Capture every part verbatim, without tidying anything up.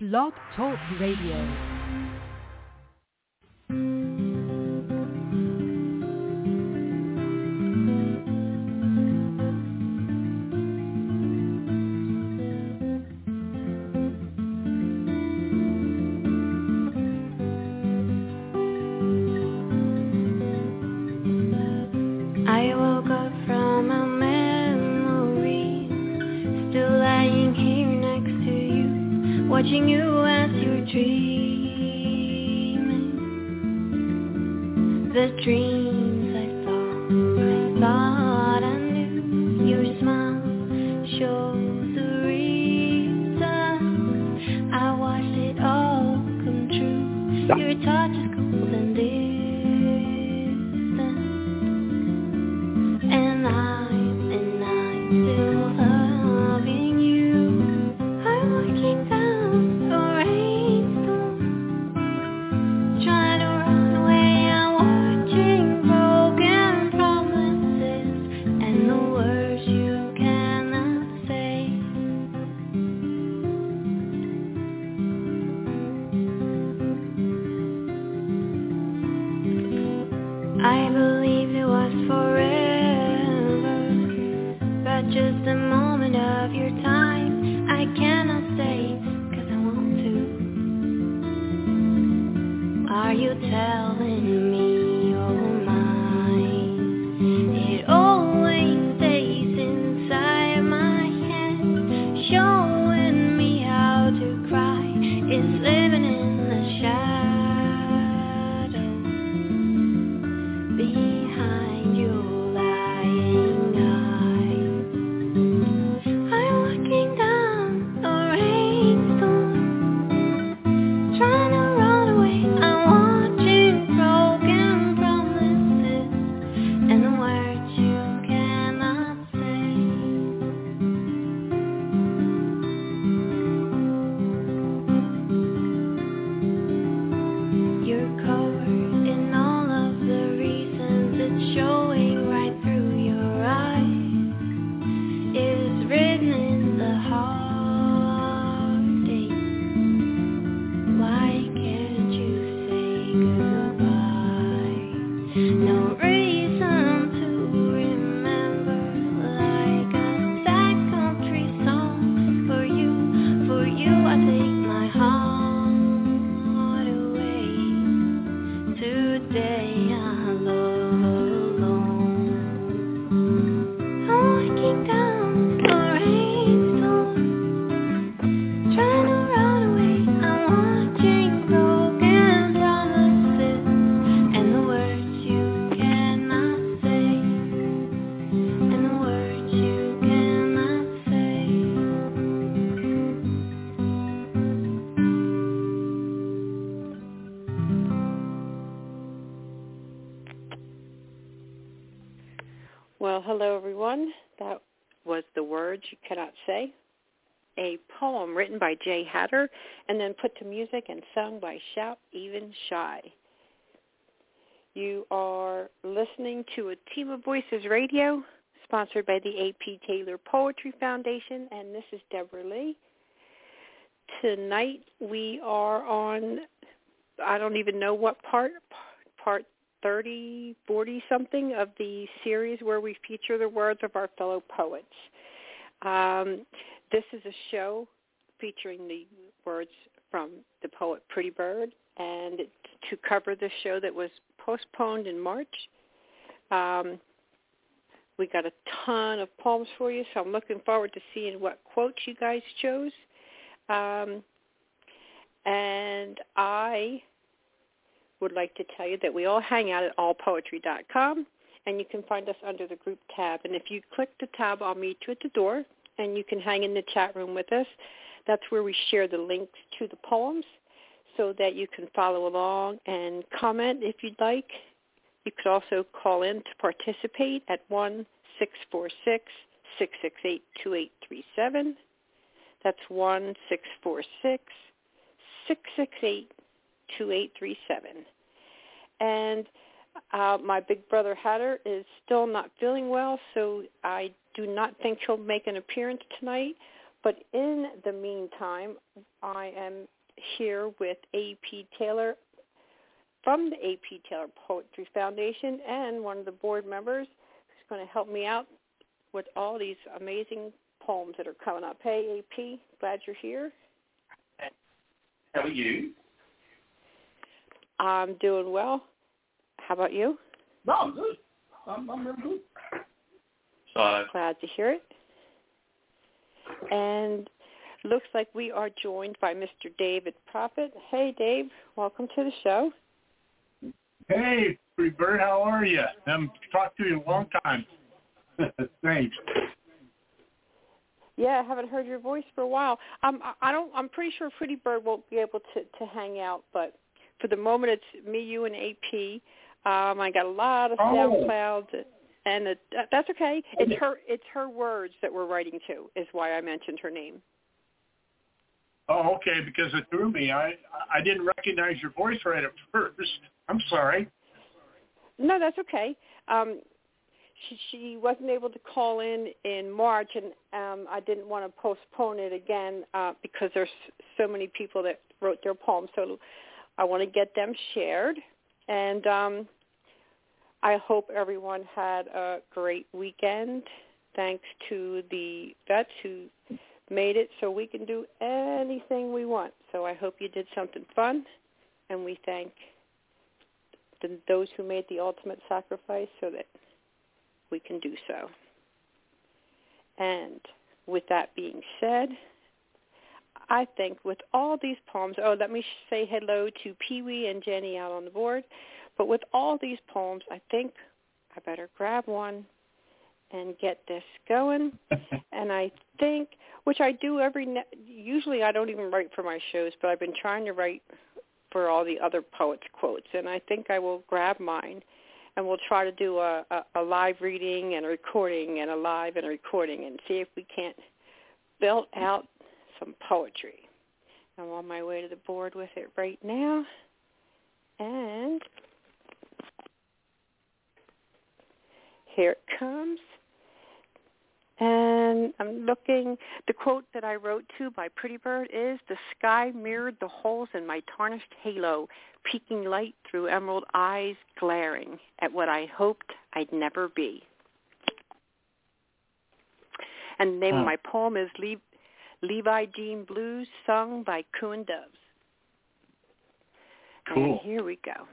Blog Talk Radio. Watching you as you're dreaming, the dreams I saw, I thought I knew. Your smile shows the reason I watched it all come true. Your touch is cold and distant, and I'm, and I'm still loving you. I'm walking down I believed it was forever, but just a moment of your time. I cannot stay, cause I want to. Are you telling me you're mine? It always stays inside my head, showing me how to cry. It's living in the shadows behind your lying eyes. I'm walking down a rainstorm, trying to run away. I'm watching broken promises and the words you cannot say. You're covered in all of the reasons, it's showing right through your eyes. It's written in the heartache. Why can't you say goodbye? No reason to remember, like a sad country song. For you, for you I take my heart away. Today I'm alone. I'm walking down a rainstorm, trying to run away. I'm watching broken promises and the words you cannot say, and the words you cannot say. Well, hello, everyone. That was The Words You Cannot Say, a poem written by Jay Hatter and then put to music and sung by Shout Even Shy. You are listening to a Team of Voices Radio sponsored by the A P Taylor Poetry Foundation, and this is Deborah Lee. Tonight we are on, I don't even know what part, part thirty, forty something of the series where we feature the words of our fellow poets. Um, this is a show featuring the words from the poet Pretty Bird, and it's to cover the show that was postponed in March. Um, we got a ton of poems for you, so I'm looking forward to seeing what quotes you guys chose. Um, and I would like to tell you that we all hang out at all poetry dot com, and you can find us under the group tab. And if you click the tab, I'll meet you at the door, and you can hang in the chat room with us. That's where we share the links to the poems so that you can follow along and comment if you'd like. You could also call in to participate at one six four six, six six eight, two eight three seven. That's one six four six, six six eight, two eight three seven. And uh, my big brother Hatter is still not feeling well, so I do not think he'll make an appearance tonight. But in the meantime, I am here with A P Taylor from the A P Taylor Poetry Foundation and one of the board members who's going to help me out with all these amazing poems that are coming up. Hey, A P, glad you're here. How are you? I'm doing well. How about you? No, I'm good. I'm, I'm really good. So, glad to hear it. And looks like we are joined by Mister David Prophet. Hey, Dave, welcome to the show. Hey, Free Bird, how are you? I haven't talked to you in a long time. Thanks. Yeah, I haven't heard your voice for a while. Um, I don't. I'm pretty sure Pretty Bird won't be able to, to hang out, but for the moment, it's me, you, and A P. Um, I got a lot of SoundClouds, oh. and it, that's okay. It's her. It's her words that we're writing to. Is why I mentioned her name. Oh, okay. Because it threw me. I I didn't recognize your voice right at first. I'm sorry. No, that's okay. Um, she she wasn't able to call in in March, and um, I didn't want to postpone it again uh, because there's so many people that wrote their poems. So I want to get them shared, and um, I hope everyone had a great weekend. Thanks to the vets who made it so we can do anything we want. So I hope you did something fun, and we thank the, those who made the ultimate sacrifice so that we can do so. And with that being said, I think with all these poems, oh, let me say hello to Pee-wee and Jenny out on the board, but with all these poems, I think I better grab one and get this going. And I think, which I do every, ne- usually I don't even write for my shows, but I've been trying to write for all the other poets' quotes, and I think I will grab mine, and we'll try to do a, a, a live reading and a recording and a live and a recording and see if we can't build out some poetry. I'm on my way to the board with it right now, and here it comes. And I'm looking, the quote that I wrote to by Pretty Bird is, "The sky mirrored the holes in my tarnished halo, peeking light through emerald eyes, glaring at what I hoped I'd never be." And the name oh. of my poem is Le- Levi Jean Blues, sung by Cooing Doves. Cool. And here we go.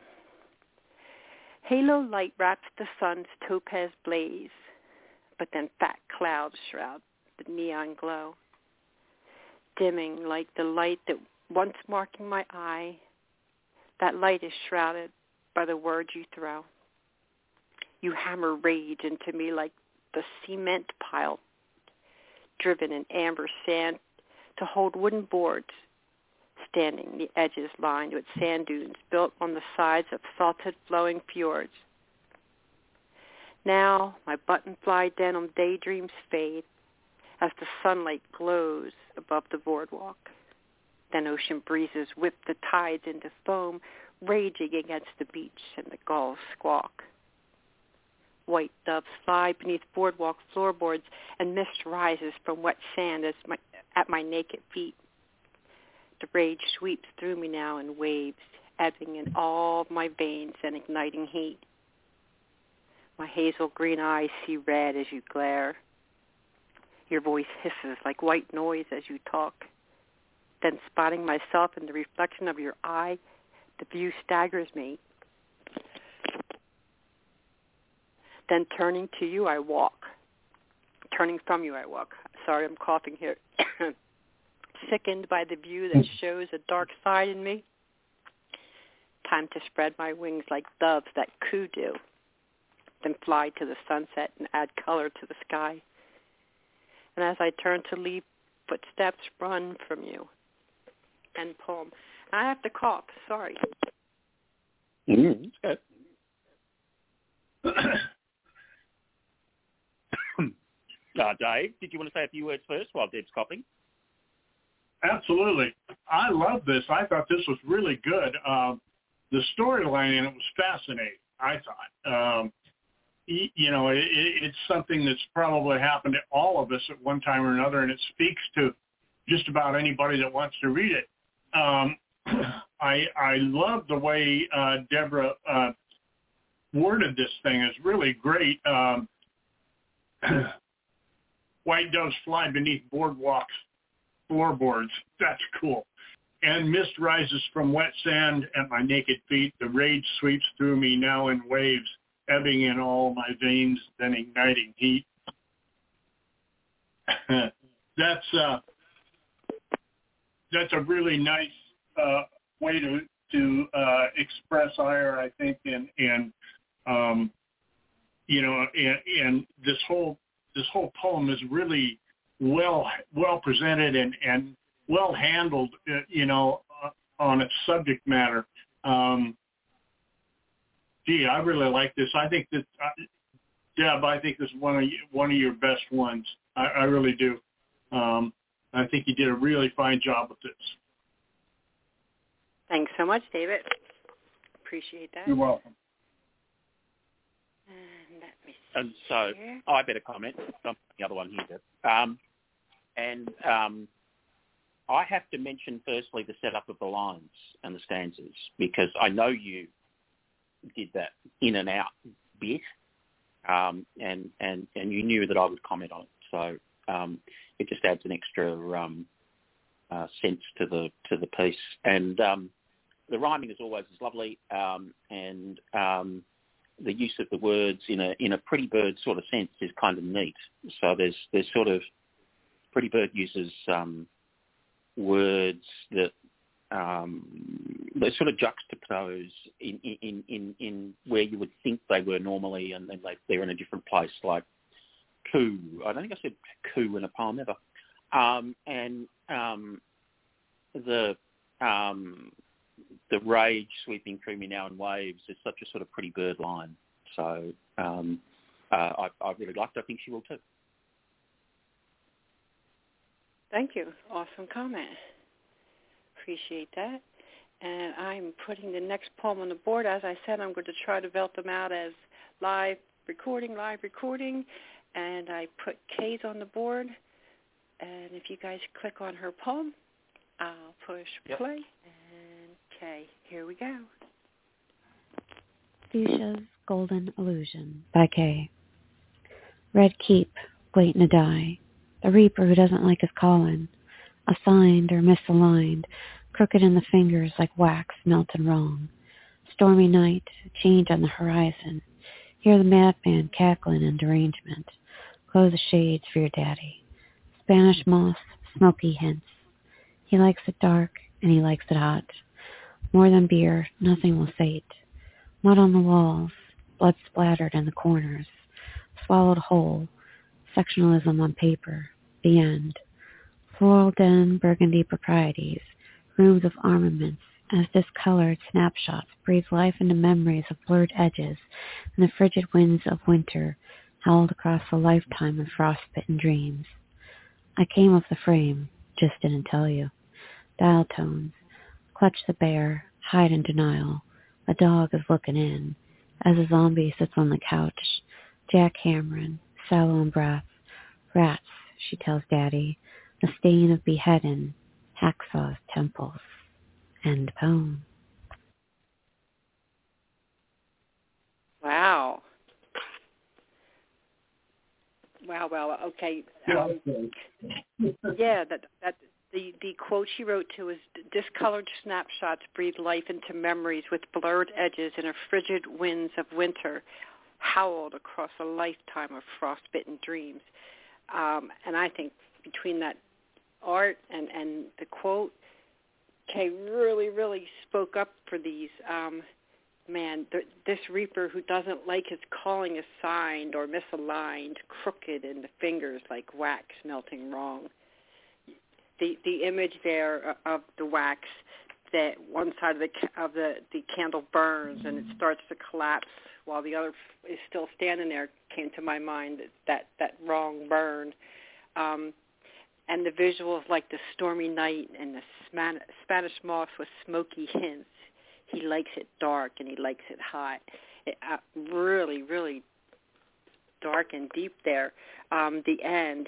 Halo light wraps the sun's topaz blaze, but then fat clouds shroud the neon glow, dimming like the light that once marking my eye. That light is shrouded by the words you throw. You hammer rage into me like the cement pile driven in amber sand to hold wooden boards, standing the edges lined with sand dunes built on the sides of salted flowing fjords. Now my buttonfly denim daydreams fade as the sunlight glows above the boardwalk. Then ocean breezes whip the tides into foam, raging against the beach, and the gulls squawk. White doves fly beneath boardwalk floorboards, and mist rises from wet sand as my, at my naked feet. The rage sweeps through me now in waves, ebbing in all of my veins and igniting heat. My hazel green eyes see red as you glare. Your voice hisses like white noise as you talk. Then spotting myself in the reflection of your eye, the view staggers me. Then turning to you, I walk. Turning from you, I walk. Sorry, I'm coughing here. Sickened by the view that shows a dark side in me. Time to spread my wings like doves that coo do. Then fly to the sunset and add color to the sky. And as I turn to leave, footsteps run from you. End poem. I have to cough. Sorry. Mm, okay. uh, Dave, did you want to say a few words first while Dave's coughing? Absolutely. I love this. I thought this was really good. Um, the storyline in it was fascinating, I thought. Um, y- you know, it, it's something that's probably happened to all of us at one time or another, and it speaks to just about anybody that wants to read it. Um, I I love the way uh, Deborah uh, worded this thing. It's really great. Um, White doves fly beneath boardwalks, floorboards. That's cool. And mist rises from wet sand at my naked feet. The rage sweeps through me now in waves, ebbing in all my veins, then igniting heat. that's uh, that's a really nice uh, way to to uh, express ire, I think, and and um, you know, and, and this whole this whole poem is really well well presented and and well handled, uh, you know, uh, on its subject matter. Um, gee, I really like this. I think that, uh, Deb, I think this is one of you, one of your best ones. I, I really do. Um, I think you did a really fine job with this. Thanks so much, David. Appreciate that. You're welcome. And let me see And so here. I better comment. I'm the other one here, Deb. Um, and um, I have to mention firstly the setup of the lines and the stanzas, because I know you did that in and out bit, um, and, and, and you knew that I would comment on it. So um, it just adds an extra um, uh, sense to the to the piece. And um, the rhyming, as always, is lovely, um, and um, the use of the words in a in a Pretty Bird sort of sense is kind of neat. So there's there's sort of Pretty Bird uses um, words that um, they sort of juxtapose in, in, in, in where you would think they were normally, and then they, they're in a different place, like coo. I don't think I said coo in a poem ever. Um, and um, the um, the rage sweeping through me now in waves is such a sort of Pretty Bird line. So um, uh, I, I really liked it. I think she will too. Thank you. Awesome comment. Appreciate that. And I'm putting the next poem on the board. As I said, I'm going to try to belt them out as live recording, live recording. And I put K's on the board. And if you guys click on her poem, I'll push Yep. play. And K, here we go. Fuchsia's Golden Illusion by Kay. Red Keep, waitin' to die. The reaper who doesn't like his callin'. Assigned or misaligned, crooked in the fingers like wax melting wrong. Stormy night, change on the horizon. Hear the madman cackling in derangement. Close the shades for your daddy. Spanish moss, smoky hints. He likes it dark, and he likes it hot. More than beer, nothing will sate. Mud on the walls, blood splattered in the corners. Swallowed whole, sectionalism on paper, the end. Floral den, burgundy proprieties, rooms of armaments, as discolored snapshots breathe life into memories of blurred edges, and the frigid winds of winter howled across a lifetime of frostbitten dreams. I came off the frame, just didn't tell you. Dial tones, clutch the bear, hide in denial. A dog is looking in, as a zombie sits on the couch, jackhammering, sallow in breath. Rats, she tells Daddy, a stain of beheading, hacksaw's temples. End poem. Wow. Wow, wow. Okay. Um, yeah, that that the, the quote she wrote to is, discolored snapshots breathe life into memories with blurred edges in a frigid winds of winter, howled across a lifetime of frostbitten dreams. Um, and I think between that art and, and the quote, Kay really, really spoke up for these. Um, man, th- this reaper who doesn't like his calling assigned or misaligned, crooked in the fingers like wax melting wrong. The the image there of the wax, that one side of the of the, the candle burns and it starts to collapse while the other is still standing there, came to my mind, that, that wrong burn. Um, and the visuals like the stormy night and the Span- Spanish moss with smoky hints. He likes it dark and he likes it hot. It, uh, really, really dark and deep there. Um, the end,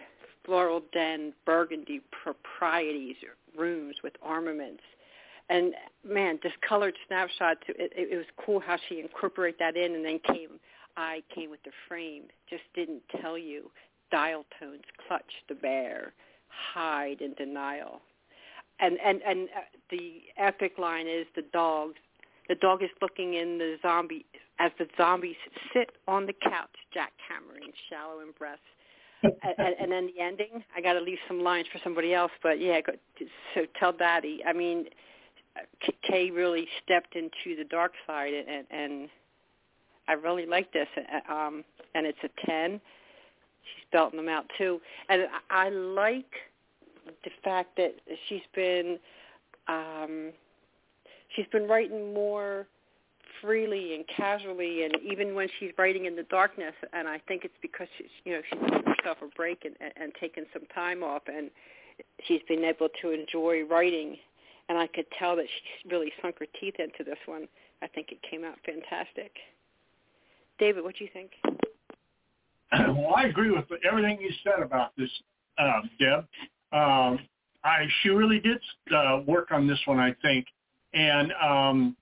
floral den burgundy proprieties rooms with armaments. And, man, this colored snapshot, it, it, it was cool how she incorporated that in, and then came, I came with the frame, just didn't tell you. Dial tones, clutch the bear, hide in denial. And, and, and the epic line is the dog, the dog is looking in the zombie, as the zombies sit on the couch, jackhammering, shallow in breath. and, and then the ending, I got to leave some lines for somebody else, but yeah, so tell Daddy. I mean, Kay really stepped into the dark side, and, and I really like this. Um, and it's a ten. She's belting them out too, and I, I like the fact that she's been um, she's been writing more freely and casually, and even when she's writing in the darkness. And I think it's because she's you know she's given herself a break and, and taken some time off, and she's been able to enjoy writing. And I could tell that she's really sunk her teeth into this one. I think it came out fantastic. David, what do you think? Well, I agree with everything you said about this, uh, Deb. Um, I she really did uh, work on this one, I think, and um,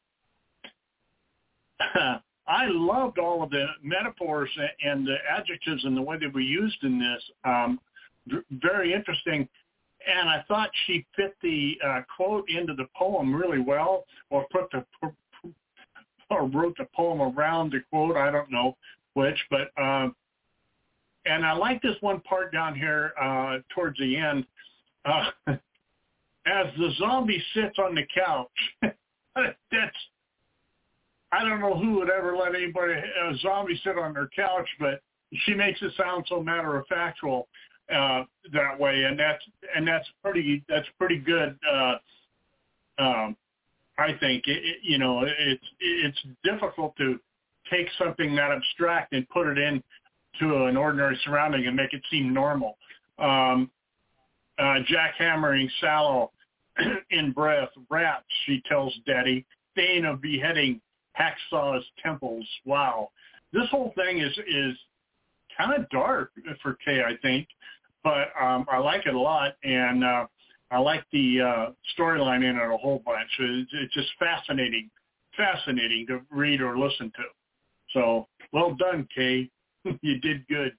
I loved all of the metaphors and the adjectives and the way they were used in this. Um, very interesting. And I thought she fit the uh, quote into the poem really well, or put the or wrote the poem around the quote. I don't know which, but uh, and I like this one part down here uh, towards the end. Uh, as the zombie sits on the couch, that's I don't know who would ever let anybody a zombie sit on their couch, but she makes it sound so matter of factual. Uh, that way, and that's and that's pretty that's pretty good. Uh, um, I think it, it, you know it's it's difficult to take something that abstract and put it in to an ordinary surrounding and make it seem normal. Um, uh, jackhammering sallow in breath, rats, she tells Daddy, stain of beheading, hacksaw's temples. Wow, this whole thing is is kind of dark for Kay, I think. But um, I like it a lot, and uh, I like the uh, storyline in it a whole bunch. It's, it's just fascinating, fascinating to read or listen to. So, well done, Kay. You did good.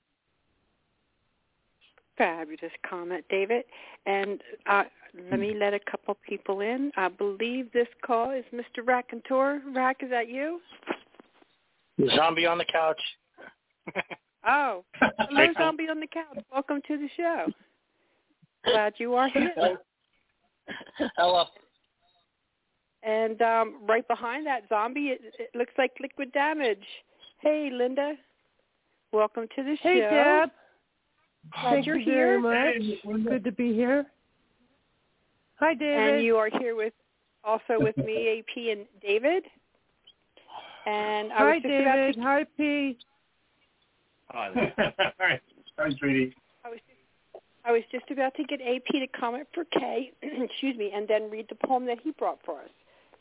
Fabulous comment, David. And uh, let me let a couple people in. I believe this call is Mister Raconteur. Rack, is that you? Zombie on the couch. Oh, hello, Zombie on the Couch. Welcome to the show. Glad you are here. Hello. And um, right behind that zombie, it, it looks like Liquid Damage. Hey, Linda. Welcome to the hey, show. Hey, Deb. Glad Thank you're you here. very much. Good to be here. Hi, David. And you are here with also with me, A P, and David. And I Hi, was just David. about to... Hi, P. Hi. Hi, sweetie. I was, just, I was just about to get A P to comment for Kay, excuse me, and then read the poem that he brought for us.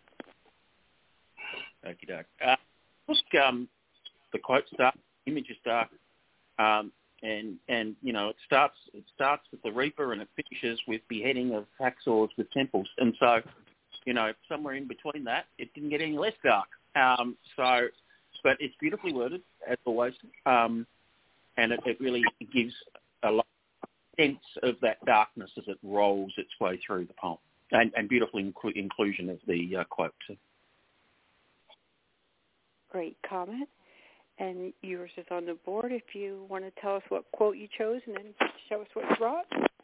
Okie doke. Uh, look, um, the quote starts, the image is dark, um, and and you know it starts it starts with the Reaper and it finishes with beheading of hacksaws with temples, and so you know somewhere in between that, it didn't get any less dark. Um, so, but it's beautifully worded as always. Um, And it, it really gives a lot of sense of that darkness as it rolls its way through the poem. And, and beautiful inclu- inclusion of the uh, quote, too. Great comment. And yours is on the board if you want to tell us what quote you chose and then show us what you brought.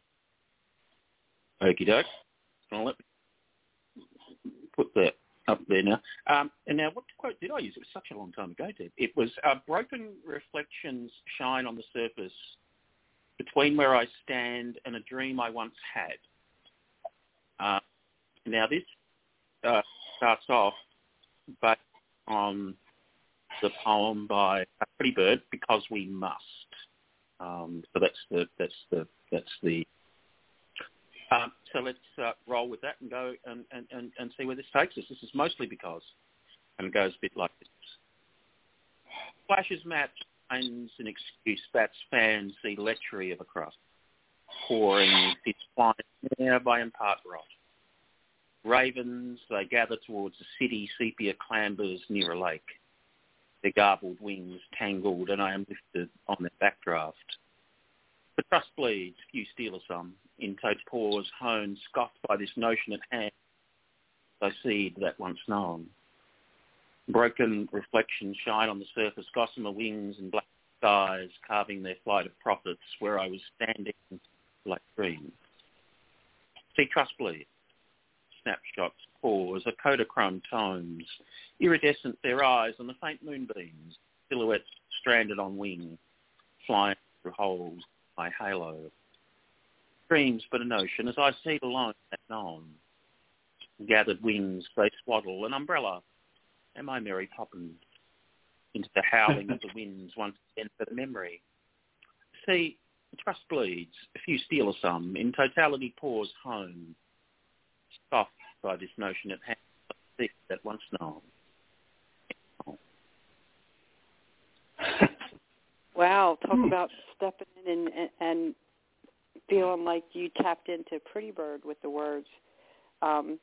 Okie doke. I'll let me put that up there now. Um, and now, what quote did I use? It was such a long time ago, Deb. It was, uh, broken reflections shine on the surface between where I stand and a dream I once had. Uh, now, this uh, starts off based on the poem by Pretty Bird, Because We Must. Um, so that's the, that's the, that's the, Um, so let's uh, roll with that and go and, and, and, and see where this takes us. This is mostly because, and it goes a bit like this. Flashes match, finds an excuse, bats fans see lechery of a crust. pouring its flying near by impart rot. Ravens, they gather towards the city, sepia clambers near a lake. Their garbled wings tangled, and I am lifted on their backdraft. The trust bleeds, few steal some, in tote paws honed, scoffed by this notion at hand, thy seed that once known. Broken reflections shine on the surface, gossamer wings and black skies, carving their flight of prophets where I was standing like dreams. See trust bleed, snapshots pause, a Kodachrome tones, iridescent their eyes on the faint moonbeams, silhouettes stranded on wing, flying through holes by halo. Dreams but a notion, as I see alone at known. Gathered wings they swaddle, an umbrella, am I Mary Poppins? Into the howling of the winds once again for the memory. See, trust bleeds, a few steal some, in totality pours home, scoffed by this notion at hand, that once known. Wow, talk about stepping in and, and feeling like you tapped into Pretty Bird with the words. Um,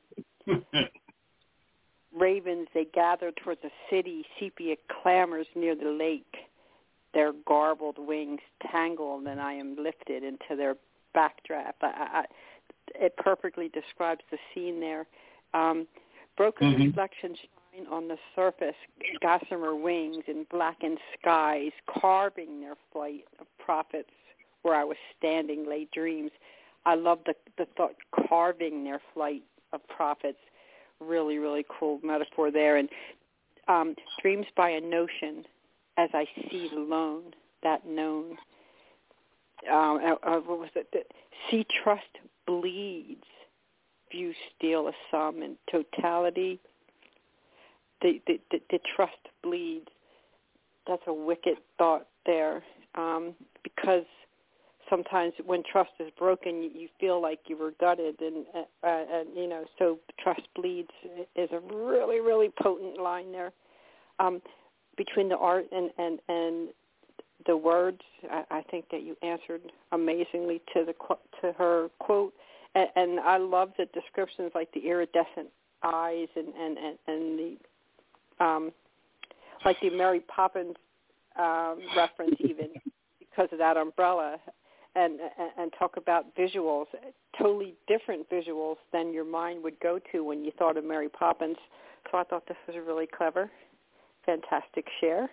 Ravens, they gather towards the city, sepia clamors near the lake. Their garbled wings tangled, and I am lifted into their backdraft. I, I, it perfectly describes the scene there. Um, broken mm-hmm. reflections shine on the surface, gossamer wings and blackened skies, carving their flight of prophets where I was standing, lay dreams. I love the, the thought, carving their flight of prophets. Really, really cool metaphor there. And um, dreams by a notion, as I see it alone, that known. Um, uh, what was it? The, see trust bleeds, few steal a sum in totality. The, the, the, the trust bleeds. That's a wicked thought there, um, because sometimes when trust is broken, you, you feel like you were gutted, and, uh, and you know, so trust bleeds is a really, really potent line there. Um, between the art and, and, and the words, I, I think that you answered amazingly to the to her quote, and, and I love the descriptions like the iridescent eyes and and, and, and the um, like the Mary Poppins um, reference even because of that umbrella. And, and and talk about visuals, totally different visuals than your mind would go to when you thought of Mary Poppins. So I thought this was a really clever, fantastic share.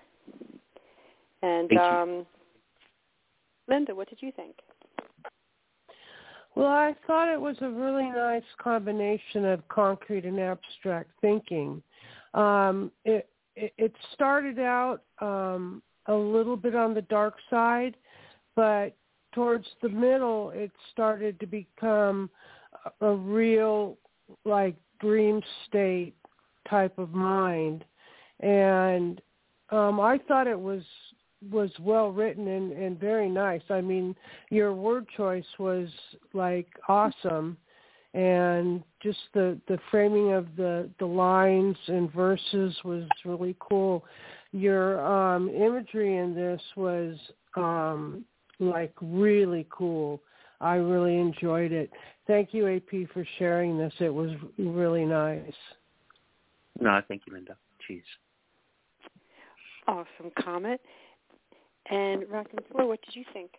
And um, Linda, what did you think? Well, I thought it was a really nice combination of concrete and abstract thinking. Um, it, it, it started out um, a little bit on the dark side, but towards the middle, it started to become a, a real, like, dream state type of mind. And um, I thought it was was well written and, and very nice. I mean, your word choice was, like, awesome. And just the, the framing of the, the lines and verses was really cool. Your um, imagery in this was... Um, like really cool. I really enjoyed it. Thank you, A P, for sharing this. It was really nice. No, thank you, Linda. Cheers. Awesome comment. And Rockin' Floor, what did you think?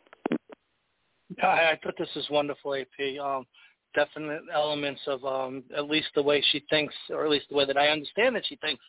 I, I thought this was wonderful, A P. Um, definite elements of um, at least the way she thinks, or at least the way that I understand that she thinks.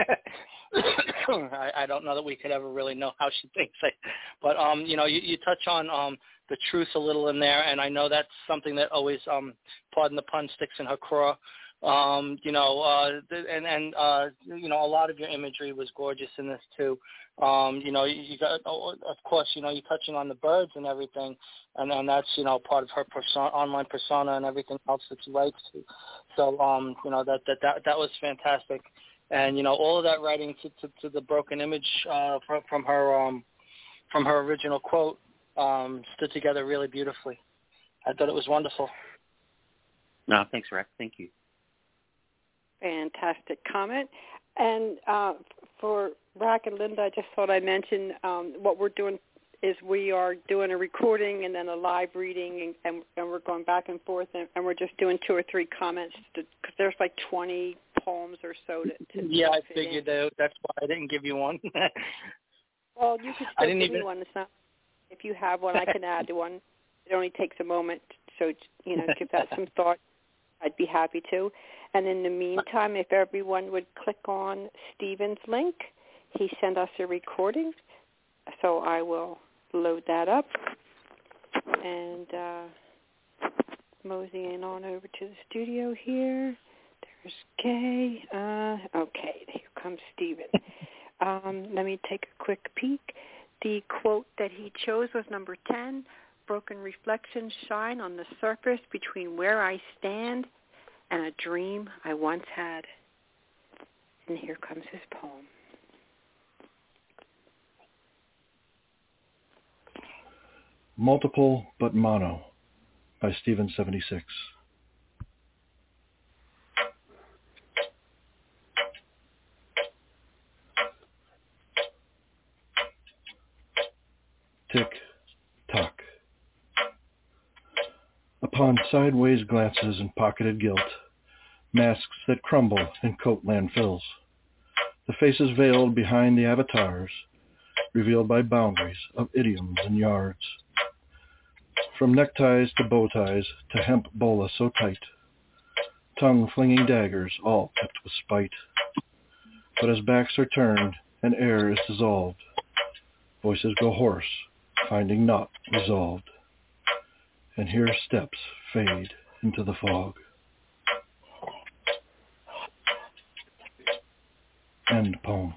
I, I don't know that we could ever really know how she thinks. But, um, you know, you, you touch on um, the truth a little in there, and I know that's something that always, um, pardon the pun, sticks in her craw. Um, you know, uh, and, and uh, you know, a lot of your imagery was gorgeous in this, too. Um, you know, you got, of course, you know, you're touching on the birds and everything, and, and that's, you know, part of her persona, online persona and everything else that she writes to. So, um, you know, that, that, that, that was fantastic. And, you know, all of that writing to, to, to the broken image uh, from, from her um, from her original quote um, stood together really beautifully. I thought it was wonderful. No, thanks, Rack. Thank you. Fantastic comment. And uh, for Rack and Linda, I just thought I'd mention um, what we're doing is we are doing a recording and then a live reading, and, and, and we're going back and forth, and, and we're just doing two or three comments because there's like twenty poems or so. To, to yeah, I fit figured in. that. That's why I didn't give you one. Well, you could I still didn't give even... me one. It's not, if you have one, I can add one. It only takes a moment, so you know, give that some thought. I'd be happy to. And in the meantime, if everyone would click on Stephen's link, he sent us a recording, so I will load that up and uh, moseying on over to the studio here. There's Kay. Uh, okay, here comes Stephen. Um, let me take a quick peek. The quote that he chose was number ten, broken reflections shine on the surface between where I stand and a dream I once had. And here comes his poem. Multiple but Mono by Stephen seventy-six. Tick, tock. Upon sideways glances and pocketed guilt, masks that crumble in coat landfills, the faces veiled behind the avatars, revealed by boundaries of idioms and yards. From neckties to bow ties to hemp bola so tight, tongue-flinging daggers, all tipped with spite. But as backs are turned and air is dissolved, voices go hoarse, finding naught resolved. And here steps fade into the fog. End poem.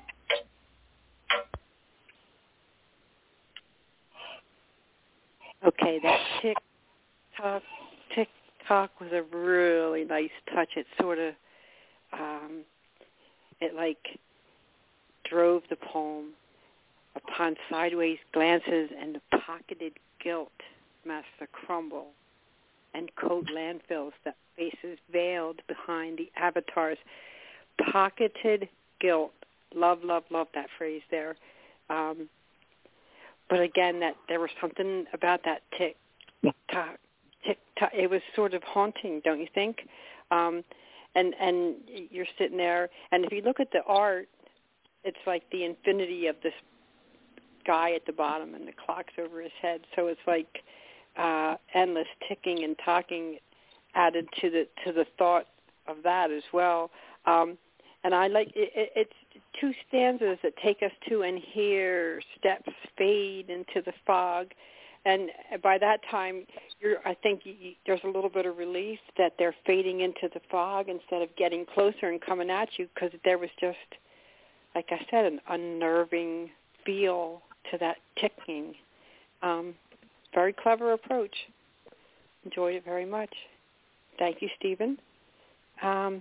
Okay, that tick tock, tick tock was a really nice touch. It sort of, um, it like drove the poem. Upon sideways glances and the pocketed guilt, master crumble, and coat landfills that faces veiled behind the avatars. Pocketed guilt. Love, love, love that phrase there. Um, but again, that there was something about that tick tock, tick tock. It was sort of haunting, don't you think? Um, and and you're sitting there, and if you look at the art, it's like the infinity of this guy at the bottom, and the clock's over his head. So it's like uh, endless ticking and talking added to the to the thought of that as well. Um, and I like it, it, it's two stanzas that take us to and here steps fade into the fog. And by that time, you're, I think you, you, there's a little bit of relief that they're fading into the fog instead of getting closer and coming at you, because there was just, like I said, an unnerving feel to that ticking. Um, very clever approach. Enjoyed it very much. Thank you, Stephen. Um,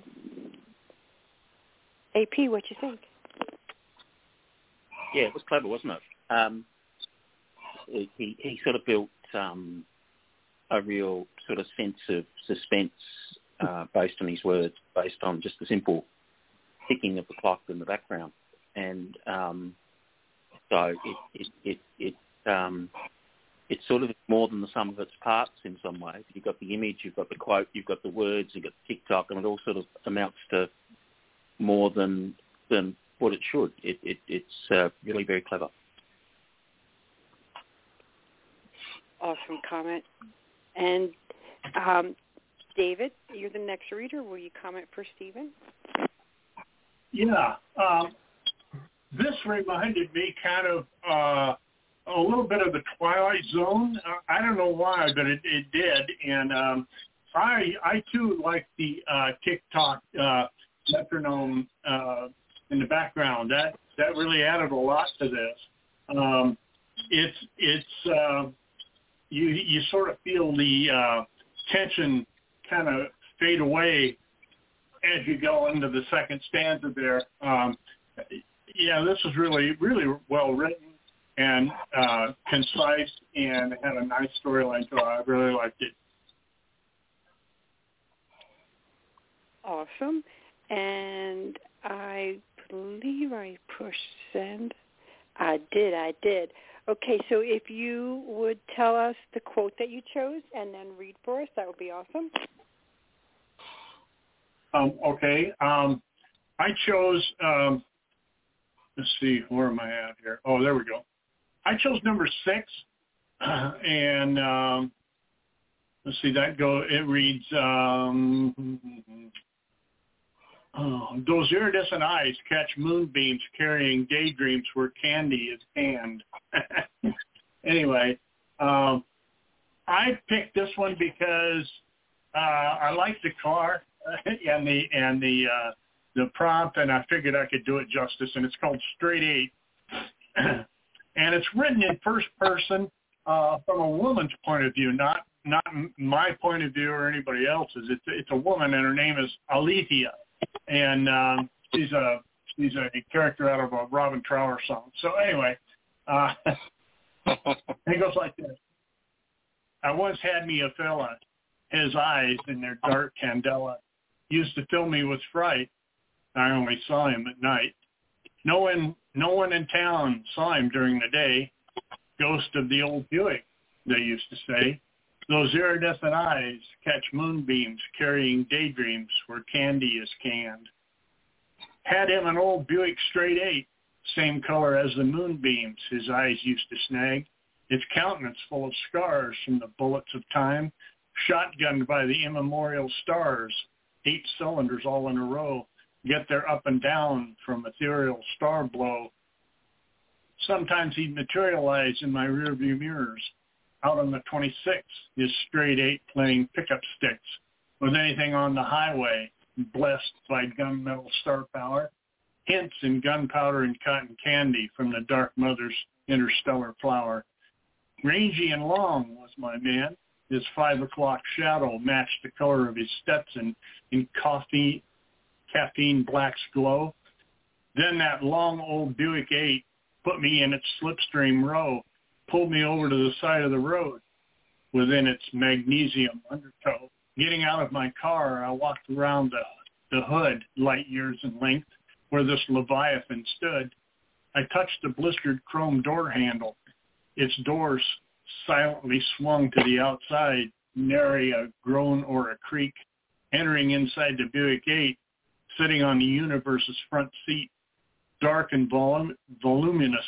A P, what you think? Yeah, it was clever, wasn't it? Um, he he sort of built um, a real sort of sense of suspense uh, based on his words, based on just the simple ticking of the clock in the background, and um, so it it it, it um, it's sort of more than the sum of its parts in some ways. You've got the image, you've got the quote, you've got the words, you've got the TikTok, and it all sort of amounts to more than than what it should. It, it, it's uh, really very clever. Awesome comment. And um, David, you're the next reader. Will you comment for Stephen? Yeah. Um, this reminded me kind of uh, a little bit of the Twilight Zone. Uh, I don't know why, but it, it did. And um, I, I too like the uh, TikTok uh, metronome uh, in the background. That that really added a lot to this. Um, it's it's uh, you you sort of feel the uh, tension kind of fade away as you go into the second stanza there. Um, yeah, this is really really well written and uh, concise, and had a nice storyline to it. I really liked it. Awesome. And I believe I pushed send. I did, I did. Okay, so if you would tell us the quote that you chose and then read for us, that would be awesome. Um, okay. Um, I chose, um, let's see, where am I at here? Oh, there we go. I chose number six, uh, and um, let's see, that go. It reads, um, oh, those iridescent eyes catch moonbeams carrying daydreams where candy is canned. Anyway, um, I picked this one because uh, I like the car and the and the uh, the prompt, and I figured I could do it justice. And it's called Straight Eight, and it's written in first person uh, from a woman's point of view, not not my point of view or anybody else's. It's it's a woman, and her name is Alethea, and um, she's a she's a character out of a Robin Trower song. So anyway, uh, it goes like this: I once had me a fella, his eyes in their dark candela used to fill me with fright. I only saw him at night. No one, no one in town saw him during the day. Ghost of the old Buick, they used to say. Those iridescent eyes catch moonbeams carrying daydreams where candy is canned. Had him an old Buick Straight Eight, same color as the moonbeams his eyes used to snag. Its countenance full of scars from the bullets of time, shotgunned by the immemorial stars, eight cylinders all in a row, get their up and down from ethereal star blow. Sometimes he'd materialize in my rearview mirrors. Out on the twenty-sixth, his Straight Eight playing pickup sticks with anything on the highway, blessed by gunmetal star power, hints in gunpowder and cotton candy from the dark mother's interstellar flower. Rangy and long was my man. His five o'clock shadow matched the color of his Stetson in coffee, caffeine black's glow. Then that long old Buick eight put me in its slipstream row, pulled me over to the side of the road within its magnesium undertow. Getting out of my car, I walked around the, the hood, light years in length, where this Leviathan stood. I touched the blistered chrome door handle. Its doors silently swung to the outside, nary a groan or a creak. Entering inside the Buick eight, sitting on the universe's front seat, dark and volum- voluminous.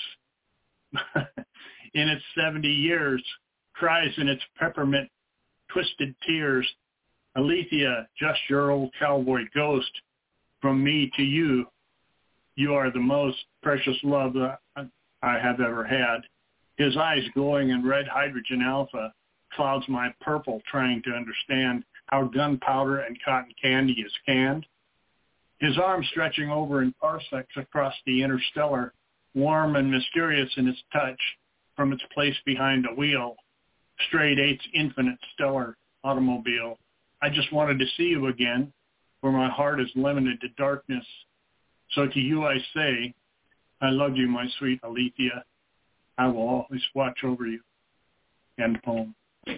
In its seventy years, cries in its peppermint, twisted tears. Alethea, just your old cowboy ghost. From me to you, you are the most precious love that I have ever had. His eyes glowing in red hydrogen alpha clouds my purple, trying to understand how gunpowder and cotton candy is canned. His arm stretching over in parsecs across the interstellar, warm and mysterious in its touch, from its place behind a wheel, Straight Eight's infinite stellar automobile. I just wanted to see you again, where my heart is limited to darkness. So to you I say, I love you, my sweet Alethea. I will always watch over you. End poem.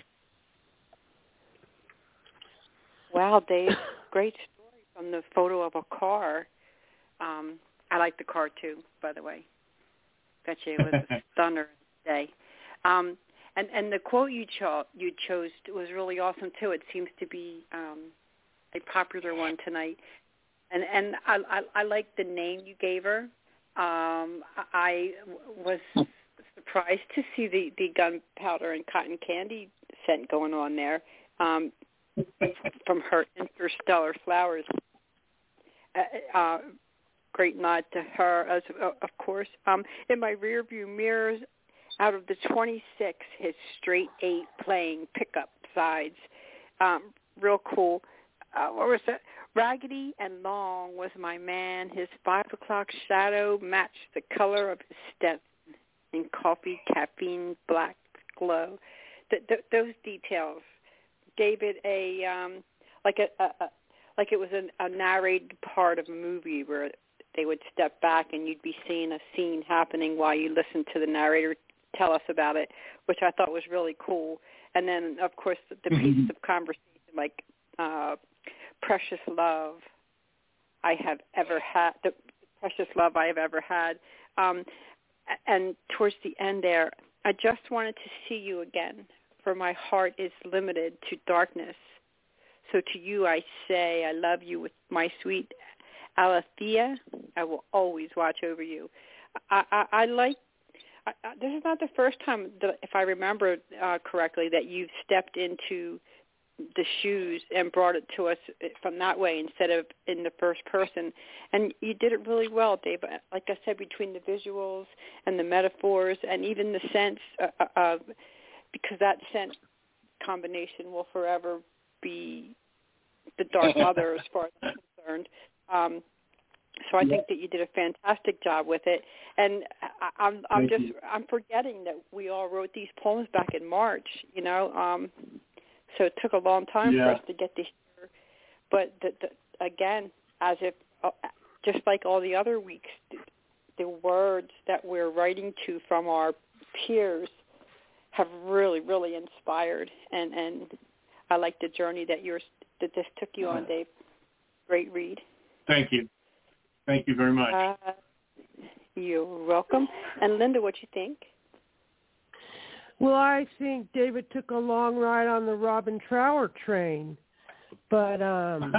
Wow, Dave, great story from the photo of a car. Um, I like the car too, by the way. Bet you it was a stunner day. Um, and and the quote you cho- you chose was really awesome too. It seems to be um, a popular one tonight. And and I, I I like the name you gave her. Um, I was surprised to see the, the gunpowder and cotton candy scent going on there um, from her interstellar flowers. Uh, uh, great nod to her, as uh, of course. Um, in my rearview mirrors, out of the twenty-six, his Straight Eight playing pickup sides. Um, real cool. Uh, what was that? Raggedy and long was my man. His five o'clock shadow matched the color of his Stetson in coffee, caffeine, black glow. Th- th- those details gave it a um, like a, a, a like it was a, a narrated part of a movie where they would step back and you'd be seeing a scene happening while you listened to the narrator tell us about it, which I thought was really cool. And then, of course, the, the Mm-hmm. pieces of conversation like uh, precious love I have ever had, the precious love I have ever had. Um, and towards the end there, I just wanted to see you again, for my heart is limited to darkness. So to you I say, I love you with my sweet Alethea. I will always watch over you. I, I, I like, I, I, this is not the first time, that, if I remember uh, correctly, that you've stepped into the shoes and brought it to us from that way instead of in the first person. And you did it really well, Dave. Like I said, between the visuals and the metaphors and even the sense uh, of, because that scent combination will forever be the Dark Mother as far as I'm concerned. Um, so I yeah. think that you did a fantastic job with it. And I, I'm, I'm Thank just, you. I'm forgetting that we all wrote these poems back in March, you know, um, so it took a long time yeah. for us to get to here. But the, the, again, as if, uh, just like all the other weeks, the, the words that we're writing to from our peers have really, really inspired. And, and I like the journey that you're, that this took you on, Dave. Great read. Thank you. Thank you very much. Uh, you're welcome. And Linda, what you think? Well, I think David took a long ride on the Robin Trower train, but um,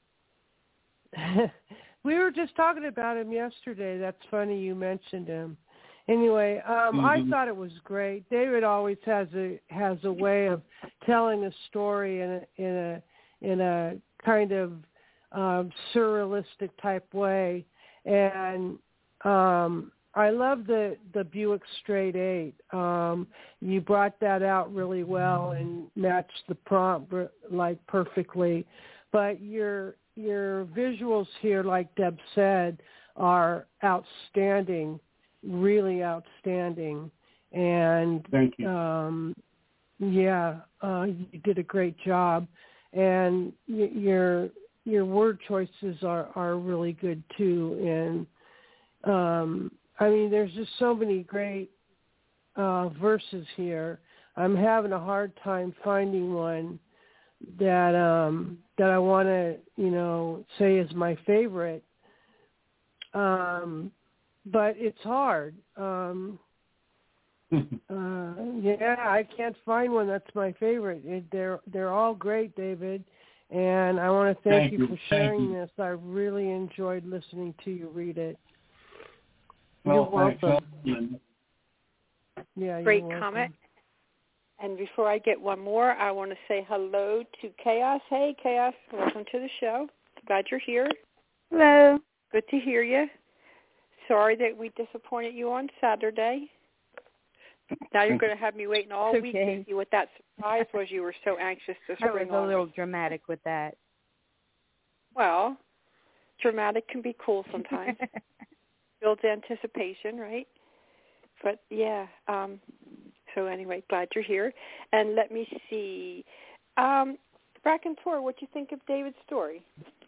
we were just talking about him yesterday. That's funny you mentioned him. Anyway, um, mm-hmm. I thought it was great. David always has a has a way of telling a story in a in a in a kind of um, surrealistic type way, and um, I love the, the Buick Straight Eight. Um, you brought that out really well and matched the prompt like perfectly. But your your visuals here, like Deb said, are outstanding, really outstanding. And thank you. Um, yeah, uh, you did a great job. And y- your your word choices are, are really good too. And um, I mean, there's just so many great uh, verses here. I'm having a hard time finding one that um, that I want to, you know, say is my favorite. Um, but it's hard. Um, uh, yeah, I can't find one that's my favorite. It, they're they're all great, David. And I want to thank, thank you, you for sharing this. I really enjoyed listening to you read it. Well, you're welcome. Thanks. Yeah, great you're comment. And before I get one more, I want to say hello to Chaos. Hey, Chaos, welcome to the show. Glad you're here. Hello. Good to hear you. Sorry that we disappointed you on Saturday. Now you're going to have me waiting all okay. week to see what that surprise was. You were so anxious to spring I was a little dramatic with that. Well, dramatic can be cool sometimes. Builds anticipation, right? But yeah, um, so anyway, glad you're here. And let me see. Um, Raconteur, what do you think of David's story?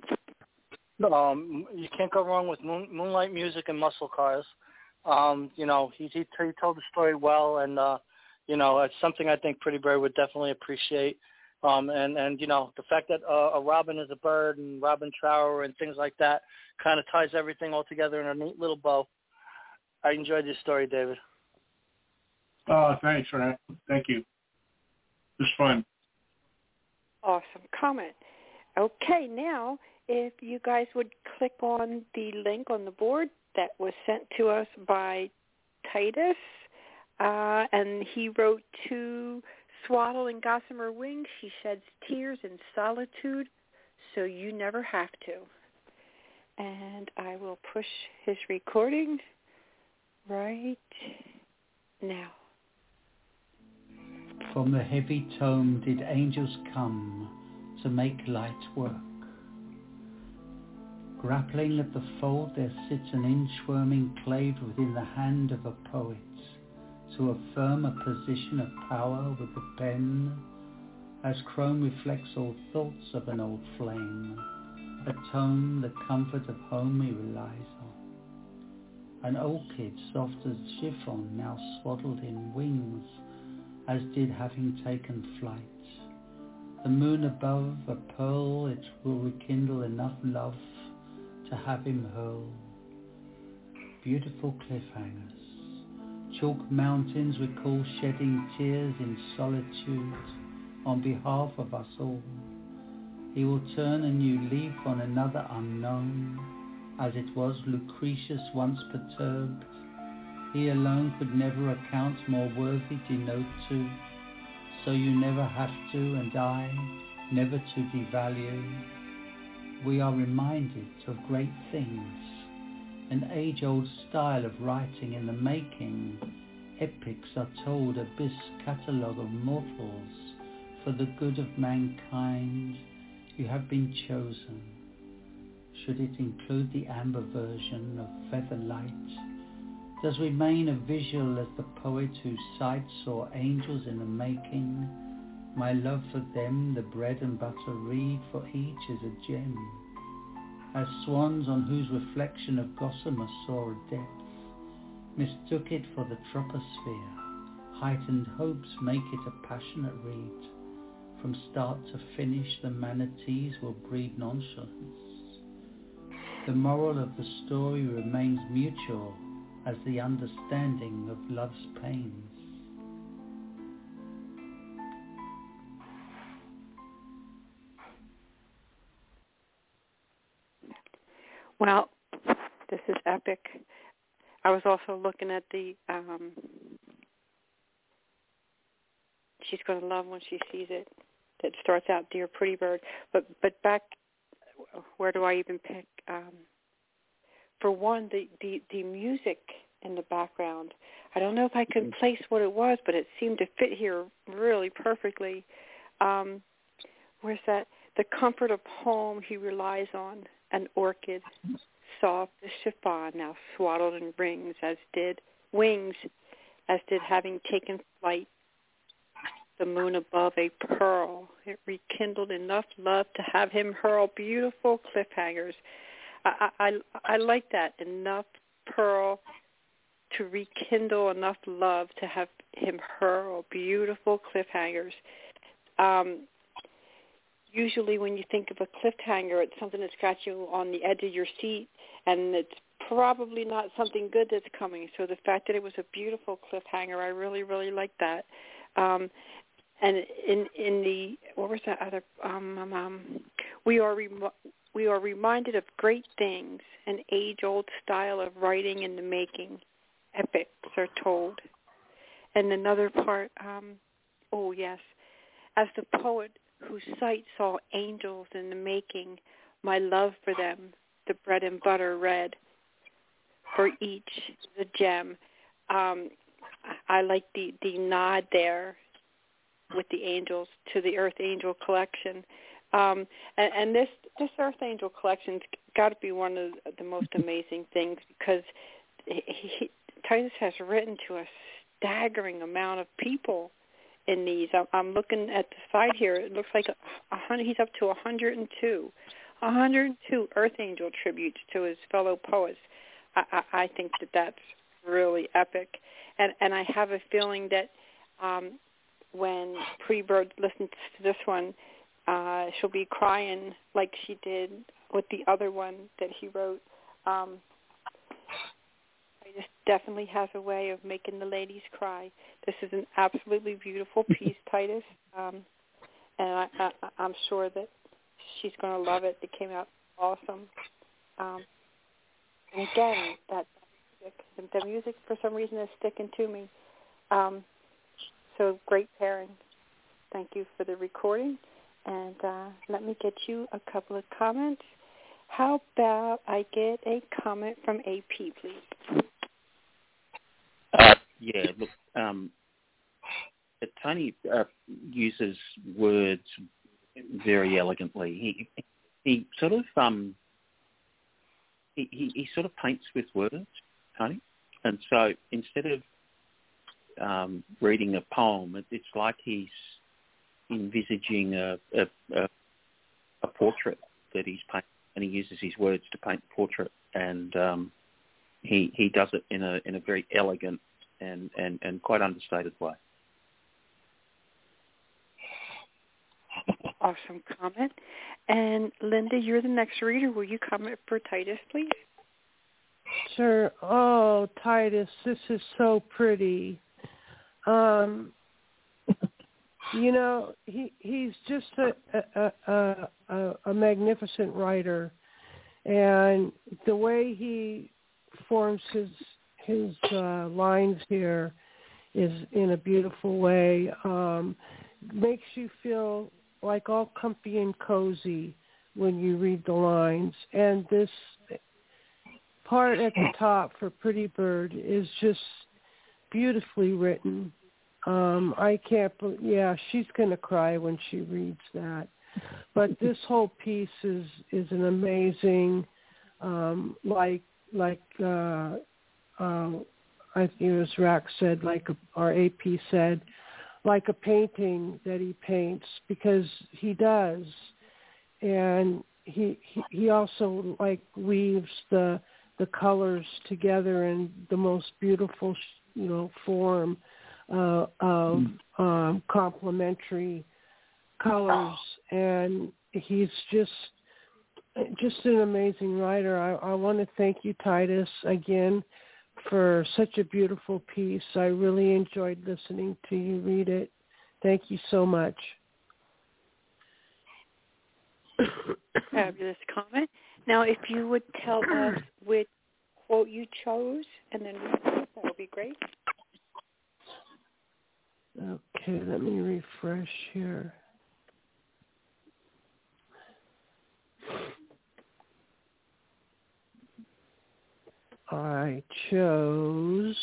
Um, you can't go wrong with moon, moonlight music and muscle cars. Um, you know, he, he he told the story well, and uh, you know, it's something I think Pretty Bird would definitely appreciate. Um, and and you know, the fact that uh, a robin is a bird and Robin Trower and things like that kind of ties everything all together in a neat little bow. I enjoyed your story, David. Oh, thanks, Ryan. Thank you. It was fun. Awesome comment. Okay, now if you guys would click on the link on the board that was sent to us by Titus, uh, and he wrote to Swaddle and Gossamer Wings. She sheds tears in solitude, so you never have to. And I will push his recording right now. From the heavy tome did angels come to make light work. Grappling at the fold there sits an inchworm enclaved within the hand of a poet, to affirm a position of power with the pen, as chrome reflects all thoughts of an old flame, a tone the comfort of home he relies on. An orchid soft as chiffon now swaddled in wings, as did having taken flight. The moon above, a pearl, it will rekindle enough love to have him hurl. Beautiful cliffhangers, Chalk mountains recall shedding tears in solitude on behalf of us all. He will turn a new leaf on another unknown, as it was Lucretius once perturbed. He alone could never account more worthy to note to, so you never have to, and I never to devalue. We are reminded of great things, an age-old style of writing in the making. Epics are told, abyss catalogue of mortals, for the good of mankind. You have been chosen. Should it include the amber version of featherlight? Does remain a visual as the poet whose sight saw angels in the making. My love for them, the bread and butter reed, for each is a gem. As swans on whose reflection of gossamer saw a depth, mistook it for the troposphere. Heightened hopes make it a passionate reed. From start to finish, the manatees will breed nonchalance. The moral of the story remains mutual as the understanding of love's pains. Well, this is epic. I was also looking at the, um, she's going to love when she sees it. That starts out, Dear Pretty Bird. But but back, where do I even pick? Um, for one, the, the, the music in the background. I don't know if I could place what it was, but it seemed to fit here really perfectly. Um, where's that? The comfort of home he relies on, an orchid, soft as chiffon, now swaddled in rings, as did wings, as did having taken flight. The moon above a pearl. It rekindled enough love to have him hurl beautiful cliffhangers. I, I, I like that. Enough pearl to rekindle enough love to have him hurl beautiful cliffhangers. Um, usually when you think of a cliffhanger, it's something that's got you on the edge of your seat, and it's probably not something good that's coming. So the fact that it was a beautiful cliffhanger, I really, really like that. Um, and in in the, what was that other, um, um, um, we are rem- we are reminded of great things, an age-old style of writing in the making. Epics are told. And another part, um, oh yes, as the poet whose sight saw angels in the making, my love for them, the bread and butter read, for each the gem. Um, I like the, the nod there with the angels to the Earth Angel Collection. Um, and, and this, this Earth Angel Collection's got to be one of the most amazing things, because he, he, Titus has written to a staggering amount of people in these. I'm, I'm looking at the side here. It looks like a, a hundred, he's up to one hundred two. one hundred two Earth Angel tributes to his fellow poets. I, I, I think that that's really epic. And, and I have a feeling that um, when Pre-Bird listens to this one, uh, she'll be crying like she did with the other one that he wrote. Um, Titus definitely has a way of making the ladies cry. This is an absolutely beautiful piece, Titus, um, and I, I, I'm sure that she's going to love it. It came out awesome. Um, and again, that music, the music for some reason is sticking to me. Um, so great pairing. Thank you for the recording. And uh, let me get you a couple of comments. How about I get a comment from A P, please? Uh, yeah, look, um, Tony uh, uses words very elegantly. He he sort of um he, he, he sort of paints with words, Tony, and so instead of um, reading a poem, it, it's like he's envisaging a, a, a, a portrait that he's painting, and he uses his words to paint the portrait, and um, he he does it in a in a very elegant and, and, and quite understated way. Awesome comment. And Linda, you're the next reader. Will you comment for Titus, please? Sure. Oh, Titus, this is so pretty. Um, you know, he he's just a a, a a a magnificent writer, and the way he forms his his uh, lines here is in a beautiful way. Um, makes you feel like all comfy and cozy when you read the lines, and this part at the top for Pretty Bird is just beautifully written. Um, I can't, be- yeah, she's going to cry when she reads that. But this whole piece is, is an amazing, um, like, like, uh, uh, I think it was Rack said, like, a, or A P said, like a painting that he paints, because he does. And he, he, he also, like, weaves the, the colors together in the most beautiful, you know, form uh, of um, complementary colors, and he's just just an amazing writer. I, I want to thank you, Titus, again for such a beautiful piece. I really enjoyed listening to you read it. Thank you so much. Fabulous comment. Now, if you would tell us which quote you chose, and then read it, that would be great. Okay, let me refresh here. I chose,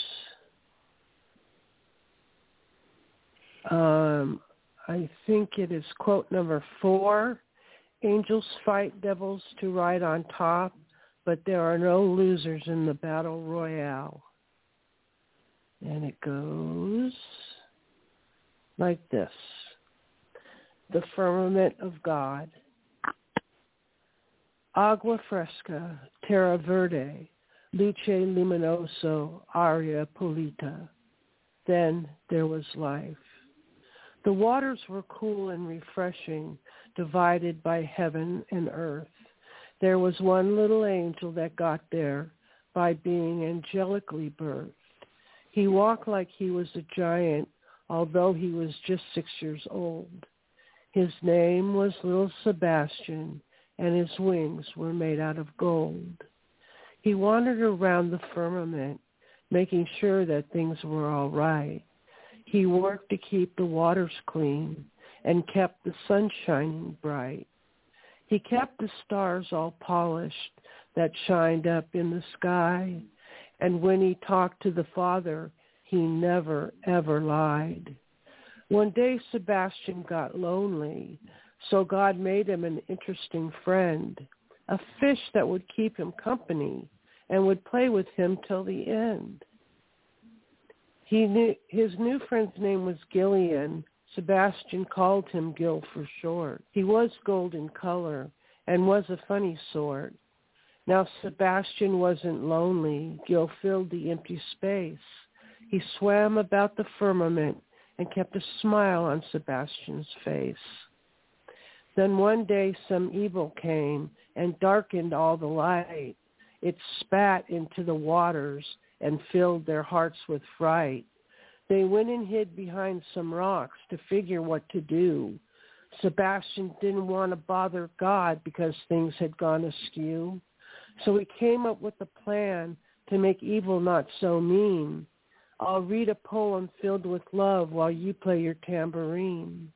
um, I think it is quote number four. Angels fight devils to ride on top, but there are no losers in the battle royale. And it goes like this. The firmament of God. Agua fresca, terra verde, luce luminoso, aria pulita. Then there was life. The waters were cool and refreshing, divided by heaven and earth. There was one little angel that got there by being angelically birthed. He walked like he was a giant, although he was just six years old. His name was Little Sebastian, and his wings were made out of gold. He wandered around the firmament, making sure that things were all right. He worked to keep the waters clean and kept the sun shining bright. He kept the stars all polished that shined up in the sky, and when he talked to the Father, he never, ever lied. One day Sebastian got lonely, so God made him an interesting friend, a fish that would keep him company and would play with him till the end. He knew, his new friend's name was Gillian. Sebastian called him Gil for short. He was golden color and was a funny sort. Now Sebastian wasn't lonely. Gil filled the empty space. He swam about the firmament and kept a smile on Sebastian's face. Then one day some evil came and darkened all the light. It spat into the waters and filled their hearts with fright. They went and hid behind some rocks to figure what to do. Sebastian didn't want to bother God because things had gone askew. So he came up with a plan to make evil not so mean. I'll read a poem filled with love while you play your tambourine.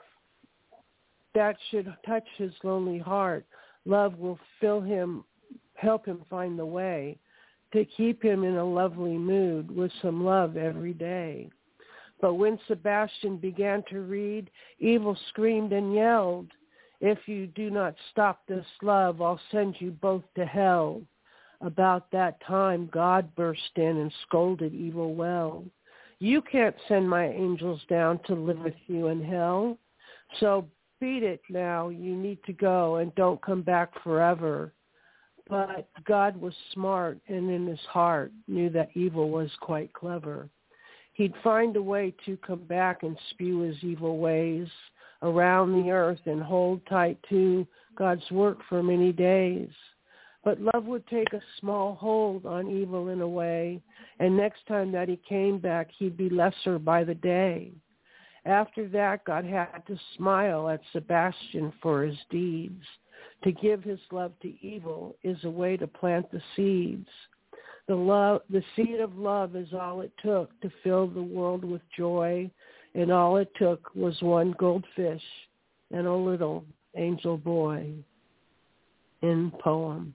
That should touch his lonely heart. Love will fill him, help him find the way to keep him in a lovely mood with some love every day. But when Sebastian began to read, evil screamed and yelled, "If you do not stop this love, I'll send you both to hell." About that time, God burst in and scolded evil well. "You can't send my angels down to live with you in hell. So beat it now. You need to go and don't come back forever." But God was smart and in his heart knew that evil was quite clever. He'd find a way to come back and spew his evil ways around the earth and hold tight to God's work for many days. But love would take a small hold on evil in a way, and next time that he came back, he'd be lesser by the day. After that, God had to smile at Sebastian for his deeds. To give his love to evil is a way to plant the seeds. The love, the seed of love is all it took to fill the world with joy, and all it took was one goldfish and a little angel boy. In poem.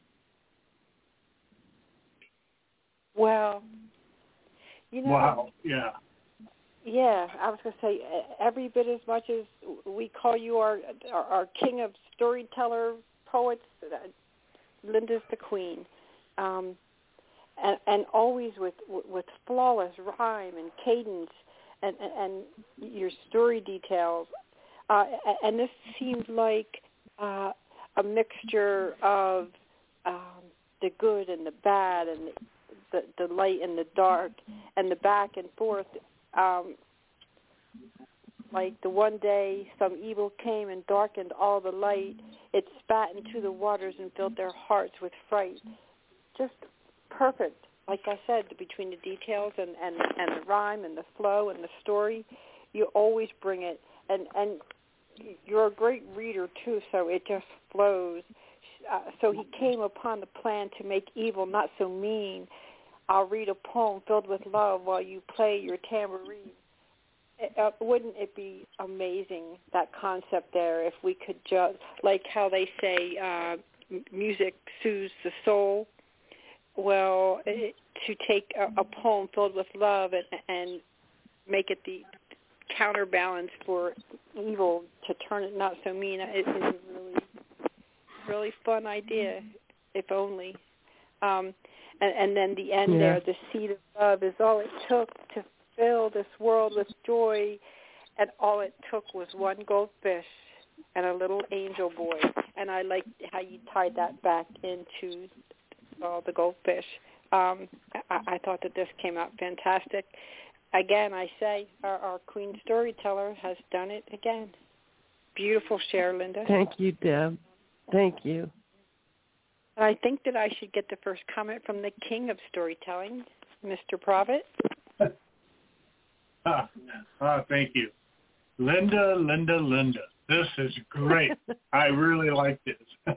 Well, you know. Wow. Yeah. Yeah, I was going to say every bit as much as we call you our our, our king of storyteller poets. Linda's the queen, um, and and always with with flawless rhyme and cadence and and, and your story details. Uh, and this seemed like uh, a mixture of um, the good and the bad and the The, the light and the dark and the back and forth. Um, like the one day some evil came and darkened all the light. It spat into the waters and filled their hearts with fright. Just perfect. Like I said, between the details and, and, and the rhyme and the flow and the story, you always bring it. And, and you're a great reader, too, so it just flows. Uh, so he came upon the plan to make evil not so mean. I'll read a poem filled with love while you play your tambourine. It, uh, wouldn't it be amazing, that concept there, if we could just, like how they say uh, music soothes the soul? Well, it, to take a, a poem filled with love and, and make it the counterbalance for evil, to turn it not so mean, it is a really, really fun idea, if only. Um, and, and then the end yeah. there, the seed of love is all it took to fill this world with joy, and all it took was one goldfish and a little angel boy. And I like how you tied that back into uh, the goldfish. Um, I, I thought that this came out fantastic. Again, I say our, our queen storyteller has done it again. Beautiful share, Linda. Thank you, Deb. Thank you. I think that I should get the first comment from the king of storytelling, Mister Provitt. Ah, ah, thank you. Linda, Linda, Linda. This is great. I really like this.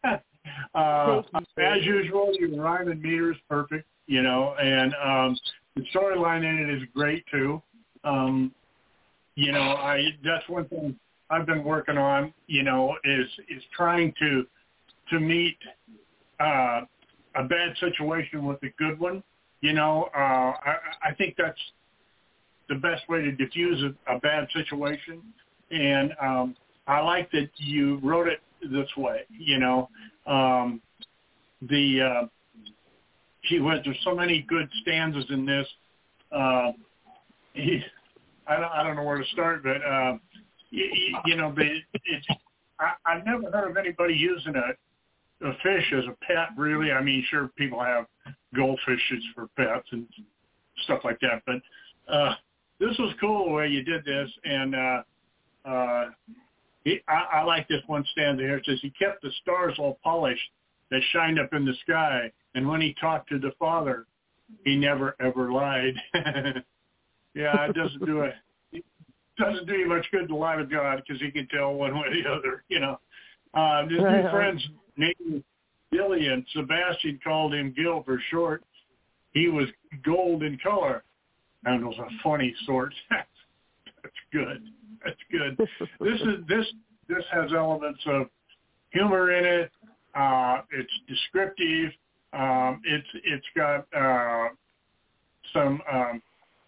uh, you, as usual, your rhyme and meter is perfect, you know, and um, the storyline in it is great, too. Um, you know, I that's one thing I've been working on, you know, is is trying to to meet uh, a bad situation with a good one. You know, uh, I, I think that's the best way to diffuse a, a bad situation. And um, I like that you wrote it this way, you know. Um, the, uh, gee whiz, there's so many good stanzas in this. Uh, he, I, don't, I don't know where to start, but, uh, you, you know, the, it's, I, I've never heard of anybody using a, a fish as a pet, really. I mean, sure, people have goldfishes for pets and stuff like that, but uh, this was cool the way you did this, and uh, uh, he, I, I like this one stanza here. It says, he kept the stars all polished that shined up in the sky, and when he talked to the Father, he never, ever lied. Yeah, it doesn't do it. It doesn't do you much good to lie with God because he can tell one way or the other, you know. Uh, his new friends named Billy and Sebastian called him Gil for short. He was gold in color. And it was a funny sort. That's good. That's good. This is this this has elements of humor in it. Uh, it's descriptive. Um, it's it's got uh, some. Um,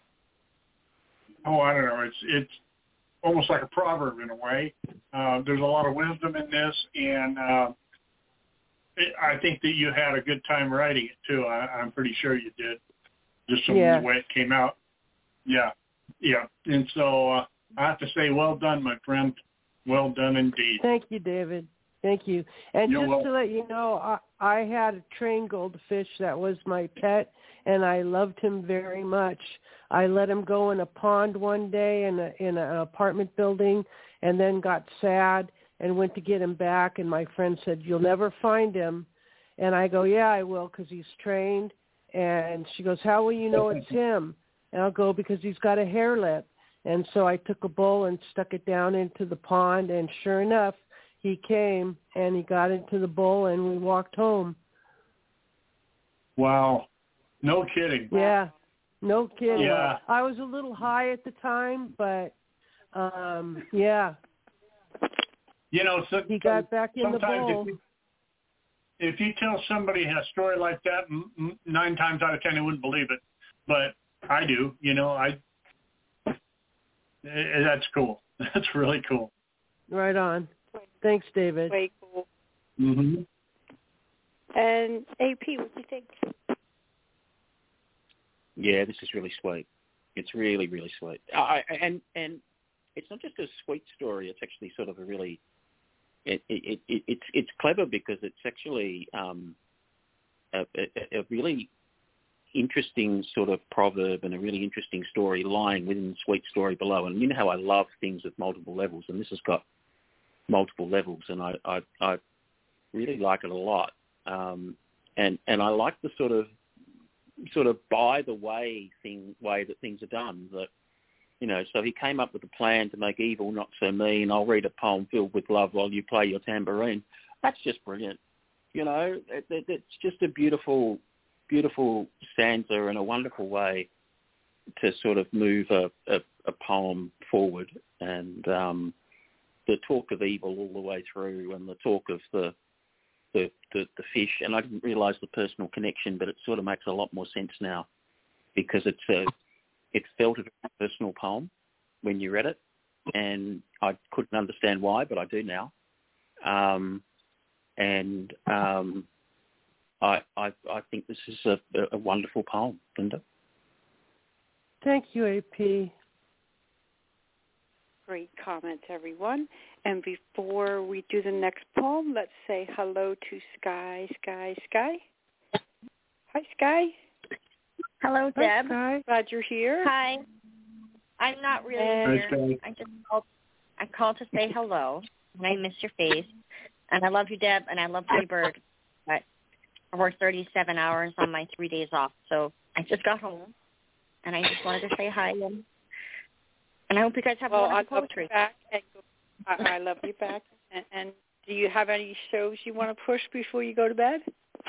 oh, I don't know. It's it's almost like a proverb in a way. Uh, there's a lot of wisdom in this, and uh, it, I think that you had a good time writing it too. I, I'm pretty sure you did. Just from yeah. the way it came out. Yeah, yeah. And so uh, I have to say, well done, my friend. Well done indeed. Thank you, David. Thank you. And You're just welcome. to let you know, I, I had a train goldfish that was my pet, and I loved him very much. I let him go in a pond one day in, a, in an apartment building, and then got sad and went to get him back, and my friend said, you'll never find him. And I go, yeah, I will, because he's trained. And she goes, how will you know it's him? And I'll go, because he's got a hair lip. And so I took a bowl and stuck it down into the pond, and sure enough, he came, and he got into the bowl, and we walked home. Wow. No kidding. Yeah. No kidding. Yeah. I was a little high at the time, but, um, yeah. You know, so, he got back in the bowl. If you, if you tell somebody a story like that, m- m- nine times out of ten, they wouldn't believe it. But I do. You know, I. That's cool. That's really cool. Right on. Thanks, David. Way cool. Mm-hmm. And A P, what do you think? Yeah, this is really sweet. It's really, really sweet. I, and and it's not just a sweet story. It's actually sort of a really, it, it, it, it's it's clever because it's actually um, a, a, a really interesting sort of proverb and a really interesting story lying within the sweet story below. And you know how I love things with multiple levels, and this has got multiple levels, and I, I, I really like it a lot. Um, and and I like the sort of sort of by the way thing way that things are done. That you know, so he came up with a plan to make evil not so mean. I'll read a poem filled with love while you play your tambourine. That's just brilliant. You know, it, it, it's just a beautiful, beautiful stanza and a wonderful way to sort of move a, a, a poem forward. And um, the talk of evil all the way through, and the talk of the The, the the fish, and I didn't realise the personal connection, but it sort of makes a lot more sense now because it's a it felt a very personal poem when you read it, and I couldn't understand why, but I do now. Um, and um, I, I I think this is a, a wonderful poem, Linda. Thank you, A P. Great comments, everyone. And before we do the next poem, let's say hello to Sky, Sky, Sky. Hi, Sky. Hello, Deb. Hi, glad you're here. Hi. I'm not really and here. I just called, I called to say hello, and I miss your face. And I love you, Deb, and I love Free Bird. But I worked thirty-seven hours on my three days off, so I just got home, and I just wanted to say hi. And, and I hope you guys have well, a wonderful I love poetry. you back, and I, I love you back. And, and do you have any shows you want to push before you go to bed?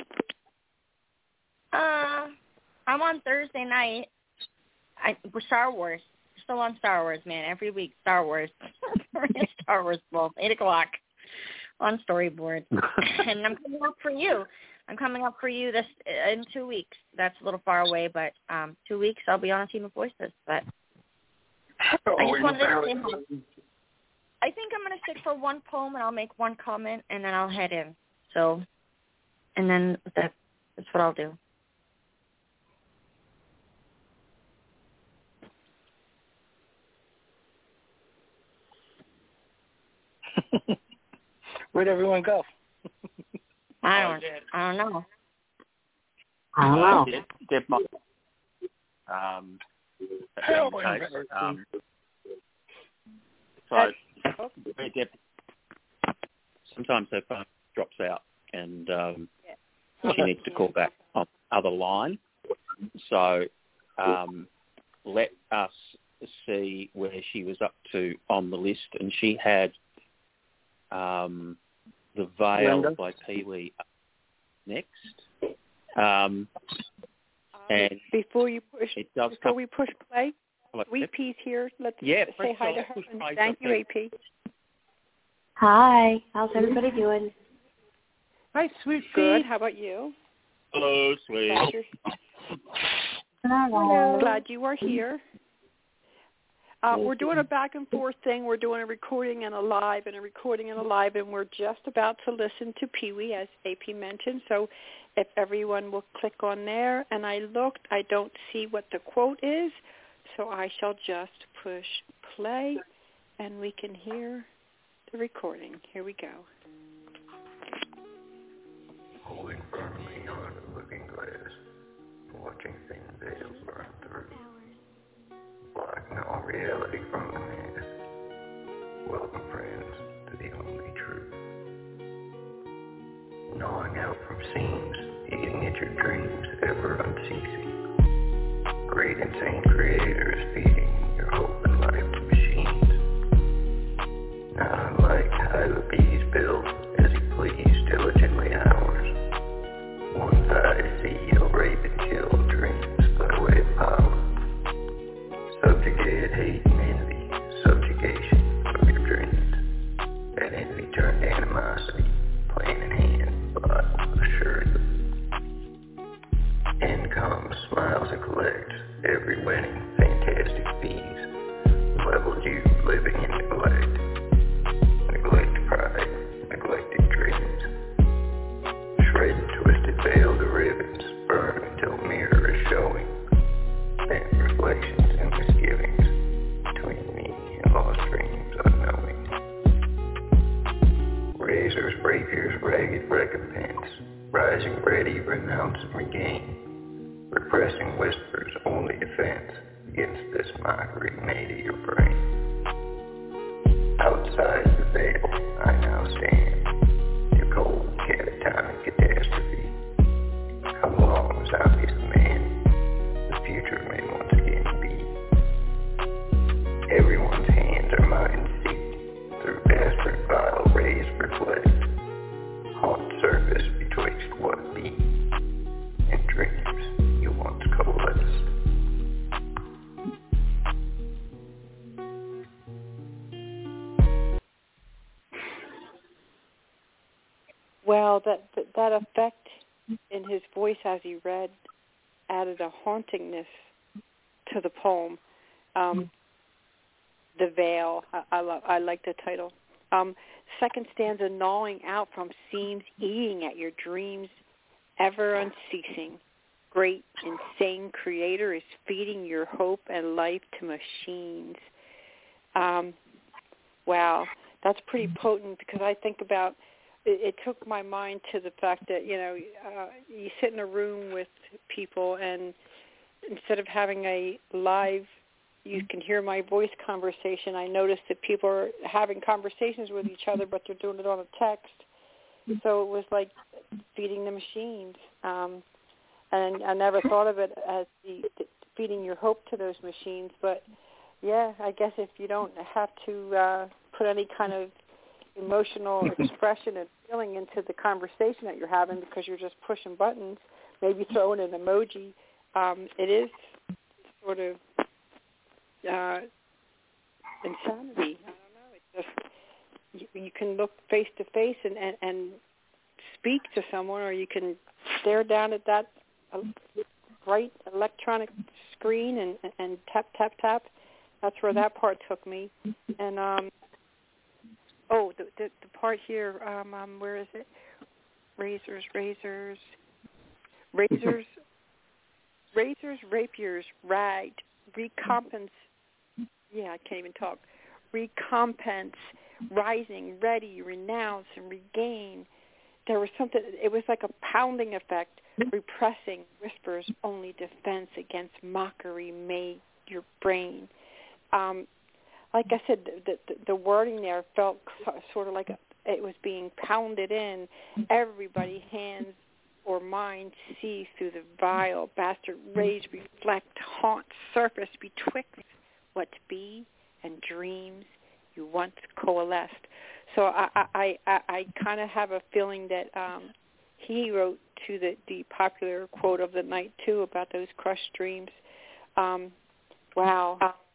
Uh, I'm on Thursday night. I we're Star Wars. We're still on Star Wars, man. Every week, Star Wars. Star Wars Bowl, eight o'clock on Storyboard. And I'm coming up for you. I'm coming up for you this in two weeks. That's a little far away, but um, two weeks I'll be on a Team of Voices. But oh, I just wanted to say, I think I'm going to stick for one poem, and I'll make one comment, and then I'll head in. So, and then that, that's what I'll do. Where'd everyone go? I don't. I don't know. I don't know. Deb, Deb might, um, Help case, um, so Deb, sometimes her phone drops out, and um, yeah. she needs to call back on the other line. So um, let us see where she was up to on the list, and she had um, The Veil Linda? by Pee-wee next. Um, and before you push, it does before come, we push play, Hello, Sweet Pea's here. Let's yeah, say hi to her. push And play, thank okay. you, A P. Hi. How's everybody doing? Hi, Sweet Pea. Good. How about you? Hello, sweet. Glad, you're, Hello. glad you are here. Uh, we're doing a back and forth thing. We're doing a recording and a live and a recording and a live, and we're just about to listen to Pee-wee, as A P mentioned. So if everyone will click on there, and I looked, I don't see what the quote is, so I shall just push play, and we can hear the recording. Here we go. Holding firmly on the looking glass, watching thin veils burn through. Blocking all reality from the man. Welcome, friends, to the only truth. gnawing out from seams, eating at your dreams, ever unceasing. Great insane creators feeding your hope and life to machines. Not unlike how the bees build, as he please, diligently ours. One side seed a raven kill dreams by way of power. Subjugated hate and envy, subjugation of your dreams. That envy turned animosity, playing in hand, but assuredly. In comes, smiles and collects, every winning, fantastic fees. Leveled you living in neglect. Neglect pride, neglected dreams. Shred and twisted veil the ribbons, burn until mirror is showing. And reflections and misgivings between me and lost dreams unknowing. Razors, rapiers, ragged recompense, rising ready, renounce and regain. Repressing whispers, only defense against this mockery made of your brain. Outside the veil, I now stand, your cold, catatonic catastrophe. Come along, zombies of man, the future may once again be. Everyone's hands are mine seek, through bastard vile rays reflect. Haunt surface betwixt what be, and dreams you once coalesced. Well, that, that that effect in his voice as he read added a hauntingness to the poem. Um, the Veil, I, I, love, I like the title. Um, second stanza, gnawing out from seams, eating at your dreams, ever unceasing. Great, insane creator is feeding your hope and life to machines. Um, wow, that's pretty potent because I think about it took my mind to the fact that, you know, uh, you sit in a room with people and instead of having a live, you can hear my voice conversation, I noticed that people are having conversations with each other, but they're doing it on a text. So it was like feeding the machines. Um, and I never thought of it as the, the feeding your hope to those machines. But, yeah, I guess if you don't have to uh, put any kind of emotional expression and feeling into the conversation that you're having because you're just pushing buttons, maybe throwing an emoji, um, it is sort of uh, insanity. I don't know. It's just you, you can look face to face and, and, and speak to someone, or you can stare down at that uh, bright electronic screen and, and tap, tap, tap. That's where that part took me. And um, Oh, the, the the part here, um, um, where is it? Razors, razors, razors, razors, rapiers, ragged, recompense. Yeah, I can't even talk. Recompense, rising, ready, renounce, and regain. There was something, it was like a pounding effect, repressing, whispers, only defense against mockery made your brain. Um, Like I said, the, the, the wording there felt sort of like a, it was being pounded in. Everybody, hands or mind, see through the vile bastard rage, reflect, haunt, surface betwixt what be and dreams you once coalesced. So I I, I, I kind of have a feeling that um, he wrote to the, the popular quote of the night, too, about those crushed dreams. Um, wow.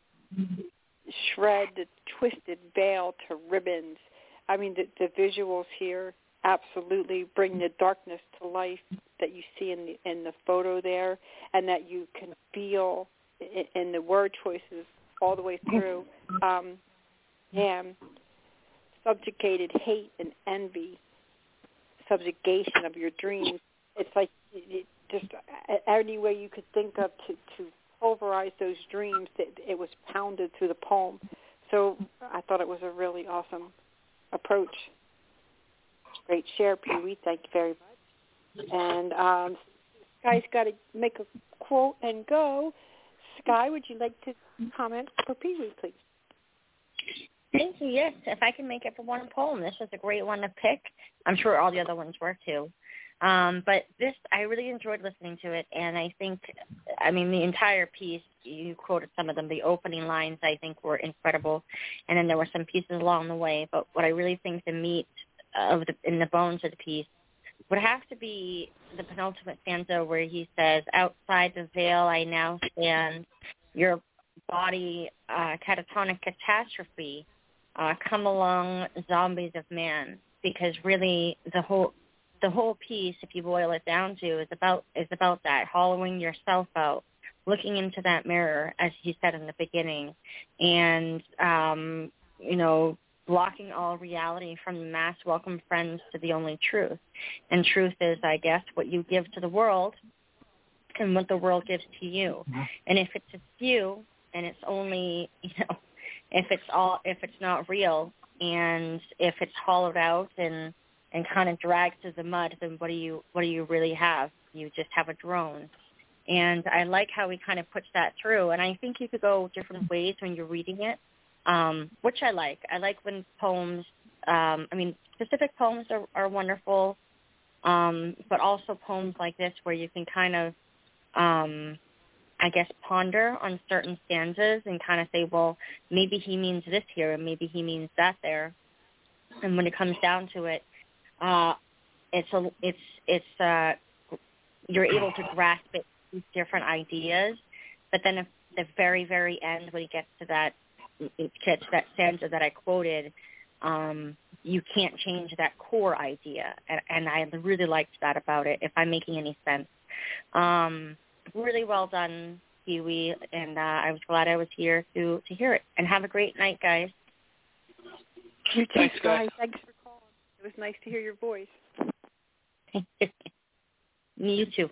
Shred the twisted veil to ribbons. I mean, the, the visuals here absolutely bring the darkness to life that you see in the in the photo there, and that you can feel in, in the word choices all the way through. Um, and subjugated hate and envy, subjugation of your dreams. It's like it, just any way you could think of to to pulverize those dreams, that it was pounded through the poem. So I thought it was a really awesome approach. Great share, Pee Wee. Thank you very much. And um, Sky's got to make a quote and go. Sky, would you like to comment for Pee Wee, please? Thank you. Yes, if I can make it for one poem, this was a great one to pick. I'm sure all the other ones were too. Um, but this, I really enjoyed listening to it, and I think, I mean, the entire piece, you quoted some of them, the opening lines I think were incredible, and then there were some pieces along the way, but what I really think the meat of the, in the bones of the piece would have to be the penultimate stanza where he says, outside the veil I now stand, your body, uh, catatonic catastrophe, uh, come along zombies of man, because really the whole the whole piece, if you boil it down to, is about is about that, hollowing yourself out, looking into that mirror, as he said in the beginning, and um, you know, blocking all reality from the mass welcome friends to the only truth. And truth is, I guess, what you give to the world and what the world gives to you. Mm-hmm. And if it's a few and it's only, you know, if it's all, if it's not real and if it's hollowed out and and kind of dragged through the mud, then what do you what do you really have? You just have a drone. And I like how he kind of puts that through. And I think you could go different ways when you're reading it, um, which I like. I like when poems, um, I mean, specific poems are, are wonderful, um, but also poems like this where you can kind of, um, I guess, ponder on certain stanzas and kind of say, well, maybe he means this here and maybe he means that there. And when it comes down to it, Uh, it's a, it's, it's, uh, you're able to grasp it with different ideas, but then at the very, very end, when you get to that, get to that stanza that I quoted, um, you can't change that core idea, and, and I really liked that about it, if I'm making any sense. Um, really well done, Huey, and uh, I was glad I was here to, to hear it. And have a great night, guys. You too, guys. Thanks for calling. It was nice to hear your voice. You too.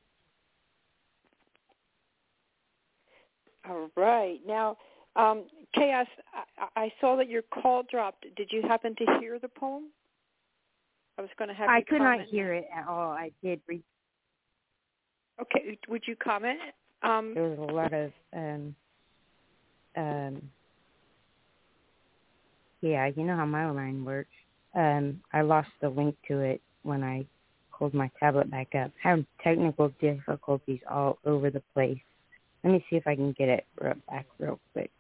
All right. Now, um, Chaos, I, I saw that your call dropped. Did you happen to hear the poem? I was going to have I you could comment. not hear it at all. I did read. Okay. Would you comment? Um, there was a lot of, um, um, yeah, you know how my line works. Um, I lost the link to it when I pulled my tablet back up. I have technical difficulties all over the place. Let me see if I can get it back real quick.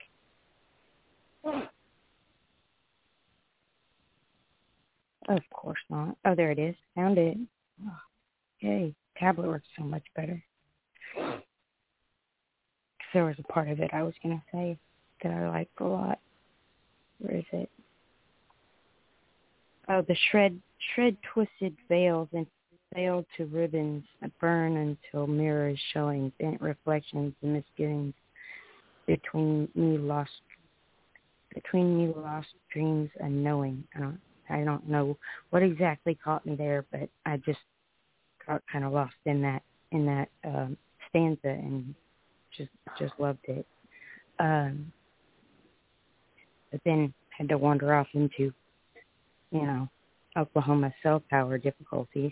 Of course not. Oh, there it is. Found it. Oh, yay. Tablet works so much better. There was a part of it I was going to say that I liked a lot. Where is it? Oh, the shred, shred twisted veils and veiled to ribbons that burn until mirrors showing bent reflections and misgivings between me lost, between me lost dreams and knowing. I don't, I don't know what exactly caught me there, but I just got kind of lost in that, in that um, stanza and just, just loved it. Um, but then had to wander off into, you know, Oklahoma cell tower difficulties.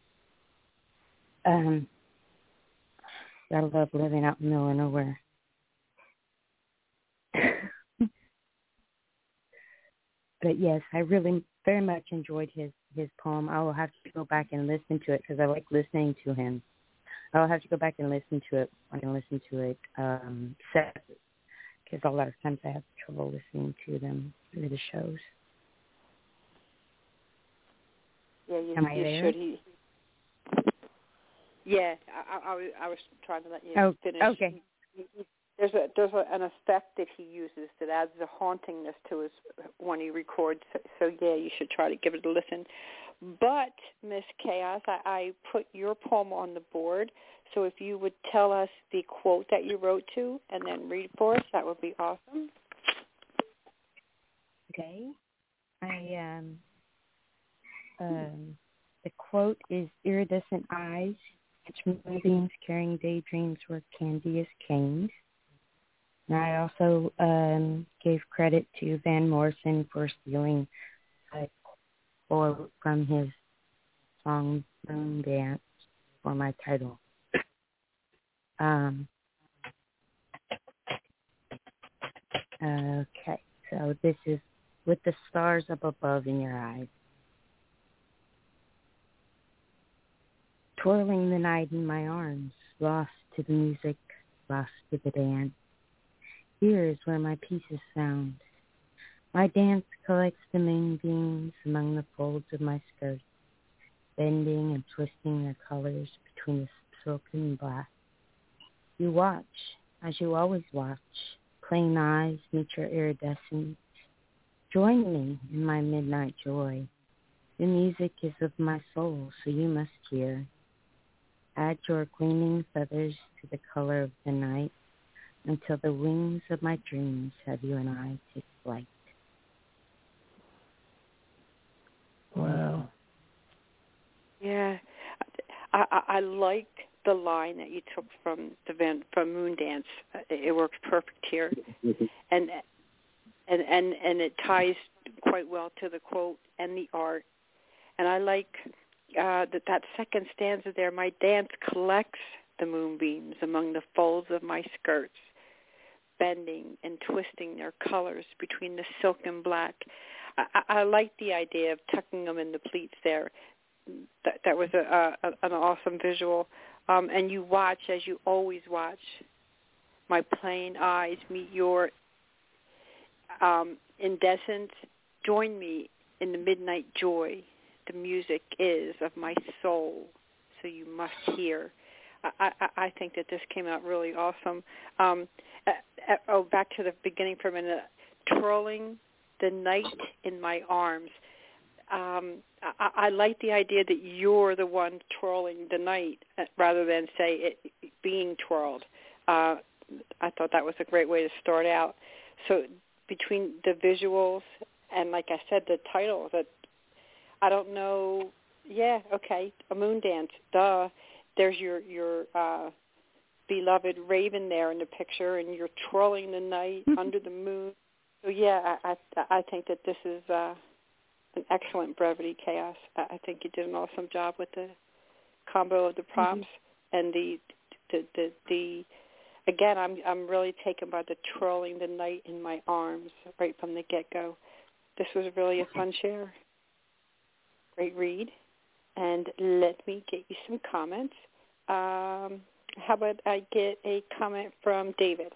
Um, gotta love living out in the middle of nowhere. But yes, I really very much enjoyed his, his poem. I will have to go back and listen to it because I like listening to him. I'll have to go back and listen to it. I can listen to it um, separately because a lot of times I have trouble listening to them through the shows. Yeah, you, Am I you there? should. He, yeah, I, I, I was trying to let you oh, finish. Okay. He, he, there's a there's a, an effect that he uses that adds a hauntingness to his when he records. So, so yeah, you should try to give it a listen. But Miss Chaos, I, I put your poem on the board. So if you would tell us the quote that you wrote to and then read for us, that would be awesome. Okay. I um. Um, the quote is, iridescent eyes, catch moonbeams carrying daydreams were candy as canes. And I also um, gave credit to Van Morrison for stealing a quote from his song Moon Dance for my title. Um, okay, so this is with the stars up above in your eyes. Twirling the night in my arms, lost to the music, lost to the dance. Here is where my pieces sound. My dance collects the moonbeams among the folds of my skirt, bending and twisting their colors between the silken black. You watch, as you always watch, plain eyes meet your iridescence. Join me in my midnight joy. The music is of my soul, so you must hear. Add your gleaming feathers to the color of the night until the wings of my dreams have you and I take flight. Wow. Yeah, I, I, I liked the line that you took from the Van, from Moondance. It works perfect here, and and and and it ties quite well to the quote and the art. And I like uh, that that second stanza there. My dance collects the moonbeams among the folds of my skirts, bending and twisting their colors between the silk and black. I, I like the idea of tucking them in the pleats there. That, that was a, a, an awesome visual. Um, and you watch, as you always watch, my plain eyes meet your um, indecent. Join me in the midnight joy. The music is of my soul, so you must hear. I, I, I think that this came out really awesome. Um, uh, uh, oh, back to the beginning for a minute. Twirling the night in my arms. Um, I, I like the idea that you're the one twirling the night rather than, say, it being twirled. Uh, I thought that was a great way to start out. So between the visuals and, like I said, the title, that I don't know, yeah, okay, a moon dance, duh. There's your, your uh, beloved raven there in the picture, and you're twirling the night under the moon. So, yeah, I, I, I think that this is uh, an excellent brevity chaos. I think you did an awesome job with the combo of the prompts mm-hmm. and the, the, the, the, again, I'm I'm really taken by the twirling the night in my arms right from the get-go. This was really a fun share. Great read. And let me get you some comments. Um, how about I get a comment from David?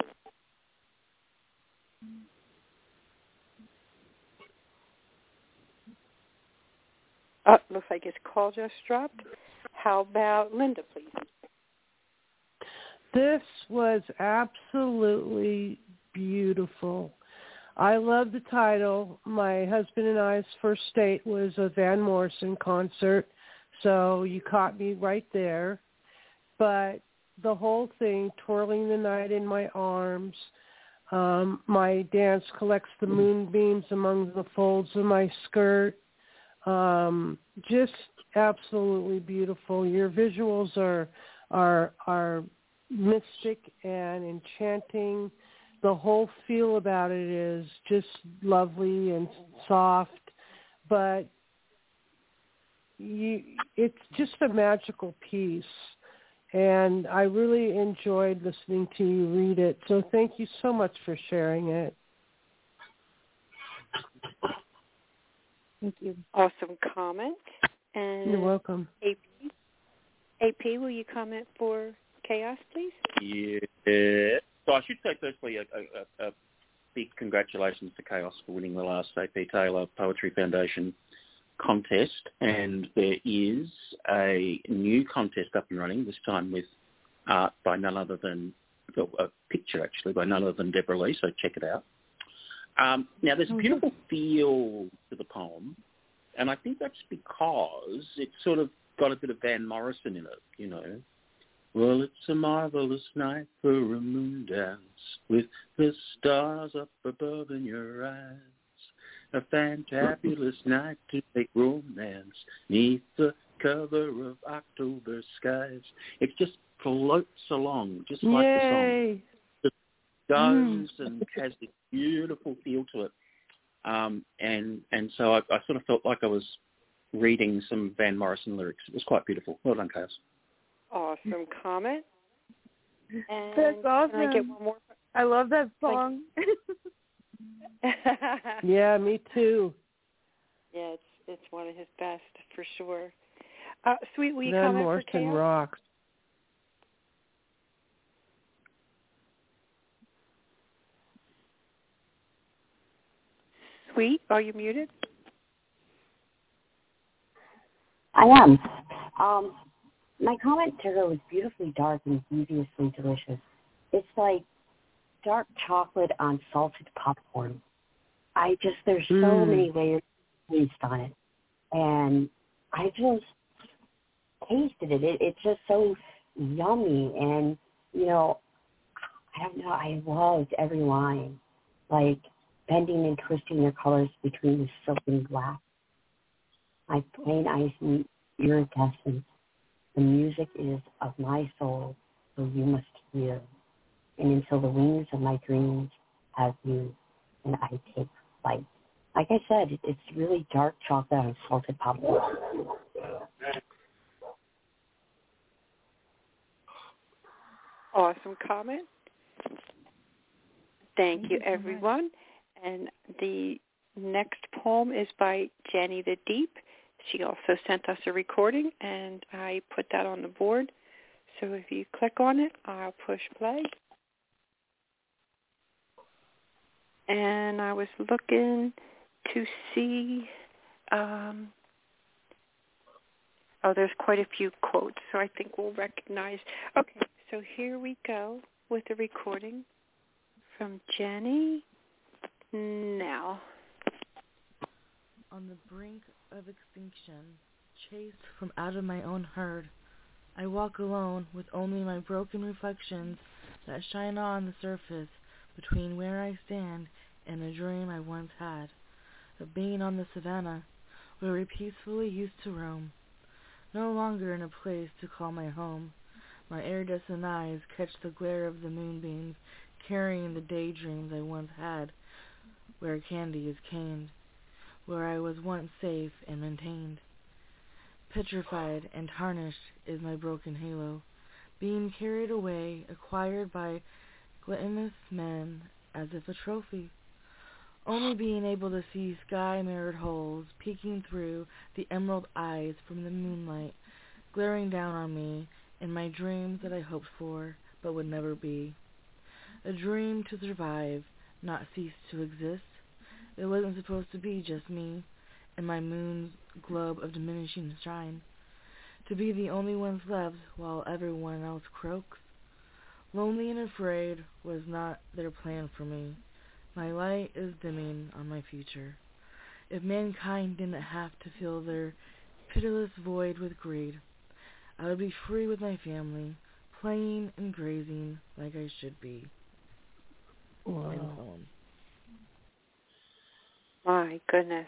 Oh, looks like his call just dropped. How about Linda, please? This was absolutely beautiful. I love the title. My husband and I's first date was a Van Morrison concert, so you caught me right there. But the whole thing, twirling the night in my arms, um, my dance collects the moonbeams among the folds of my skirt, um, just absolutely beautiful. Your visuals are are are mystic and enchanting. The whole feel about it is just lovely and soft, but you, it's just a magical piece, and I really enjoyed listening to you read it. So thank you so much for sharing it. Thank you. Awesome comment. And you're welcome. A P, A P, will you comment for Chaos, please? Yeah. So I should say firstly a, a, a big congratulations to Chaos for winning the last A P Taylor Poetry Foundation contest. And there is a new contest up and running, this time with art by none other than, a picture actually, by none other than Deborah Lee, so check it out. Um, now, there's a beautiful feel to the poem, and I think that's because it's sort of got a bit of Van Morrison in it, you know. Well, it's a marvelous night for a moon dance with the stars up above in your eyes. A fantabulous night to make romance neath the cover of October skies. It just floats along, just like Yay. the song. It goes Mm. and has this beautiful feel to it. Um, and and so I, I sort of felt like I was reading some Van Morrison lyrics. It was quite beautiful. Well done, Chaos. Awesome comment. And That's awesome. Can I get one more? I love that song. Yeah, me too. Yeah, it's it's one of his best for sure. Uh, Sweet, will you Van comment for Morrison Chaos? rocks. Sweet, are you muted? I am. Um, my comment to her was beautifully dark and deviously delicious. It's like dark chocolate on salted popcorn. I just, there's so Mm. many layers placed on it. And I just tasted it. it. It's just so yummy. And, you know, I don't know, I loved every line. Like bending and twisting their colors between the silk and glass. My plain icy iridescent. The music is of my soul, so you must hear. And until the wings of my dreams have you, and I take flight. Like I said, it, it's really dark chocolate on salted popcorn. Awesome comment. Thank you, everyone. And the next poem is by Jenny the Deep. She also sent us a recording, and I put that on the board. So if you click on it, I'll push play. And I was looking to see, um, oh, there's quite a few quotes, so I think we'll recognize. Okay, so here we go with the recording from Jenny now. On the brink of extinction, chased from out of my own herd, I walk alone with only my broken reflections that shine on the surface between where I stand and a dream I once had, of being on the savannah where we peacefully used to roam, no longer in a place to call my home. My iridescent eyes catch the glare of the moonbeams, carrying the daydreams I once had, where candy is caned, where I was once safe and maintained. Petrified and tarnished is my broken halo, being carried away, acquired by gluttonous men as if a trophy. Only being able to see sky-mirrored holes peeking through the emerald eyes from the moonlight, glaring down on me in my dreams that I hoped for but would never be. A dream to survive, not cease to exist. It wasn't supposed to be just me and my moon's globe of diminishing shine, to be the only ones left while everyone else croaks. Lonely and afraid was not their plan for me. My light is dimming on my future. If mankind didn't have to fill their pitiless void with greed, I would be free with my family, playing and grazing like I should be. Wow. End poem. My goodness.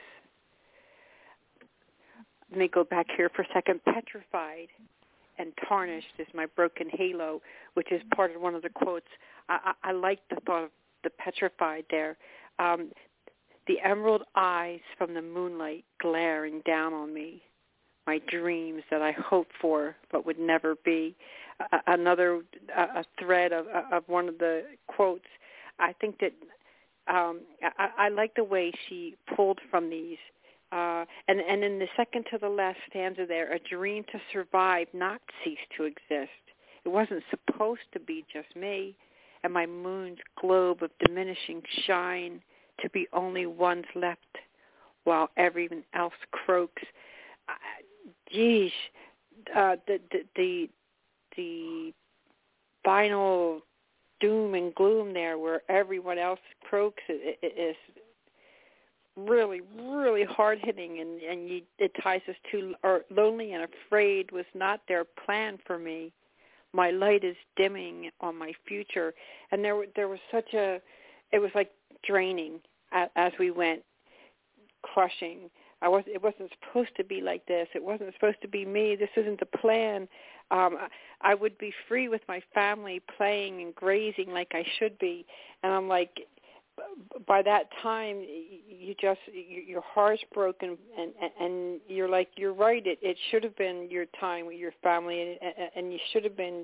Let me go back here for a second. Petrified and tarnished is my broken halo, which is part of one of the quotes. I, I, I like the thought of the petrified there. Um, the emerald eyes from the moonlight glaring down on me. My dreams that I hoped for but would never be. Uh, another uh, a thread of, of one of the quotes. I think that um, I, I like the way she pulled from these. Uh, and, and in the second to the last stanza there, a dream to survive, not cease to exist. It wasn't supposed to be just me and my moon's globe of diminishing shine, to be only ones left while everyone else croaks. Uh, geez, uh, the, the, the, the final doom and gloom there where everyone else croaks is really, really hard-hitting, and, and you, it ties us to or lonely and afraid was not their plan for me. My light is dimming on my future. And there, there was such a, it was like draining as, as we went, crushing. I was, it wasn't supposed to be like this. It wasn't supposed to be me. This isn't the plan. Um, I, I would be free with my family, playing and grazing like I should be. And I'm like, by that time, you just your heart's broken, and and you're like, you're right. It it should have been your time with your family, and, and you should have been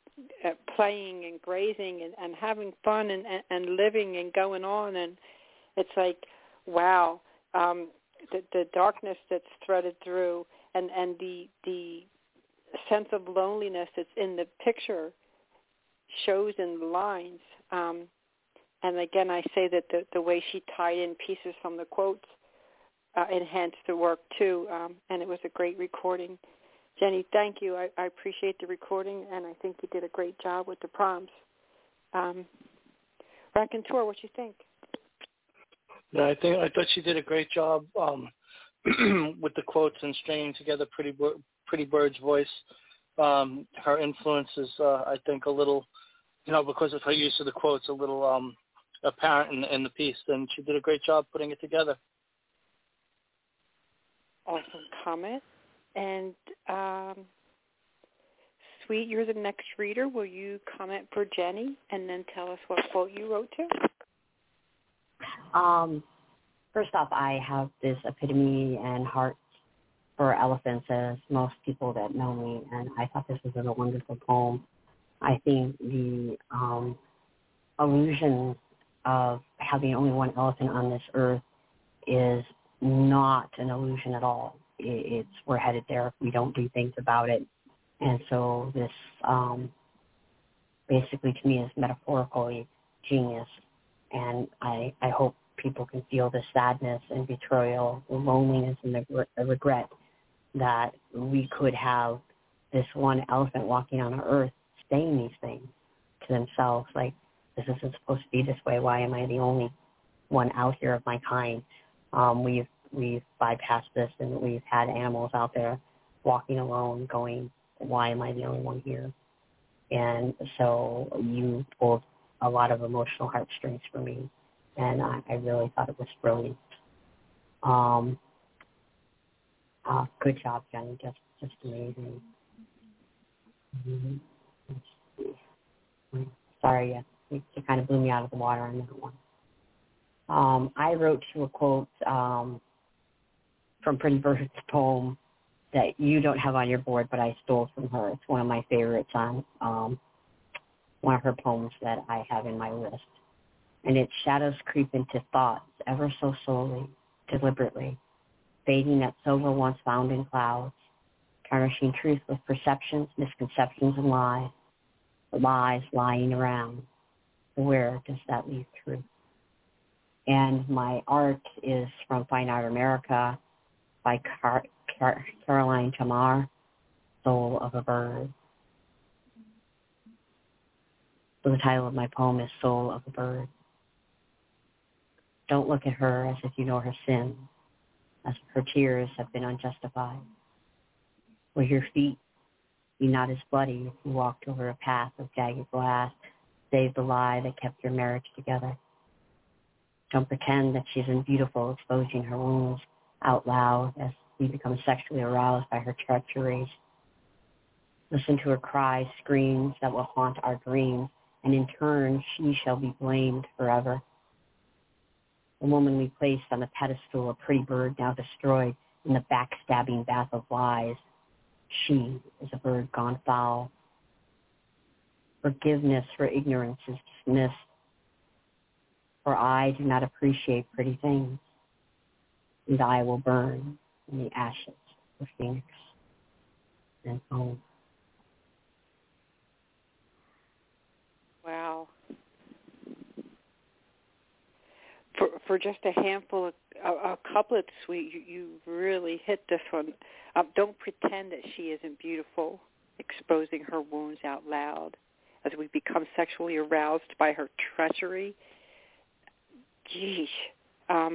playing and grazing and, and having fun and, and living and going on. And It's like, wow, um, the, the darkness that's threaded through, and, and the the sense of loneliness that's in the picture shows in the lines. Um, and again, I say that the, the way she tied in pieces from the quotes uh, enhanced the work too, um, and it was a great recording. Jenny, thank you. I, I appreciate the recording, and I think you did a great job with the prompts. Um, Raconteur, what you think? Yeah, I think I thought she did a great job um, with the quotes and stringing together Pretty Pretty Bird's voice. Um, her influence is, uh, I think, a little, you know, because of her use of the quotes, a little um, apparent in, in the piece. And she did a great job putting it together. Awesome comment. And um, Sweet, you're the next reader. Will you comment for Jenny and then tell us what quote you wrote to? Um, first off, I have this epitome and heart for elephants, as most people that know me, and I thought this was a wonderful poem. I think the um, illusion of having only one elephant on this earth is not an illusion at all. It's we're headed there if we don't do things about it. And so this um, basically to me is metaphorically genius. And I, I hope people can feel the sadness and betrayal, the loneliness and the, the regret that we could have this one elephant walking on our earth saying these things to themselves, like, this isn't supposed to be this way. Why am I the only one out here of my kind? Um, we've we've bypassed this, and we've had animals out there walking alone going, why am I the only one here? And so you pulled a lot of emotional heartstrings for me, and I, I really thought it was brilliant. Um, uh, good job, Jenny. Just, just amazing. Mm-hmm. Sorry, yeah, you, you kind of blew me out of the water on that one. Um, I wrote to a quote um, from Pretty Bird's poem that you don't have on your board, but I stole from her. It's one of my favorites on um, one of her poems that I have in my list. And its shadows creep into thoughts ever so slowly, deliberately, fading that silver once found in clouds, tarnishing truth with perceptions, misconceptions, and lies, the lies lying around. Where does that leave truth? And my art is from Fine Art America by Car- Car- Caroline Tamar, Soul of a Bird. So the title of my poem is Soul of a Bird. Don't look at her as if you know her sin, as if her tears have been unjustified. Will your feet be not as bloody if you walked over a path of jagged glass, save the lie that kept your marriage together? Don't pretend that she isn't beautiful, exposing her wounds out loud as we become sexually aroused by her treacheries. Listen to her cries, screams that will haunt our dreams, and in turn, she shall be blamed forever. The woman we placed on the pedestal, a pretty bird now destroyed in the backstabbing bath of lies. She is a bird gone foul. Forgiveness for ignorance is dismissed, for I do not appreciate pretty things, and I will burn in the ashes of Phoenix and home. Wow. For for just a handful of a, a couplets, Sweet, you, you really hit this one. Um, don't pretend that she isn't beautiful, exposing her wounds out loud as we become sexually aroused by her treachery. Geesh. Um,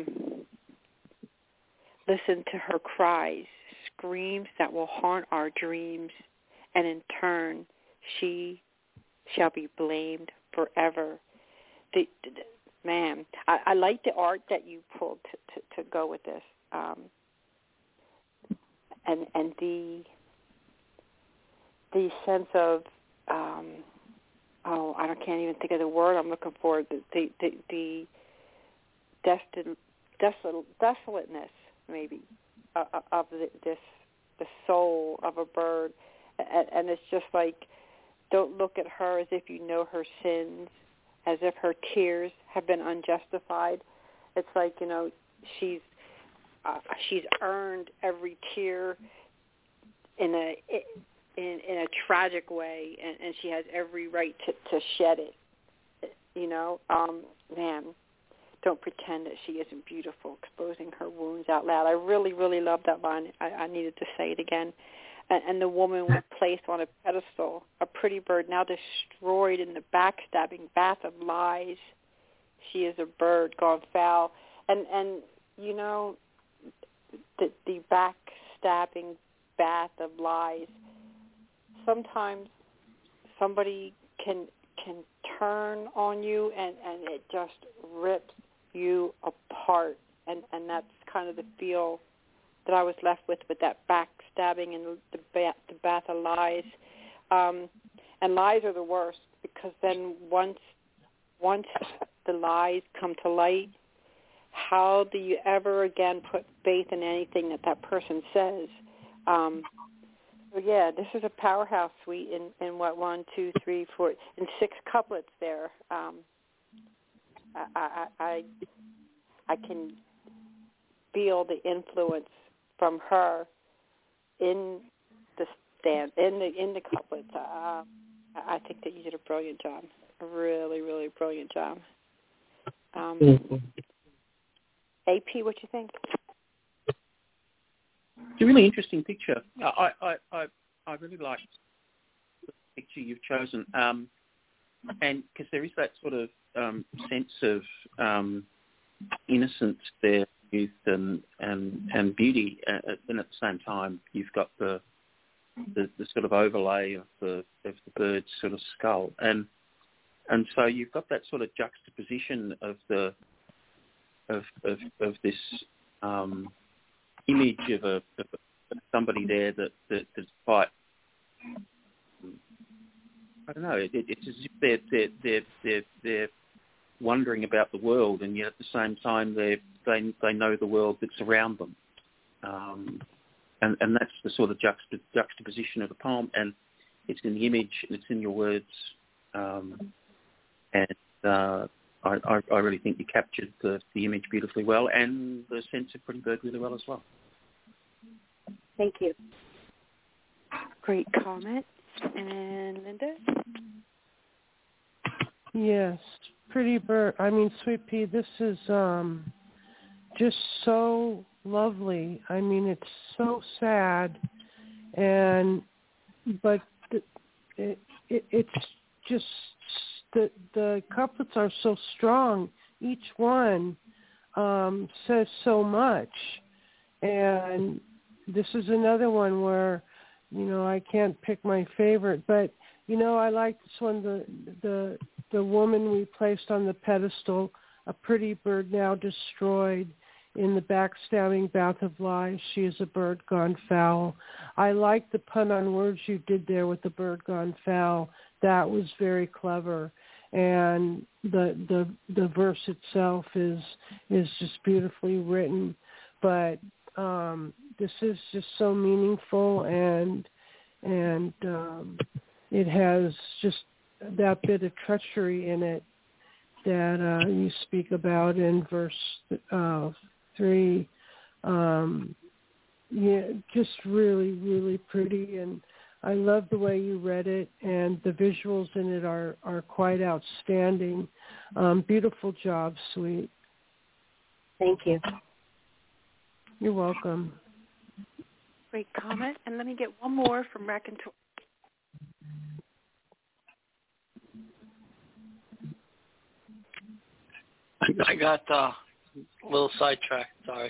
listen to her cries, screams that will haunt our dreams, and in turn, she shall be blamed forever. The, the, man, I, I like the art that you pulled to, to, to go with this, um, and and the the sense of um, oh, I don't, can't even think of the word I'm looking for. The the the, the destin, desolate, desolateness, maybe, uh, of the, this the soul of a bird, and, and it's just like, don't look at her as if you know her sins, as if her tears have been unjustified. It's like, you know, she's uh, she's earned every tear in a in in a tragic way, and, and she has every right to, to shed it. You know, um, man, don't pretend that she isn't beautiful, exposing her wounds out loud. I really, really love that line. I, I needed to say it again. And, and the woman was placed on a pedestal, a pretty bird now destroyed in the backstabbing bath of lies. She is a bird gone foul. And, and you know, the, the backstabbing bath of lies, sometimes somebody can can turn on you and, and it just rips you apart. And, and that's kind of the feel that I was left with, with that backstabbing and the, bath, the bath of lies. Um, and lies are the worst, because then once once the lies come to light, how do you ever again put faith in anything that that person says? Um, so yeah, this is a powerhouse suite in, in what, one, two, three, four, in six couplets there. Um, I, I, I, I can feel the influence from her in the stand, in the in the couplets. Uh, I think that you did a brilliant job, a really, really brilliant job. Um, mm-hmm. A P, what you think? It's a really interesting picture. I I, I, I really like the picture you've chosen, um, and because there is that sort of um, sense of um, innocence there, youth and and, and beauty, uh, and at the same time you've got the, the the sort of overlay of the of the bird's sort of skull, and and so you've got that sort of juxtaposition of the of of, of this um, image of a of somebody there that that that's quite, I don't know, it, it's as if they're they're they're they're, they're wondering about the world, and yet at the same time they they they know the world that's around them, um, and and that's the sort of juxtap- juxtaposition of the poem, and it's in the image and it's in your words, um, and uh, I, I I really think you captured the the image beautifully well, and the sense of Pretty Bird really well as well. Thank you. Great comment. And Linda? Yes, Pretty Bird. I mean, Sweet Pea, this is um, just so lovely. I mean, it's so sad, and but the, it, it, it's just the the couplets are so strong. Each one um, says so much, and this is another one where, you know, I can't pick my favorite, but you know, I like this one. The the the woman we placed on the pedestal, a pretty bird now destroyed in the backstabbing bath of lies. She is a bird gone foul. I like the pun on words you did there with the bird gone foul. That was very clever, and the the the verse itself is is just beautifully written. But um, this is just so meaningful, and and um, it has just that bit of treachery in it that uh, you speak about in verse uh, three. Um, yeah, just really, really pretty, and I love the way you read it, and the visuals in it are, are quite outstanding. Um, beautiful job, Sweet. Thank you. You're welcome. Great comment. And let me get one more from Raconteur. I got uh, a little sidetracked. Sorry.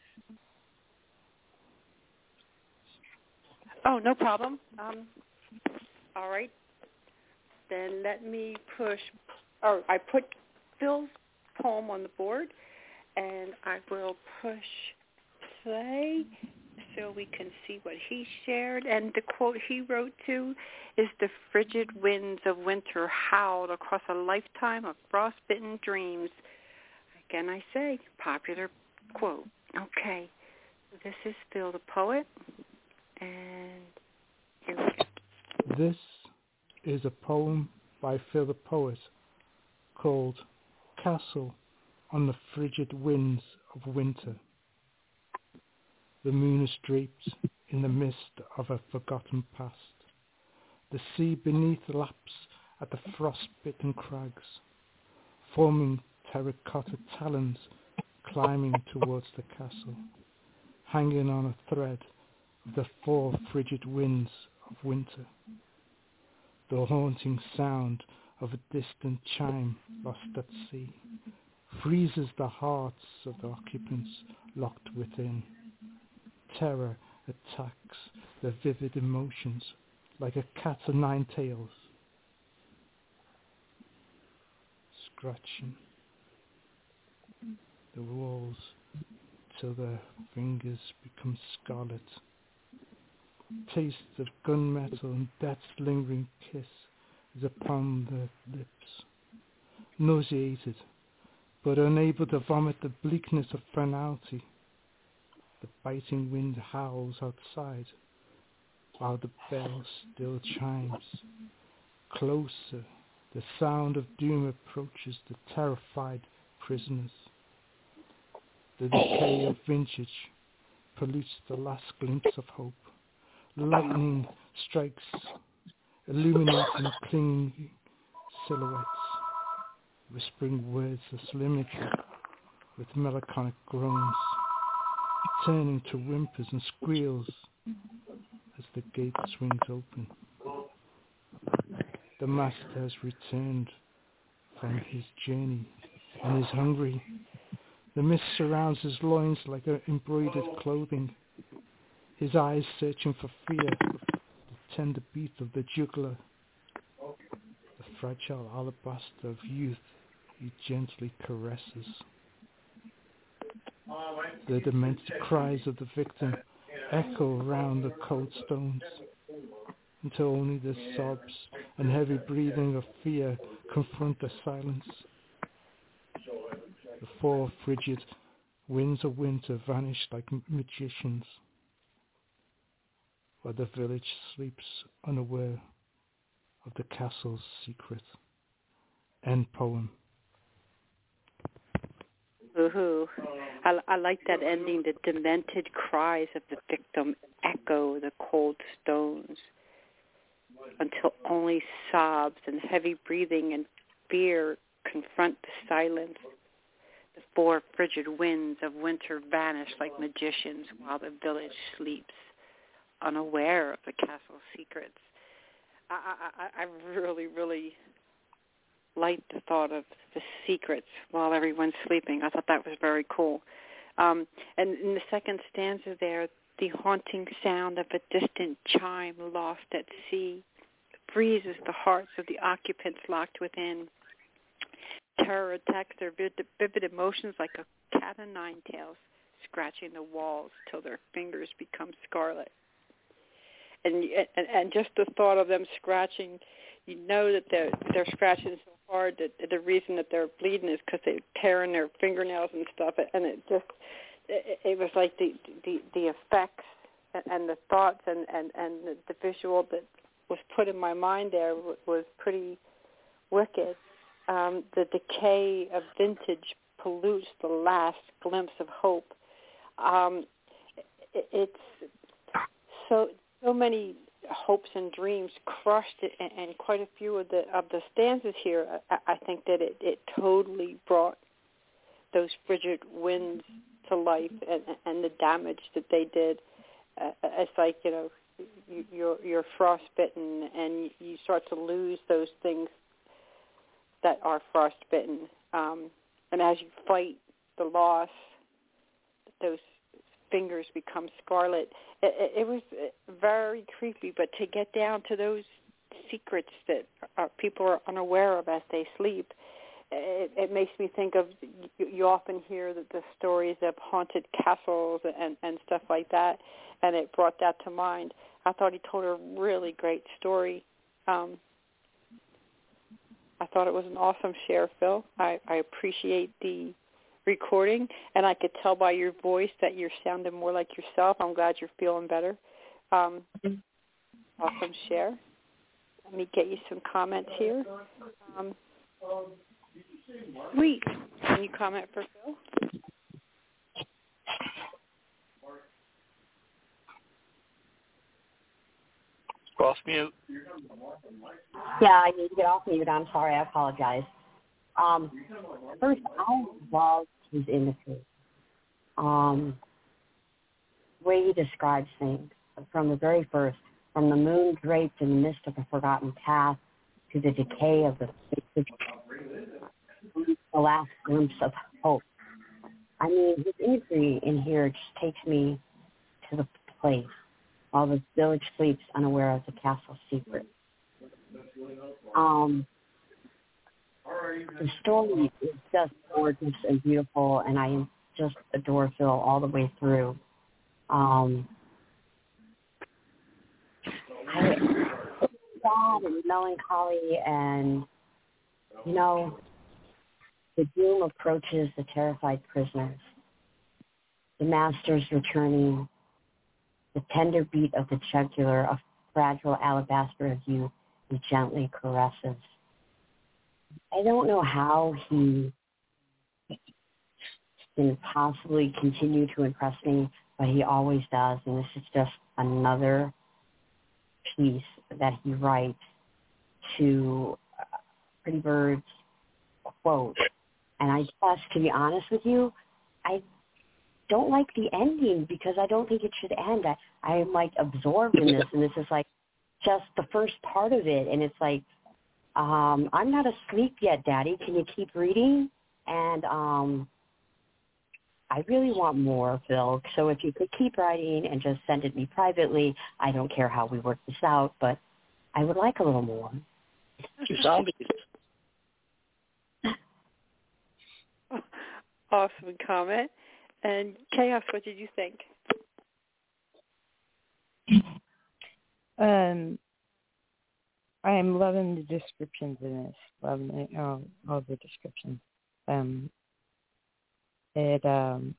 Oh, no problem. Um, all right. Then let me push. Or I put Phil's poem on the board, and I will push play so we can see what he shared. And the quote he wrote too is, "The frigid winds of winter howled across a lifetime of frostbitten dreams." Again, I say, popular quote. Okay, this is Phil the poet, and here we go. This is a poem by Phil the poet called Castle on the frigid winds of winter. The moon is draped in the mist of a forgotten past. The sea beneath laps at the frost-bitten crags, forming terracotta talons climbing towards the castle, hanging on a thread of the four frigid winds of winter. The haunting sound of a distant chime lost at sea freezes the hearts of the occupants locked within. Terror attacks their vivid emotions like a cat o' nine tails, scratching the walls till their fingers become scarlet. Taste of gunmetal and death's lingering kiss is upon their lips. Nauseated, but unable to vomit the bleakness of finality, the biting wind howls outside, while the bell still chimes. Closer, the sound of doom approaches the terrified prisoners. The decay of vintage pollutes the last glimpse of hope. Lightning strikes, illuminating clinging silhouettes, whispering words of solemnity with melancholic groans, turning to whimpers and squeals as the gate swings open. The master has returned from his journey and is hungry. The mist surrounds his loins like a embroidered clothing, his eyes searching for fear, the tender beat of the jugular, the fragile alabaster of youth he gently caresses. The demented cries of the victim echo round the cold stones, until only the sobs and heavy breathing of fear confront the silence. The four frigid winds of winter vanish like magicians, while the village sleeps unaware of the castle's secret. End poem. Woohoo. I, I like that ending. The demented cries of the victim echo the cold stones until only sobs and heavy breathing and fear confront the silence. The four frigid winds of winter vanish like magicians while the village sleeps, unaware of the castle's secrets. I, I, I really, really like the thought of the secrets while everyone's sleeping. I thought that was very cool. Um, and in the second stanza there, the haunting sound of a distant chime lost at sea freezes the hearts of the occupants locked within. Terror attacks their vivid emotions like a cat o' nine tails, scratching the walls till their fingers become scarlet. And, and and just the thought of them scratching, you know that they're they're scratching so hard that the reason that they're bleeding is because they're tearing their fingernails and stuff. And it just it, it was like the the the effects and the thoughts and and and the visual that was put in my mind there was pretty wicked. Um, the decay of vintage pollutes the last glimpse of hope. Um, it, it's so so many hopes and dreams crushed, and, and quite a few of the of the stanzas here. I, I think that it, it totally brought those frigid winds to life, and, and the damage that they did. Uh, it's like, you know, you, you're you're frostbitten, and you start to lose those things that are frostbitten. Um, and as you fight the loss, those fingers become scarlet. It, it, it was very creepy, but to get down to those secrets that are, people are unaware of as they sleep, it, it makes me think of, you, you often hear the, the stories of haunted castles and, and stuff like that, and it brought that to mind. I thought he told a really great story. Um, I thought it was an awesome share, Phil. I, I appreciate the recording, and I could tell by your voice that you're sounding more like yourself. I'm glad you're feeling better. Um, awesome share. Let me get you some comments here. Um, Sweet. Can you comment for Phil? Off mute. Yeah, I need to get off mute. I'm sorry. I apologize. Um, first, I love his imagery. Um, the way he describes things from the very first, from the moon draped in the mist of a forgotten path to the decay of the the last glimpse of hope. I mean, his imagery in here just takes me to the place while the village sleeps unaware of the castle's secret. Um, the story is just gorgeous and beautiful, and I just adore Phil all the way through. Um, I, it's sad and melancholy, and, you know, the doom approaches the terrified prisoners. The master's returning. The tender beat of the jugular, a fragile alabaster of you he gently caresses. I don't know how he can possibly continue to impress me, but he always does, and this is just another piece that he writes to uh, Pretty Bird's quote. And I just, to be honest with you, I don't like the ending because I don't think it should end. I, I'm like absorbed in this, and this is like just the first part of it. And it's like, um, I'm not asleep yet, Daddy. Can you keep reading? And um, I really want more, Phil. So if you could keep writing and just send it me privately, I don't care how we work this out, but I would like a little more. Zombies. Awesome comment. And Chaos, what did you think? Um, I am loving the descriptions in this. Loving it, all, all the descriptions. Um, it um,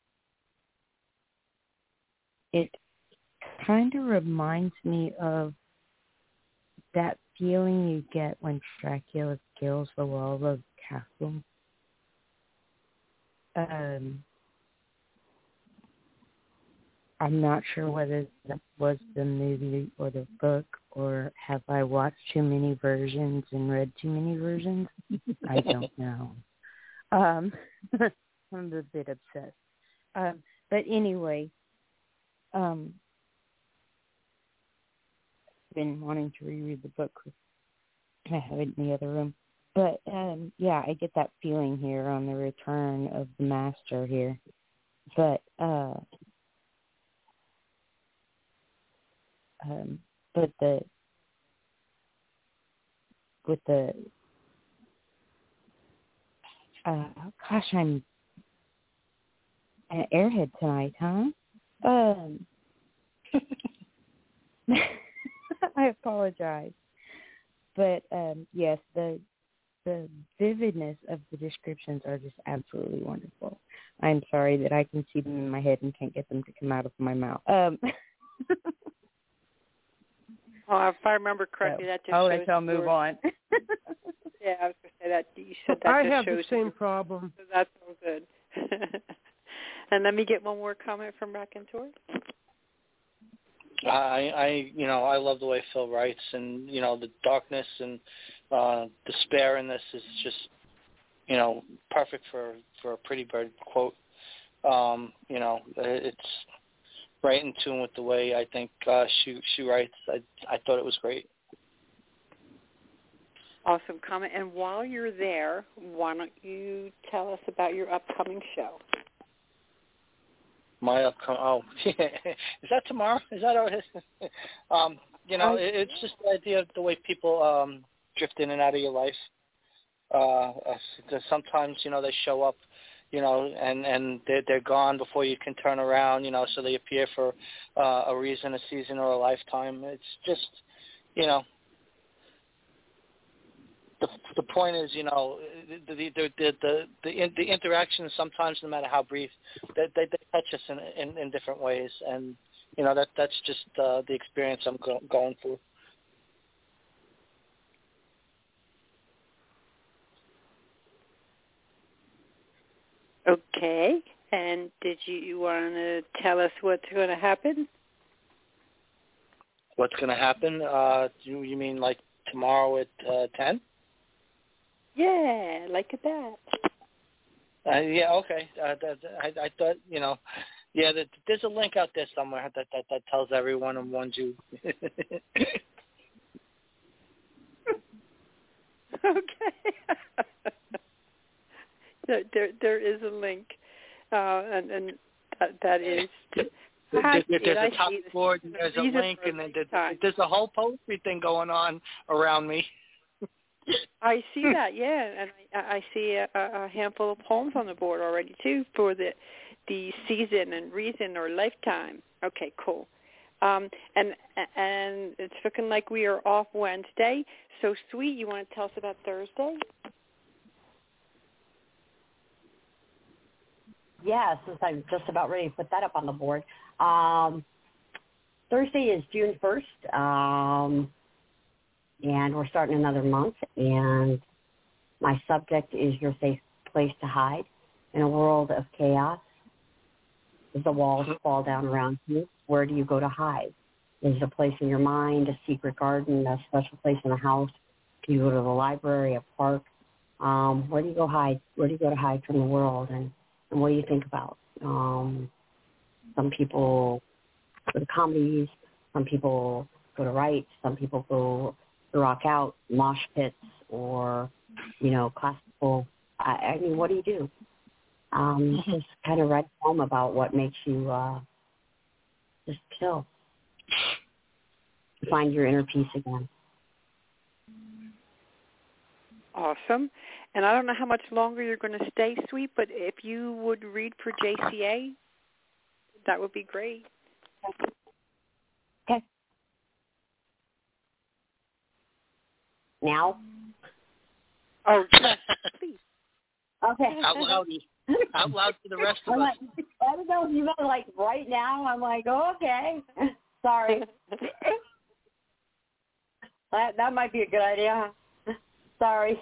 it kind of reminds me of that feeling you get when Dracula scales the wall of the castle. Um, I'm not sure whether that was the movie or the book, or have I watched too many versions and read too many versions? I don't know. Um, I'm a bit obsessed. Um, but anyway, um, I've been wanting to reread the book. I have it in the other room. But, um, yeah, I get that feeling here on the return of the master here. But, uh, um, but the, with the, uh, gosh, I'm at Airhead tonight, huh? Um, I apologize. But, um, yes, the, the vividness of the descriptions are just absolutely wonderful. I'm sorry that I can see them in my head and can't get them to come out of my mouth. Um, well, if I remember correctly, so, that just I'll shows let y'all move your, on. Yeah, I was going to say that. You said that I just have shows the same your, problem. So that's all good. And let me get one more comment from Raconteur. I, I, you know, I love the way Phil writes, and you know, the darkness and uh, despair in this is just, you know, perfect for for a Pretty Bird quote. Um, you know, it's right in tune with the way I think uh, she she writes. I I thought it was great. Awesome comment. And while you're there, why don't you tell us about your upcoming show? My upcoming, oh, yeah. Is that tomorrow? Is that how it is? um, you know, it, it's just the idea of the way people um, drift in and out of your life. Uh, uh, sometimes, you know, they show up, you know, and, and they're, they're gone before you can turn around, you know, so they appear for uh, a reason, a season, or a lifetime. It's just, you know, The, the point is, you know, the the the the, the, the interactions sometimes, no matter how brief, they, they, they touch us in, in in different ways, and you know that that's just uh, the experience I'm go, going through. Okay. And did you, you want to tell us what's going to happen? What's going to happen? Uh, you, you mean like tomorrow at uh, ten? Yeah, like that. Uh, yeah, okay. Uh, that, I, I thought, you know, yeah, that, there's a link out there somewhere that, that, that tells everyone and warns you. Okay. there, there, there is a link, uh, and, and that, that is. There, I there, there's I a top board, and there's a link, and then there, there's a whole poetry thing going on around me. I see that, yeah, and I, I see a, a handful of poems on the board already too for the the season and reason or lifetime. Okay, cool. Um, and and it's looking like we are off Wednesday. So, Sweet, you want to tell us about Thursday? Yeah, since I'm just about ready to put that up on the board. Um, Thursday is June first, um, and we're starting another month, and my subject is your safe place to hide in a world of chaos. As the walls fall down around you, where do you go to hide? Is it a place in your mind, a secret garden, a special place in the house? Do you go to the library, a park? Um, where do you go hide? Where do you go to hide from the world? And, and what do you think about? Um, some people go to comedies. Some people go to rites. Some people go to rock out, mosh pits, or, you know, classical. I, I mean, what do you do? Um, just kind of write home about what makes you uh, just chill. Find your inner peace again. Awesome. And I don't know how much longer you're going to stay, Sweet, but if you would read for J C A, that would be great. Okay. Now? Oh, please. Okay. Out loud. Out loud for the rest of I'm us. like, I don't know if you meant like right now. I'm like, oh, okay. Sorry. that that might be a good idea. Sorry.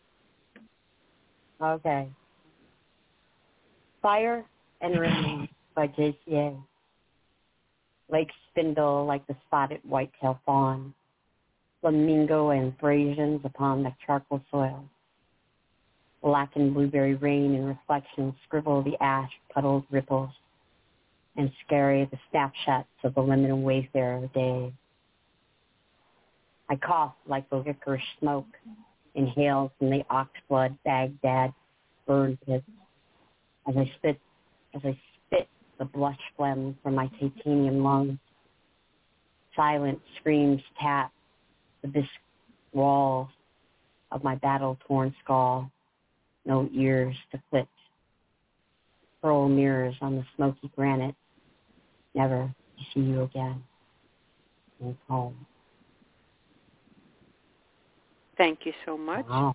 Okay. Fire and Rain by J C A. Lakes spindle like the spotted whitetail fawn. Flamingo and Frisians upon the charcoal soil. Black and blueberry rain and reflections scribble the ash puddled ripples and scary the snapshots of the limited wayfarer day. I cough like the licorice smoke inhaled from the oxblood Baghdad burn pits as I spit as I spit the blush phlegm from my titanium lungs. Silent screams tap the bisque walls of my battle-torn skull. No ears to flit. Pearl mirrors on the smoky granite. Never to see you again. It's home. Thank you so much. Wow.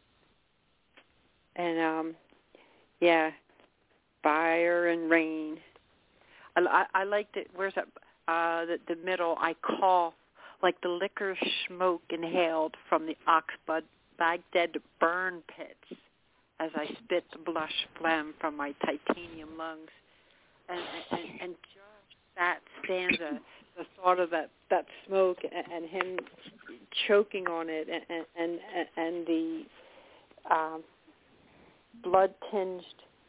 And, um, yeah, Fire and Rain. I, I, I liked it. Where's that? Uh, the, the middle, I cough like the liquor smoke inhaled from the Oxblood Baghdad burn pits as I spit the blush phlegm from my titanium lungs. And, and, and just that stanza, the thought of that, that smoke and, and him choking on it and, and, and the um, blood-tinged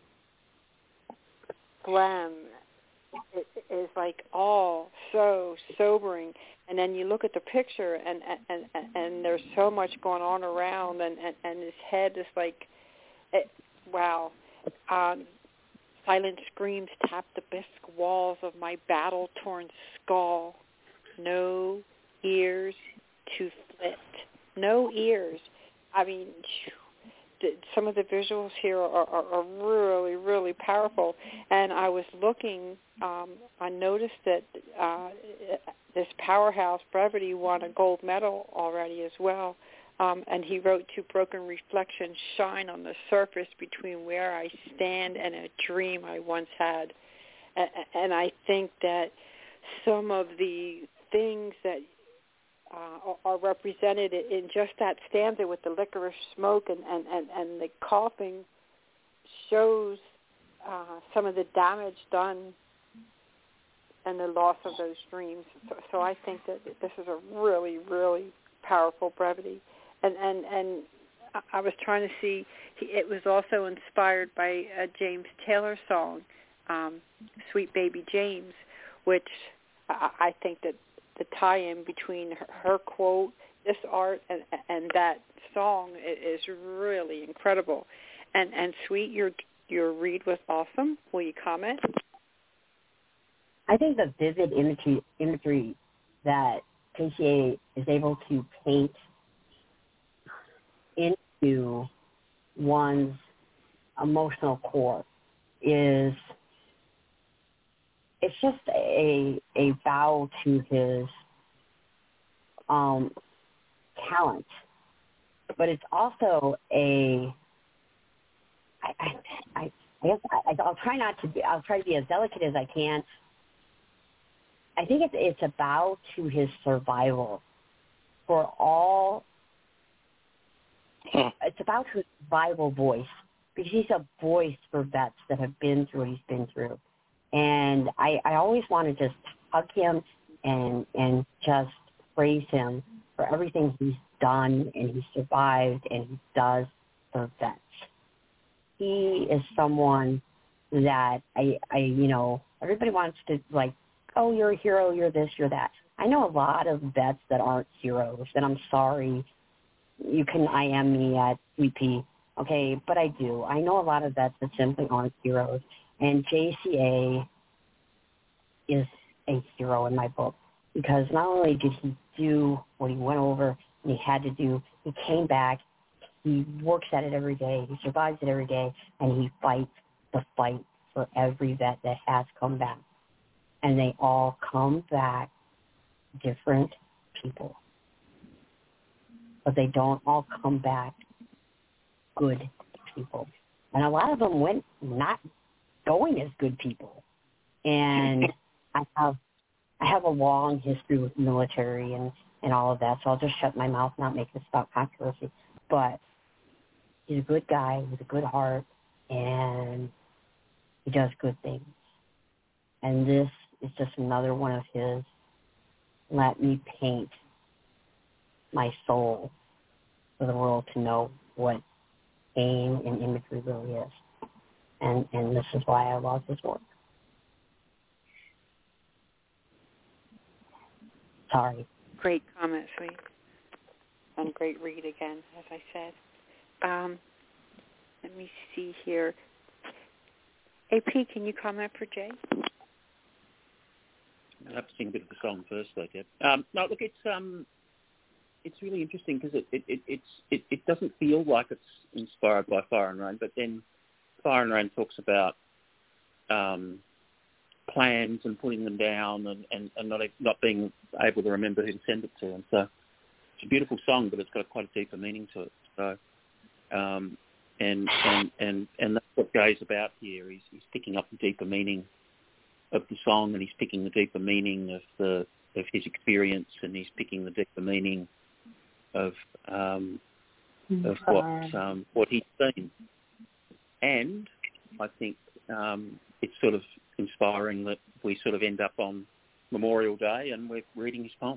phlegm it is like all so sobering. And then you look at the picture and and, and, and there's so much going on around and, and, and his head is like, it, wow. Um, silent screams tap the bisque walls of my battle-torn skull. No ears to flit. No ears. I mean, some of the visuals here are, are, are really, really powerful. And I was looking, um, I noticed that uh, this powerhouse, Brevity, won a gold medal already as well. Um, and he wrote, "Two broken reflections shine on the surface between where I stand and a dream I once had." And, and I think that some of the things that uh, are represented in just that stanza with the licorice smoke and, and, and, and the coughing shows uh, some of the damage done and the loss of those dreams. So, so I think that this is a really, really powerful brevity. And and, and I was trying to see, it was also inspired by a James Taylor song, um, Sweet Baby James, which I, I think that the tie-in between her, her quote, this art, and, and that song is really incredible. And, and Sweet, your your read was awesome. Will you comment? I think the vivid imagery, imagery that P C A is able to paint into one's emotional core is, it's just a a bow to his um, talent, but it's also a I I I, I guess I, I'll try not to be I'll try to be as delicate as I can. I think it's it's a bow to his survival for all. Huh. It's about his survival voice, because he's a voice for vets that have been through what he's been through. And I, I always want to just hug him and and just praise him for everything he's done and he's survived and he does for vets. He is someone that I, I, you know, everybody wants to, like, oh, you're a hero, you're this, you're that. I know a lot of vets that aren't heroes, and I'm sorry. You can I am me at V P, okay, but I do. I know a lot of vets that simply aren't heroes, and J C A is a hero in my book, because not only did he do what he went over and he had to do, he came back, he works at it every day, he survives it every day, and he fights the fight for every vet that has come back. And they all come back different people. But they don't all come back good people. And a lot of them went not going as good people. And I have I have a long history with military and, and all of that, so I'll just shut my mouth, not make this about controversy. But he's a good guy with a good heart, and he does good things. And this is just another one of his, let me paint my soul for the world to know what pain and imagery really is. And and this is why I love his work. Sorry. Great comment, Sweet. And great read again, as I said. Um, let me see here. A P, can you comment for Jay? I'll have to sing a bit of the song first, though, Deb. Um, no, look, it's um, it's really interesting because it it, it it's it, it doesn't feel like it's inspired by Fire and Rain, but then Fire and Rain talks about um, plans and putting them down and, and, and not not being able to remember who to send it to, and so it's a beautiful song, but it's got quite a deeper meaning to it. So, um, and and and and that's what Jay's about here. He's he's picking up the deeper meaning of the song, and he's picking the deeper meaning of the of his experience, and he's picking the deeper meaning of um, of what um, what he's seen. And I think um, it's sort of inspiring that we sort of end up on Memorial Day and we're reading his poem.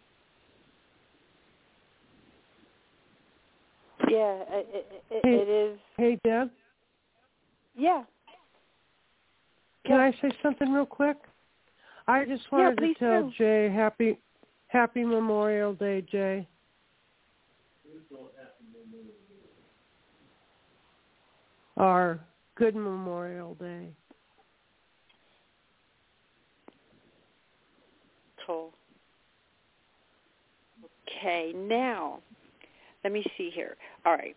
Yeah, it, it, hey, it is. Hey, Deb? Yeah. Can yeah. I say something real quick? I just wanted yeah, to tell do. Jay happy Happy Memorial Day, Jay. Or good Memorial Day. Cool. Okay, now, let me see here. All right.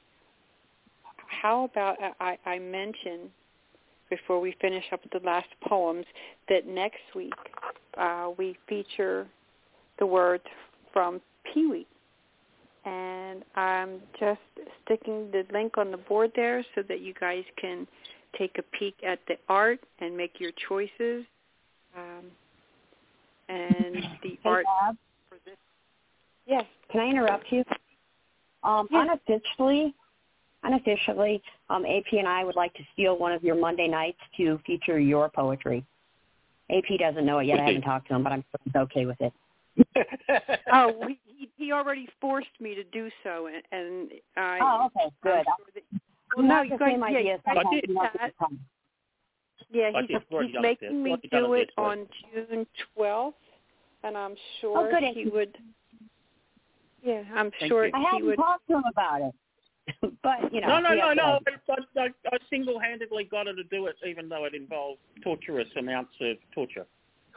How about I, I mentioned, before we finish up with the last poems, that next week uh, we feature the words from Pee-wee. And I'm just sticking the link on the board there so that you guys can take a peek at the art and make your choices. Um, and the hey, art Bob? for this. Yes. Can I interrupt you? Um, yes. Unofficially, unofficially, um, A P and I would like to steal one of your Monday nights to feature your poetry. A P doesn't know it yet. I haven't talked to him, but I'm sure he's okay with it. oh, he, he already forced me to do so, and, and I. Oh, okay, good. Sure that, well, not no, the you same guys, idea. Yeah, I did that. Yeah, he's, he's making me do it on June twelfth, and I'm sure oh, good. he would. Yeah, I'm Thank sure you. I he haven't would. talked to him about it, but you know. No, no, no, no. To... I, I, I single-handedly got her to do it, even though it involved torturous amounts of torture.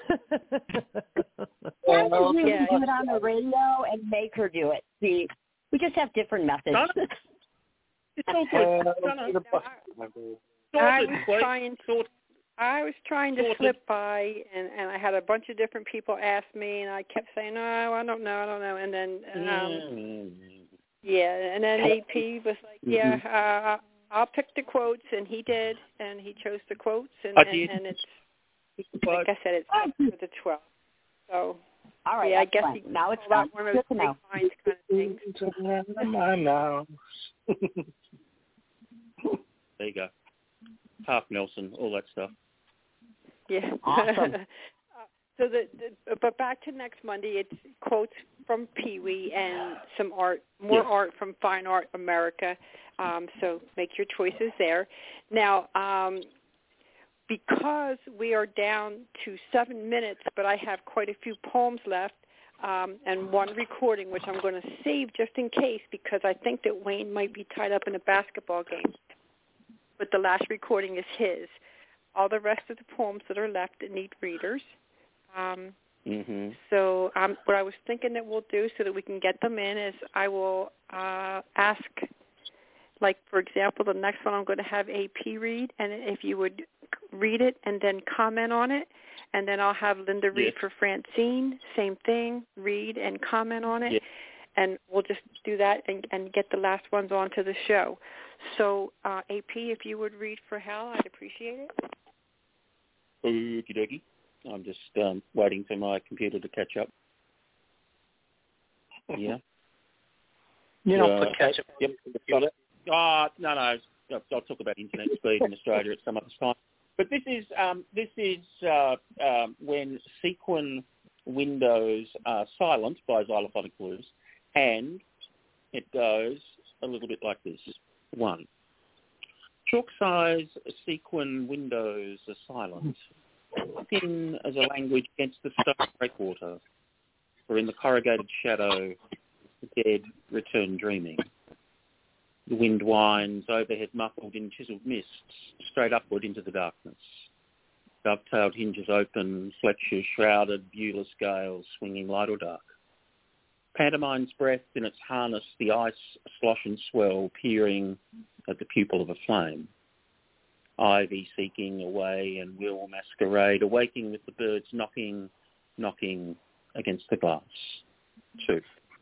Why well, don't we yeah. do it on the radio and make her do it? See, we just have different methods. No, no. It's all good. Uh, no, no. No, I, I was trying. I was trying to Sorted. slip by, and, and I had a bunch of different people ask me, and I kept saying, no, I don't know, I don't know. And then, um, mm. yeah, and then A P was like, yeah, uh, I'll pick the quotes, and he did, and he chose the quotes, and, I and, did. and it's, like I said, it's for the twelfth. So, all right, yeah, I guess fine. he now it's called out one of those big minds kind of things. My mouth. There you go. Half Nelson, all that stuff. Yeah. Awesome. uh, so the, the but back to next Monday, it's quotes from Pee Wee and some art, more yes. art from Fine Art America. Um, so make your choices there. Now, um, because we are down to seven minutes, but I have quite a few poems left um, and one recording, which I'm going to save just in case because I think that Wayne might be tied up in a basketball game. But the last recording is his. All the rest of the poems that are left need readers. Um, mm-hmm. So um, what I was thinking that we'll do so that we can get them in is I will uh, ask, like, for example, the next one I'm going to have A P read, and if you would read it and then comment on it, and then I'll have Linda read yes. for Francine, same thing, read and comment on it, yes. and we'll just do that and, and get the last ones onto the show. So, uh, A P, if you would read for Hal, I'd appreciate it. Okie dokie. I'm just um, waiting for my computer to catch up. Yeah. You don't uh, put ketchup on yep. the computer. Oh, no, no. I'll, I'll talk about internet speed in Australia at some other time. But this is um, this is uh, um, when sequin windows are silent by Xylophonic Blues, and it goes a little bit like this. One. Chalk-size sequin windows are silent, thin as a language against the stone breakwater, or in the corrugated shadow, the dead return dreaming. The wind winds overhead muffled in chiselled mists, straight upward into the darkness. Dovetailed hinges open, flexures shrouded, viewless gales swinging light or dark. Pantomime's breath in its harness, the ice slosh and swell, peering at the pupil of a flame. Ivy seeking a way and will masquerade, awaking with the birds knocking, knocking against the glass. Two.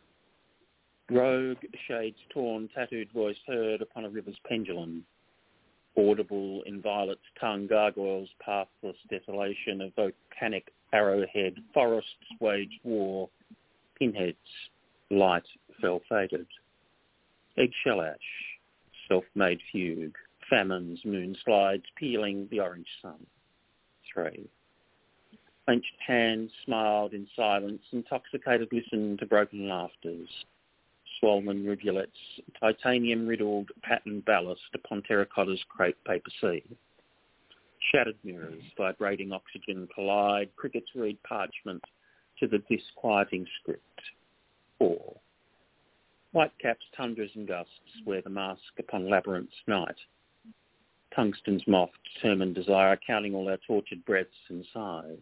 Rogue shades torn, tattooed voice heard upon a river's pendulum. Audible in violet's tongue, gargoyles, pathless desolation of volcanic arrowhead, forests waged war, pinheads, light fell faded. Eggshell ash, self-made fugue, famines, moon slides, peeling the orange sun. Three. Clenched hands smiled in silence, intoxicated listened to broken laughters. Swollen rivulets, titanium-riddled patterned ballast upon terracotta's crepe paper sea. Shattered mirrors, vibrating oxygen collide, crickets read parchment to the disquieting script. Four. Whitecaps, tundras and gusts wear the mask upon labyrinth's night. Tungsten's moth, determined desire, counting all our tortured breaths and sighs.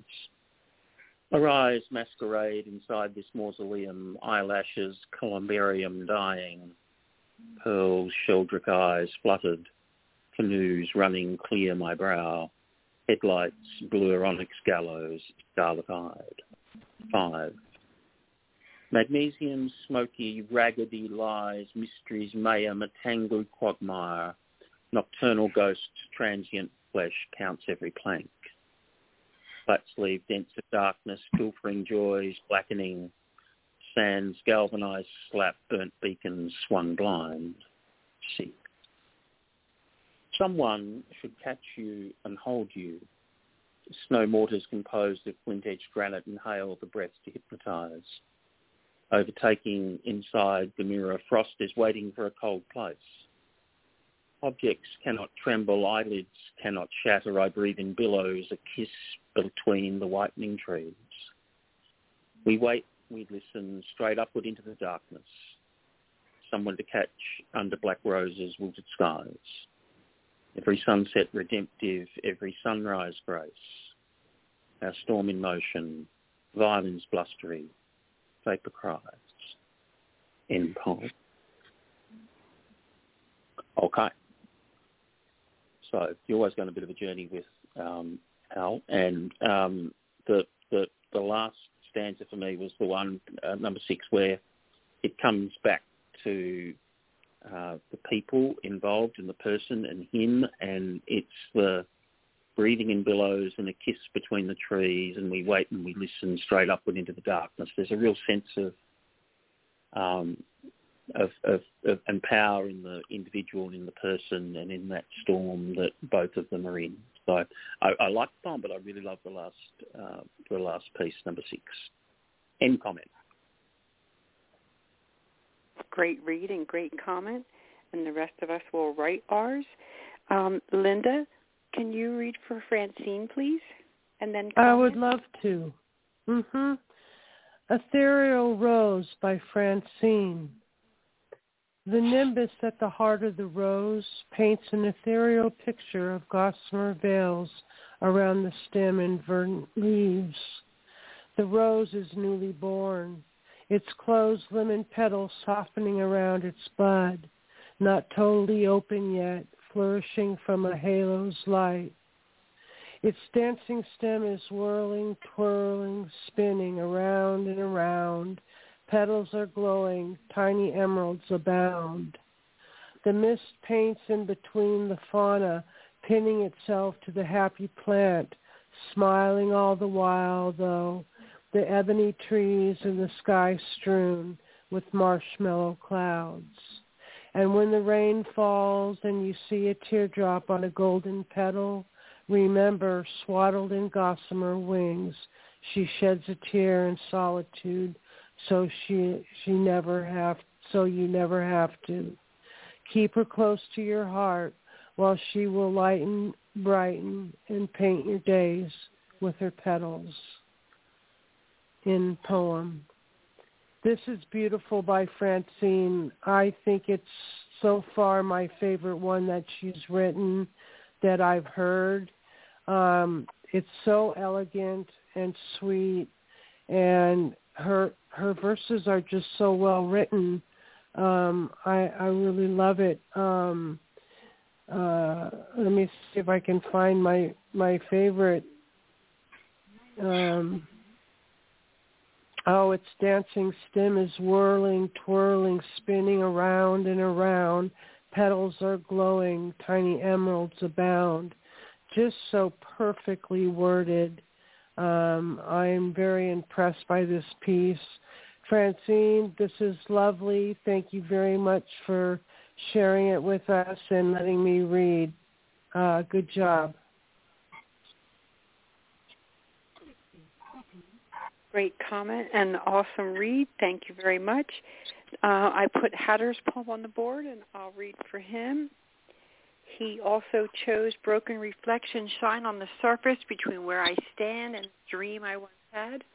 Arise, masquerade inside this mausoleum, eyelashes, columbarium dying. Pearls, sheldrick eyes fluttered, canoes running clear my brow. Headlights, blue onyx gallows, scarlet-eyed. Five. Magnesium, smoky, raggedy lies, mysteries, mayhem, a tangled quagmire. Nocturnal ghosts, transient flesh counts every plank. Flat sleeve, dense of darkness, filtering joys, blackening. Sands, galvanized slap, burnt beacons, swung blind. Six. Someone should catch you and hold you. Snow mortars composed of flint-edged granite inhale the breath to hypnotise. Overtaking inside the mirror, frost is waiting for a cold place. Objects cannot tremble, eyelids cannot shatter. I breathe in billows, a kiss between the whitening trees. We wait, we listen, straight upward into the darkness. Someone to catch under black roses, wilted skies. Every sunset redemptive, every sunrise grace. Our storm in motion, violins blustery, vapour cries. End poem. Okay. So you're always going a bit of a journey with um, Al, and um, the, the the last stanza for me was the one, uh, number six, where it comes back to uh, the people involved and the person and him, and it's the breathing in billows and a kiss between the trees, and we wait and we listen straight upward into the darkness. There's a real sense of um, Of, of, of and power in the individual and in the person and in that storm that both of them are in. So I, I like the poem, but I really love the last uh, the last piece, number six. End comment. Great read and great comment, and the rest of us will write ours. Um, Linda, can you read for Francine, please? And then comment? I would love to. Mm-hmm. Ethereal Rose by Francine. The nimbus at the heart of the rose paints an ethereal picture of gossamer veils around the stem and verdant leaves. The rose is newly born, its closed lemon petals softening around its bud, not totally open yet, flourishing from a halo's light. Its dancing stem is whirling, twirling, spinning around and around. Petals are glowing, tiny emeralds abound. The mist paints in between the fauna, pinning itself to the happy plant, smiling all the while, though, the ebony trees and the sky strewn with marshmallow clouds. And when the rain falls and you see a teardrop on a golden petal, remember, swaddled in gossamer wings, she sheds a tear in solitude, so she she never have so you never have to. Keep her close to your heart, while she will lighten, brighten, and paint your days with her petals. In poem. This is Beautiful by Francine. I think it's so far my favorite one that she's written that I've heard. Um, it's so elegant and sweet, and her her verses are just so well written. Um, I, I really love it. Um, uh, let me see if I can find my my favorite. Um, oh, its dancing stem is whirling, twirling, spinning around and around. Petals are glowing, tiny emeralds abound. Just so perfectly worded. Um, I'm very impressed by this piece. Francine, this is lovely. Thank you very much for sharing it with us and letting me read. Uh, good job. Great comment and awesome read. Thank you very much. Uh, I put Hatter's poem on the board, and I'll read for him. He also chose Broken Reflections Shine on the Surface Between Where I Stand and the Dream I Once Had.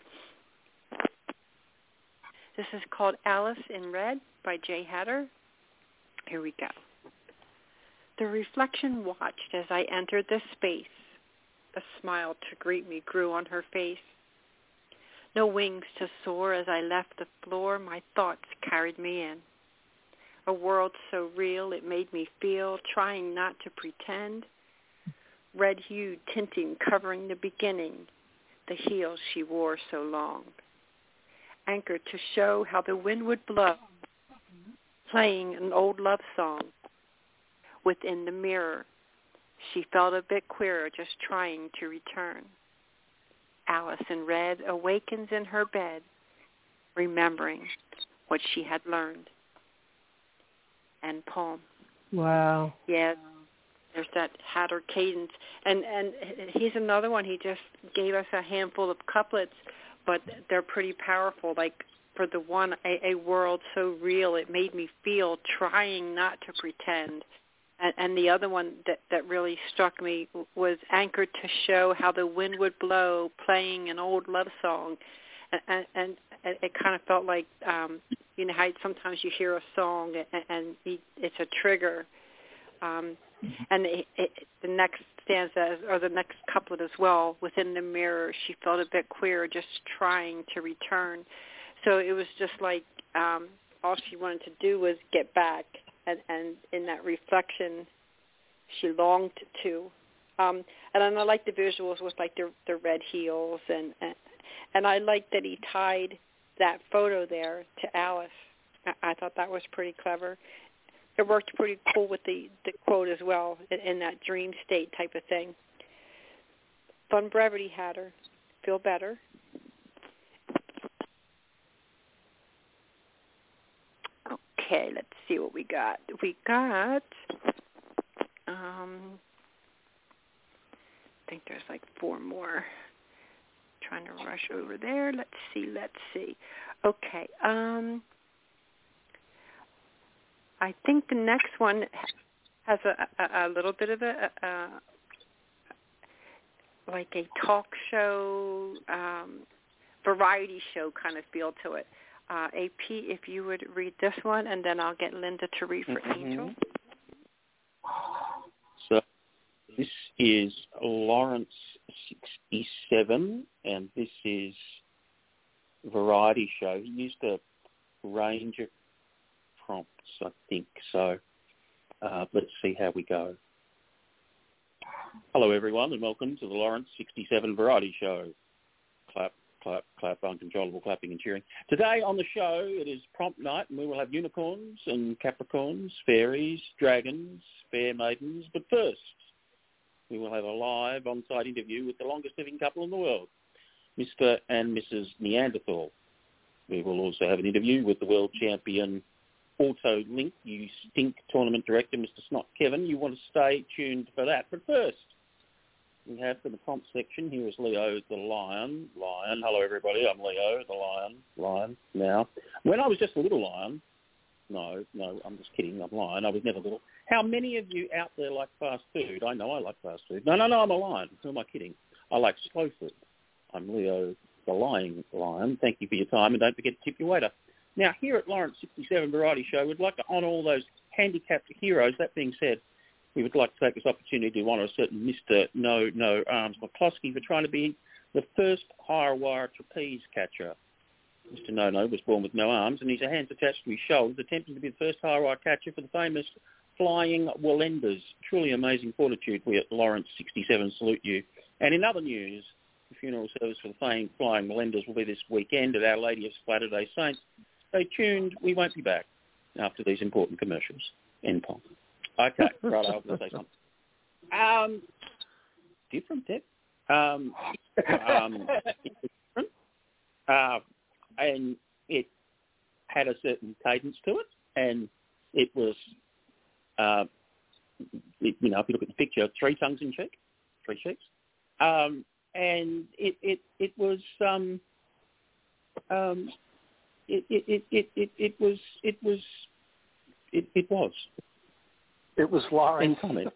This is called Alice in Red by Jay Hatter. Here we go. The reflection watched as I entered the space. A smile to greet me grew on her face. No wings to soar as I left the floor, my thoughts carried me in. A world so real it made me feel, trying not to pretend. Red-hued tinting covering the beginning, the heels she wore so long. Anchored to show how the wind would blow, playing an old love song. Within the mirror, she felt a bit queer, just trying to return. Alice in Red awakens in her bed, remembering what she had learned. End poem. Wow. Yeah, There's that Hatter cadence. And, and he's another one. He just gave us a handful of couplets, but they're pretty powerful. Like, for the one, a, a world so real, it made me feel, trying not to pretend. And, and the other one that, that really struck me was anchored to show how the wind would blow, playing an old love song. And, and, and it kind of felt like, um, you know, how sometimes you hear a song and, and it's a trigger. Um, and it, it, the next stanza, or the next couplet as well, within the mirror, she felt a bit queer, just trying to return. So it was just like um, all she wanted to do was get back. And, and in that reflection, she longed to. Um, and I like the visuals with like the, the red heels, and, and and I like that he tied that photo there to Alice. I, I thought that was pretty clever. It worked pretty cool with the, the quote as well, in, in that dream state type of thing. Fun brevity, Hatter. Feel better. Okay, let's see what we got. We got, um, I think there's like four more. Trying to rush over there. Let's see, let's see. Okay, um, I think the next one has a, a, a little bit of a, a, a like a talk show, um, variety show kind of feel to it. Uh, A P, if you would read this one, and then I'll get Linda to read for mm-hmm. Angel. So this is Lawrence sixty-seven, and this is variety show. He used a range of prompts, I think. So uh, let's see how we go. Hello, everyone, and welcome to the Lawrence sixty-seven variety show. Clap. Clap, clap, uncontrollable clapping and cheering. Today on the show, it is prompt night, and we will have unicorns and Capricorns, fairies, dragons, fair maidens. But first, we will have a live on-site interview with the longest-living couple in the world, Mister and Missus Neanderthal. We will also have an interview with the world champion Auto Link You Stink tournament director, Mister Snot Kevin. You want to stay tuned for that. But first, we have for the prompt section, here is Leo the Lion. Lion. Hello, everybody. I'm Leo the Lion. Lion. Now, when I was just a little lion, no, no, I'm just kidding. I'm lying. I was never little. How many of you out there like fast food? I know I like fast food. No, no, no, I'm a lion. Who am I kidding? I like slow food. I'm Leo the Lying Lion. Thank you for your time, and don't forget to tip your waiter. Now, here at Lawrence sixty-seven Variety Show, we'd like to honour all those handicapped heroes. That being said, we would like to take this opportunity to honour a certain Mister No No Arms McCloskey for trying to be the first higher wire trapeze catcher. Mister No No was born with no arms, and his hands attached to his shoulders, attempting to be the first higher wire catcher for the famous Flying Wallenders. Truly amazing fortitude. We at Lawrence sixty-seven salute you. And in other news, the funeral service for the Flying Wallenders will be this weekend at Our Lady of Latter-day Saints. Stay tuned. We won't be back after these important commercials. End point. Okay, right, I was going to say something. Um, different, Deb. Um, um, different. Uh, and it had a certain cadence to it, and it was, uh, it, you know, if you look at the picture, three tongues in cheek, three cheeks. Um, and it, it, it was, um, um, it, it, it, it, it, it was, it was, it, it was. It was Lawrence.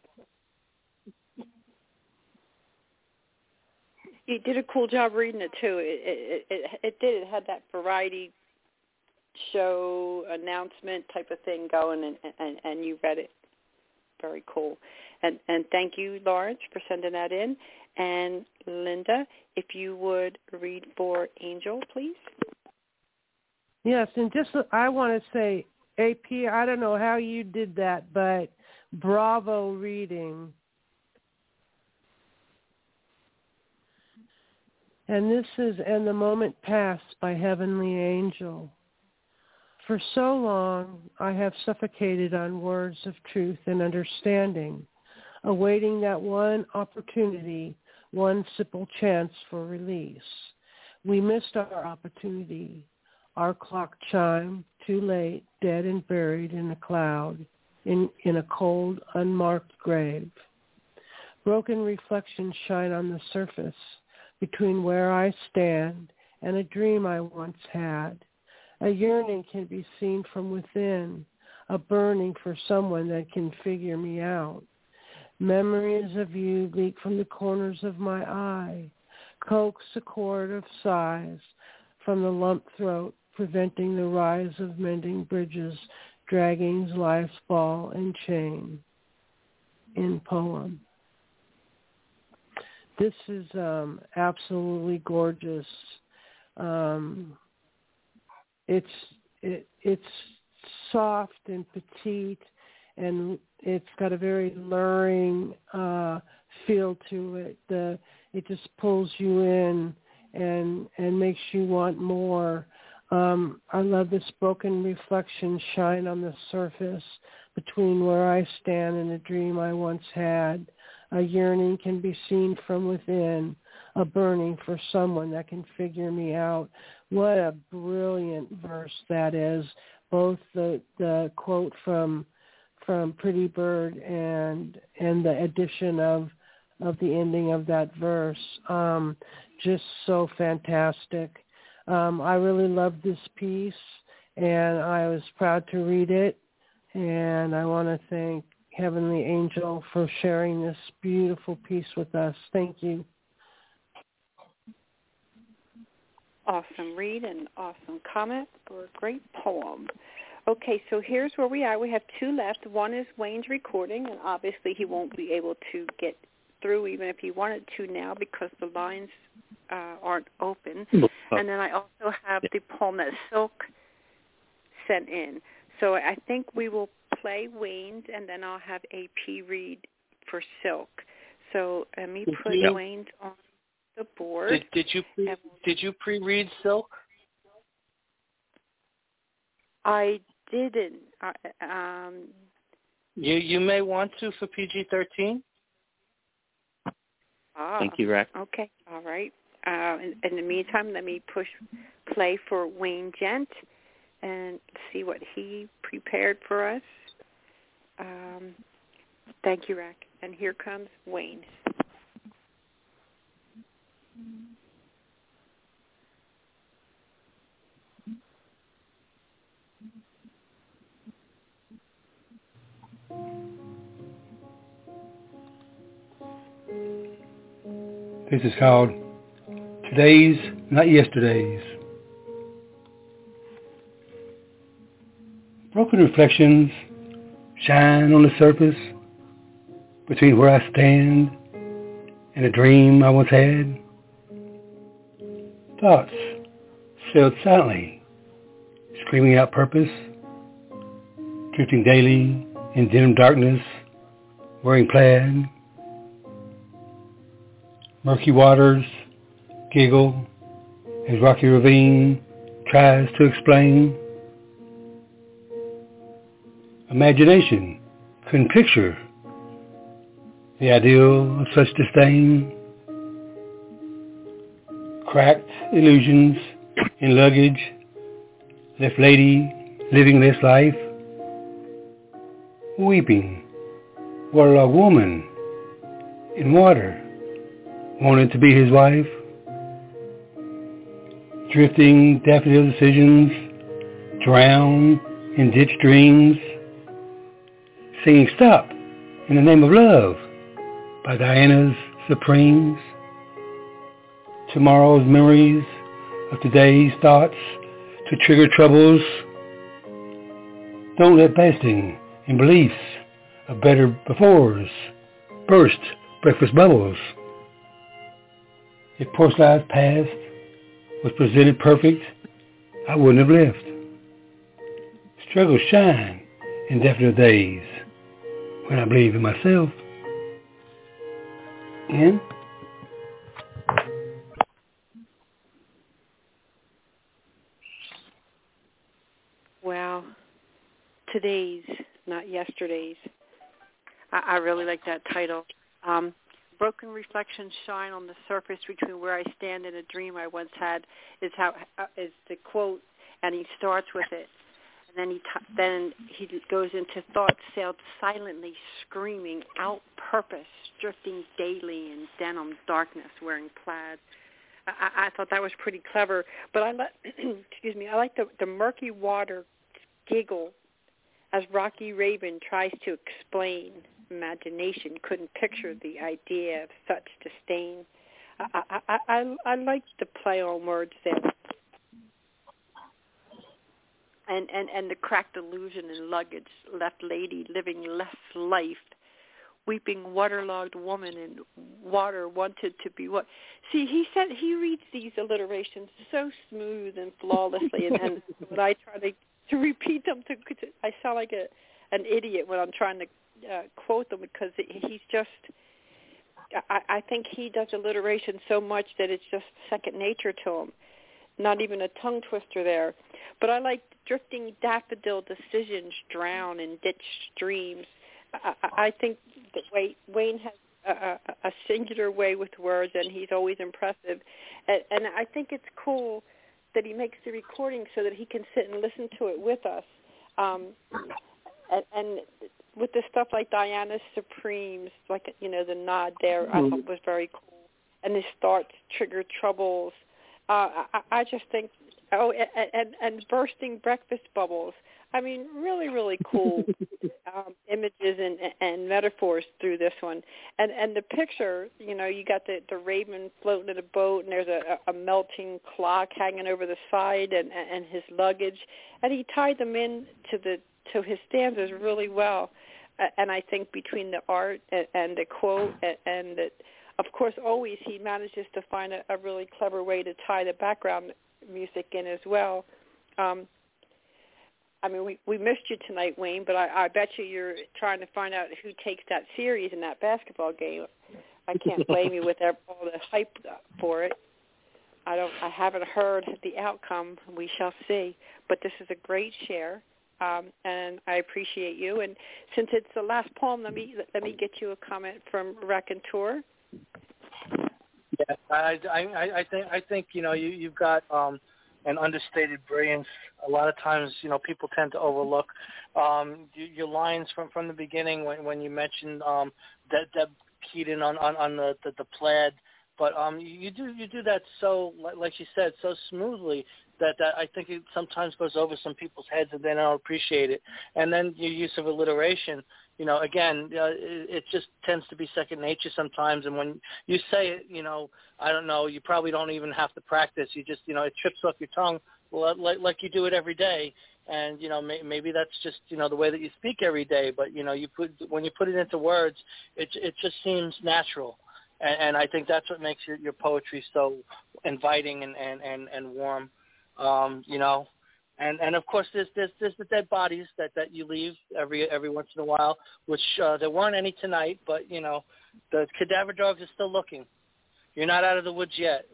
You did a cool job reading it too. It, it it it did. It had that variety show announcement type of thing going, and and, and you read it. Very cool. And and thank you, Lawrence, for sending that in. And Linda, if you would read for Angel, please. Yes, and just I want to say, A P, I don't know how you did that, but bravo reading. And this is And the Moment Passed by Heavenly Angel. For so long I have suffocated on words of truth and understanding, awaiting that one opportunity, one simple chance for release. We missed our opportunity. Our clock chimed, too late, dead and buried in a cloud. in, in a cold, unmarked grave. Broken reflections shine on the surface between where I stand and a dream I once had. A yearning can be seen from within, a burning for someone that can figure me out. Memories of you leak from the corners of my eye, coax a cord of sighs from the lump throat, preventing the rise of mending bridges, dragging life's ball and chain. In poem. This is um, absolutely gorgeous. Um, it's it, it's soft and petite, and it's got a very luring uh, feel to it. The it just pulls you in and and makes you want more. Um, I love this broken reflection shine on the surface between where I stand and a dream I once had. A yearning can be seen from within, a burning for someone that can figure me out. What a brilliant verse that is, both the the quote from from Pretty Bird and and the addition of of the ending of that verse. Um, just so fantastic. Um, I really loved this piece, and I was proud to read it, and I want to thank Heavenly Angel for sharing this beautiful piece with us. Thank you. Awesome read and awesome comment for a great poem. Okay, so here's where we are. We have two left. One is Wayne's recording, and obviously he won't be able to get through even if he wanted to now because the lines uh, aren't open. And then I also have the poem that Silk sent in. So I think we will play Wayne's, and then I'll have A P read for Silk. So let me put Yeah. Wayne's on the board. Did, did you pre, did you pre-read Silk? I didn't. Uh, um, You you may want to for P G thirteen. ah, Thank you, Rack. Okay, all right. Uh, in, in the meantime, let me push play for Wayne Gent and see what he prepared for us. Um, thank you, Rack. And here comes Wayne. This is called Today's Not Yesterday's. Broken reflections shine on the surface between where I stand and a dream I once had. Thoughts sailed silently, screaming out purpose, drifting daily in dim darkness, wearing plaid. Murky waters giggle as rocky ravine tries to explain. Imagination couldn't picture the ideal of such disdain. Cracked illusions in luggage left lady living this life, weeping waterlogged woman in water wanted to be his wife. Drifting daffodil decisions drown in ditch dreams, singing Stop in the Name of Love by Diana's Supremes. Tomorrow's memories of today's thoughts to trigger troubles. Don't let basting in beliefs of better befores burst breakfast bubbles. If Porceline's past was presented perfect, I wouldn't have lived. Struggles shine in definite days when I believe in myself. And Wow. Today's, not yesterday's. I, I really like that title. Um, Broken reflections shine on the surface between where I stand and a dream I once had is how uh, is the quote, and he starts with it. And then he t- then he goes into thoughts sailed silently, screaming, out purpose, drifting daily in denim darkness, wearing plaid. I, I thought that was pretty clever. But I like, excuse me, I like the, the murky water giggle as Rocky Raven tries to explain. Imagination couldn't picture the idea of such disdain. I, I, I, I, I like the play on words there. And, and, and the cracked illusion in luggage, left lady living less life, weeping waterlogged woman and water wanted to be what. See, he said he reads these alliterations so smooth and flawlessly, and, and when I try to, to repeat them, to, to I sound like a an idiot when I'm trying to uh, quote them because he's just. I, I think he does alliteration so much that it's just second nature to him. Not even a tongue twister there. But I like drifting daffodil decisions drown in ditch streams. I, I, I think that Wayne has a, a singular way with words, and he's always impressive. And, and I think it's cool that he makes the recording so that he can sit and listen to it with us. Um, and, and with the stuff like Diana's Supremes, like, you know, the nod there, I thought was very cool. And his thoughts trigger troubles. Uh, I, I just think, oh, and, and, and bursting breakfast bubbles. I mean, really, really cool um, images and, and metaphors through this one. And and the picture, you know, you got the, the raven floating in a boat, and there's a, a melting clock hanging over the side, and, and his luggage. And he tied them in to the to his stanzas really well. And I think between the art and, and the quote and, and the, of course, always he manages to find a, a really clever way to tie the background music in as well. Um, I mean, we, we missed you tonight, Wayne, but I, I bet you you're trying to find out who takes that series in that basketball game. I can't blame you with all the hype for it. I don't. I haven't heard the outcome. We shall see. But this is a great share, um, and I appreciate you. And since it's the last poem, let me let me get you a comment from Raconteur. Yeah, I, I, I think I think you know you you've got um, an understated brilliance. A lot of times, you know, people tend to overlook um, your lines from, from the beginning when when you mentioned um, Deb, Deb Keaton on, on, on the, the the plaid. But um, you do you do that so, like you said, so smoothly that, that I think it sometimes goes over some people's heads and they don't appreciate it. And then your use of alliteration, you know, again, uh, it, it just tends to be second nature sometimes. And when you say it, you know, I don't know, you probably don't even have to practice. You just, you know, it trips off your tongue like, like you do it every day. And, you know, may, maybe that's just, you know, the way that you speak every day. But, you know, you put when you put it into words, it it just seems natural. And, and I think that's what makes your, your poetry so inviting and, and, and, and warm, um, you know. And, and of course, there's, there's, there's the dead bodies that, that you leave every every once in a while, which uh, there weren't any tonight, but, you know, the cadaver dogs are still looking. You're not out of the woods yet.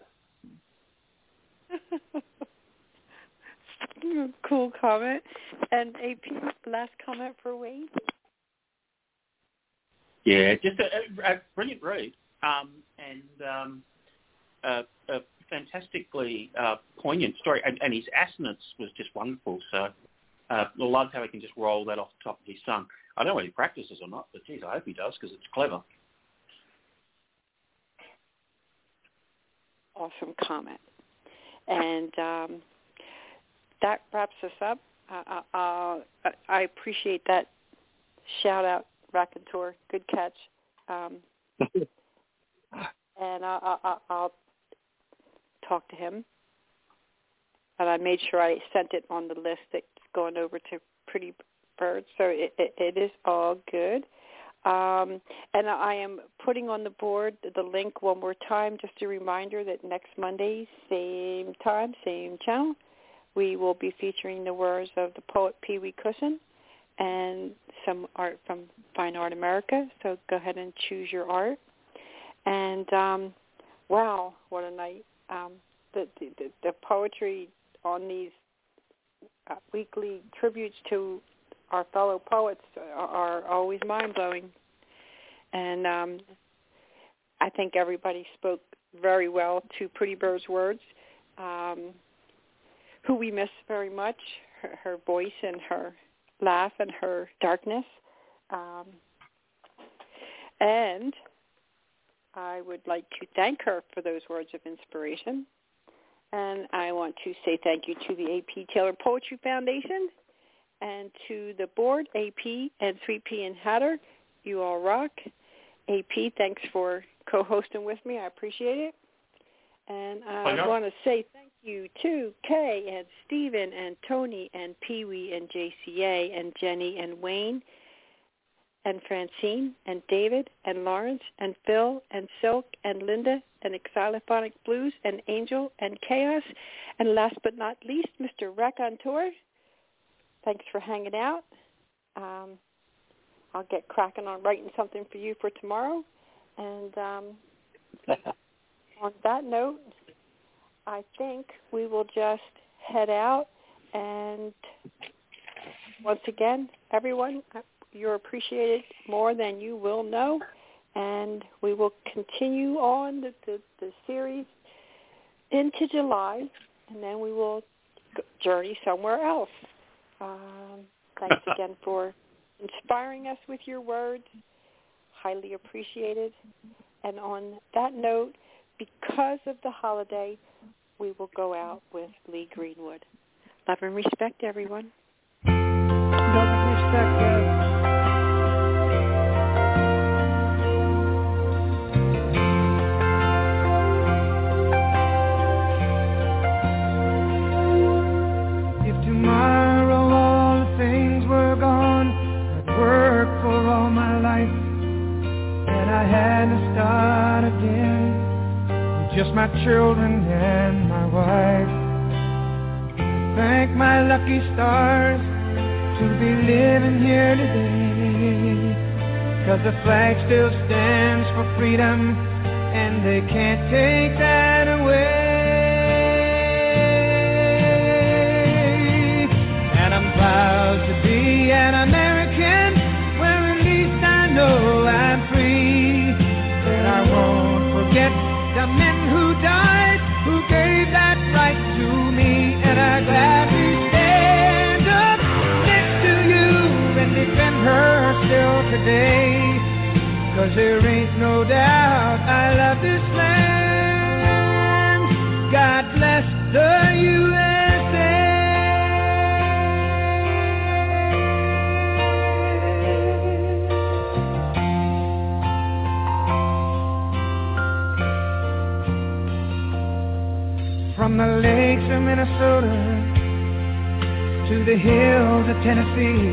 Cool comment. And A P, last comment for Wayne? Yeah, just a, a brilliant read. Um, and um, a, a fantastically uh, poignant story, and, and his assonance was just wonderful. So uh, I love how he can just roll that off the top of his tongue. I don't know whether he practices or not, but geez, I hope he does because it's clever. Awesome comment. And um, that wraps us up. Uh, uh, I appreciate that shout out, Raconteur. Good catch. Um, and I, I, I'll talk to him. And I made sure I sent it on the list that's going over to Pretty Birds. So it, it, it is all good. Um, and I am putting on the board the link one more time, just a reminder that next Monday, same time, same channel, we will be featuring the words of the poet Pee Wee Cushion and some art from Fine Art America. So go ahead and choose your art. And um, wow, what a night! Um, the, the the poetry on these uh, weekly tributes to our fellow poets are, are always mind-blowing. And um, I think everybody spoke very well to Pretty Bird's words, um, who we miss very much. her, her voice and her laugh and her darkness. Um, and I would like to thank her for those words of inspiration. And I want to say thank you to the A P Taylor Poetry Foundation and to the board, A P and three P and Hatter. You all rock. A P, thanks for co-hosting with me. I appreciate it. And I want to say thank you to Kay and Stephen and Tony and Pee-wee and J C A and Jenny and Wayne and Francine and David and Lawrence and Phil and Silk and Linda and Xylophonic Blues and Angel and Chaos. And last but not least, Mister Raconteur. Thanks for hanging out. Um, I'll get cracking on writing something for you for tomorrow. And um, on that note, I think we will just head out. And once again, everyone, you're appreciated more than you will know. And we will continue on the, the, the series into July, and then we will journey somewhere else. Um, thanks again for inspiring us with your words. Highly appreciated. And on that note, because of the holiday, we will go out with Lee Greenwood. Love and respect, everyone. Love and respect, love. Tomorrow all the things were gone. I'd worked for all my life, and I had to start again with just my children and my wife. Thank my lucky stars to be living here today, 'cause the flag still stands for freedom, and they can't take that away. Proud to be an American, where at least I know I'm free. And I won't forget the men who died, who gave that right to me. And I gladly stand up next to you and defend her still today. 'Cause there ain't no doubt I love this land. God bless the U S A. From the lakes of Minnesota to the hills of Tennessee,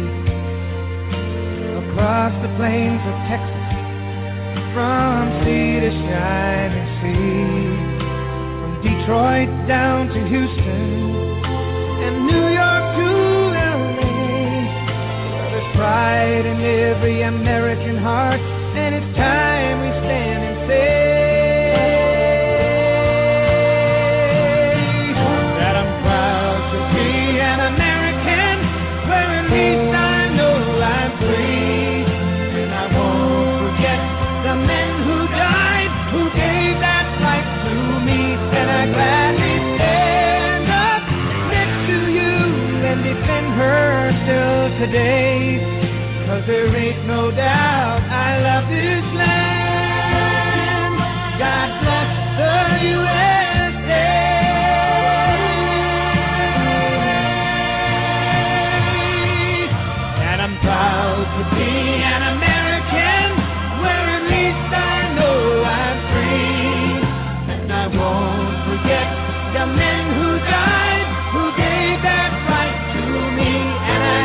across the plains of Texas, from sea to shining sea, from Detroit down to Houston and New York to L A. Well, there's pride in every American heart, and it's time we stand and say today, 'cause there ain't no doubt I love this land. God bless the U S A. And I'm proud to be an American, where at least I know I'm free. And I won't forget the men who died, who gave that right to me. And I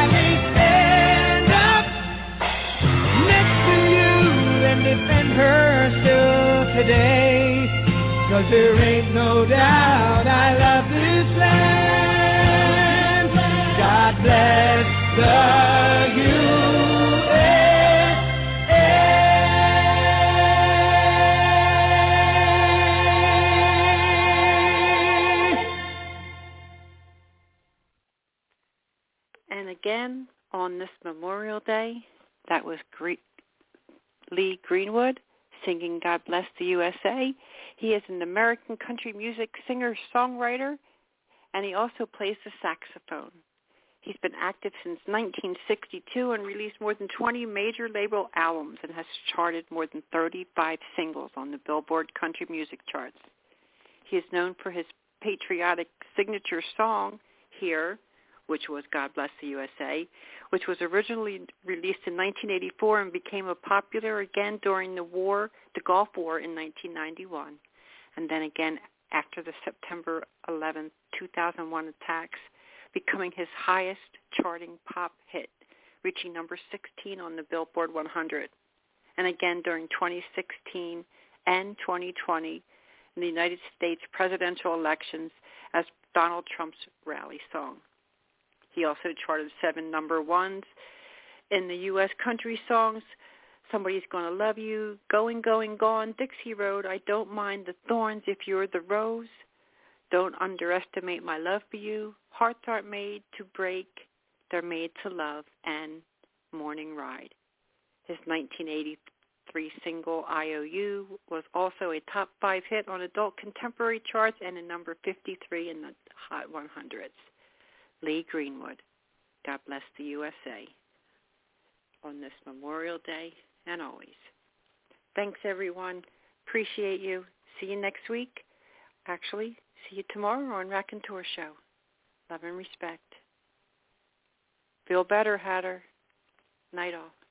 defend her still today, 'cause there ain't no doubt I love this land. God bless the U S A. And again, on this Memorial Day, that was great. Lee Greenwood singing God Bless the U S A. He is an American country music singer-songwriter, and he also plays the saxophone. He's been active since nineteen sixty-two and released more than twenty major label albums and has charted more than thirty-five singles on the Billboard country music charts. He is known for his patriotic signature song, Here, which was God Bless the U S A, which was originally released in nineteen eighty-four and became a popular again during the war, the Gulf War in nineteen ninety-one, and then again after the September eleventh, two thousand one attacks, becoming his highest charting pop hit, reaching number sixteen on the Billboard one hundred, and again during twenty sixteen and twenty twenty in the United States presidential elections as Donald Trump's rally song. He also charted seven number ones in the U S country songs, Somebody's Gonna Love You, Going, Going, Gone, Dixie Road, I Don't Mind the Thorns If You're the Rose, Don't Underestimate My Love for You, Hearts Aren't Made to Break, They're Made to Love, and Morning Ride. His nineteen eighty-three single, I O U, was also a top five hit on adult contemporary charts and a number fifty-three in the Hot one hundreds. Lee Greenwood, God bless the U S A, on this Memorial Day and always. Thanks, everyone. Appreciate you. See you next week. Actually, see you tomorrow on Raconteur Show. Love and respect. Feel better, Hatter. Night all.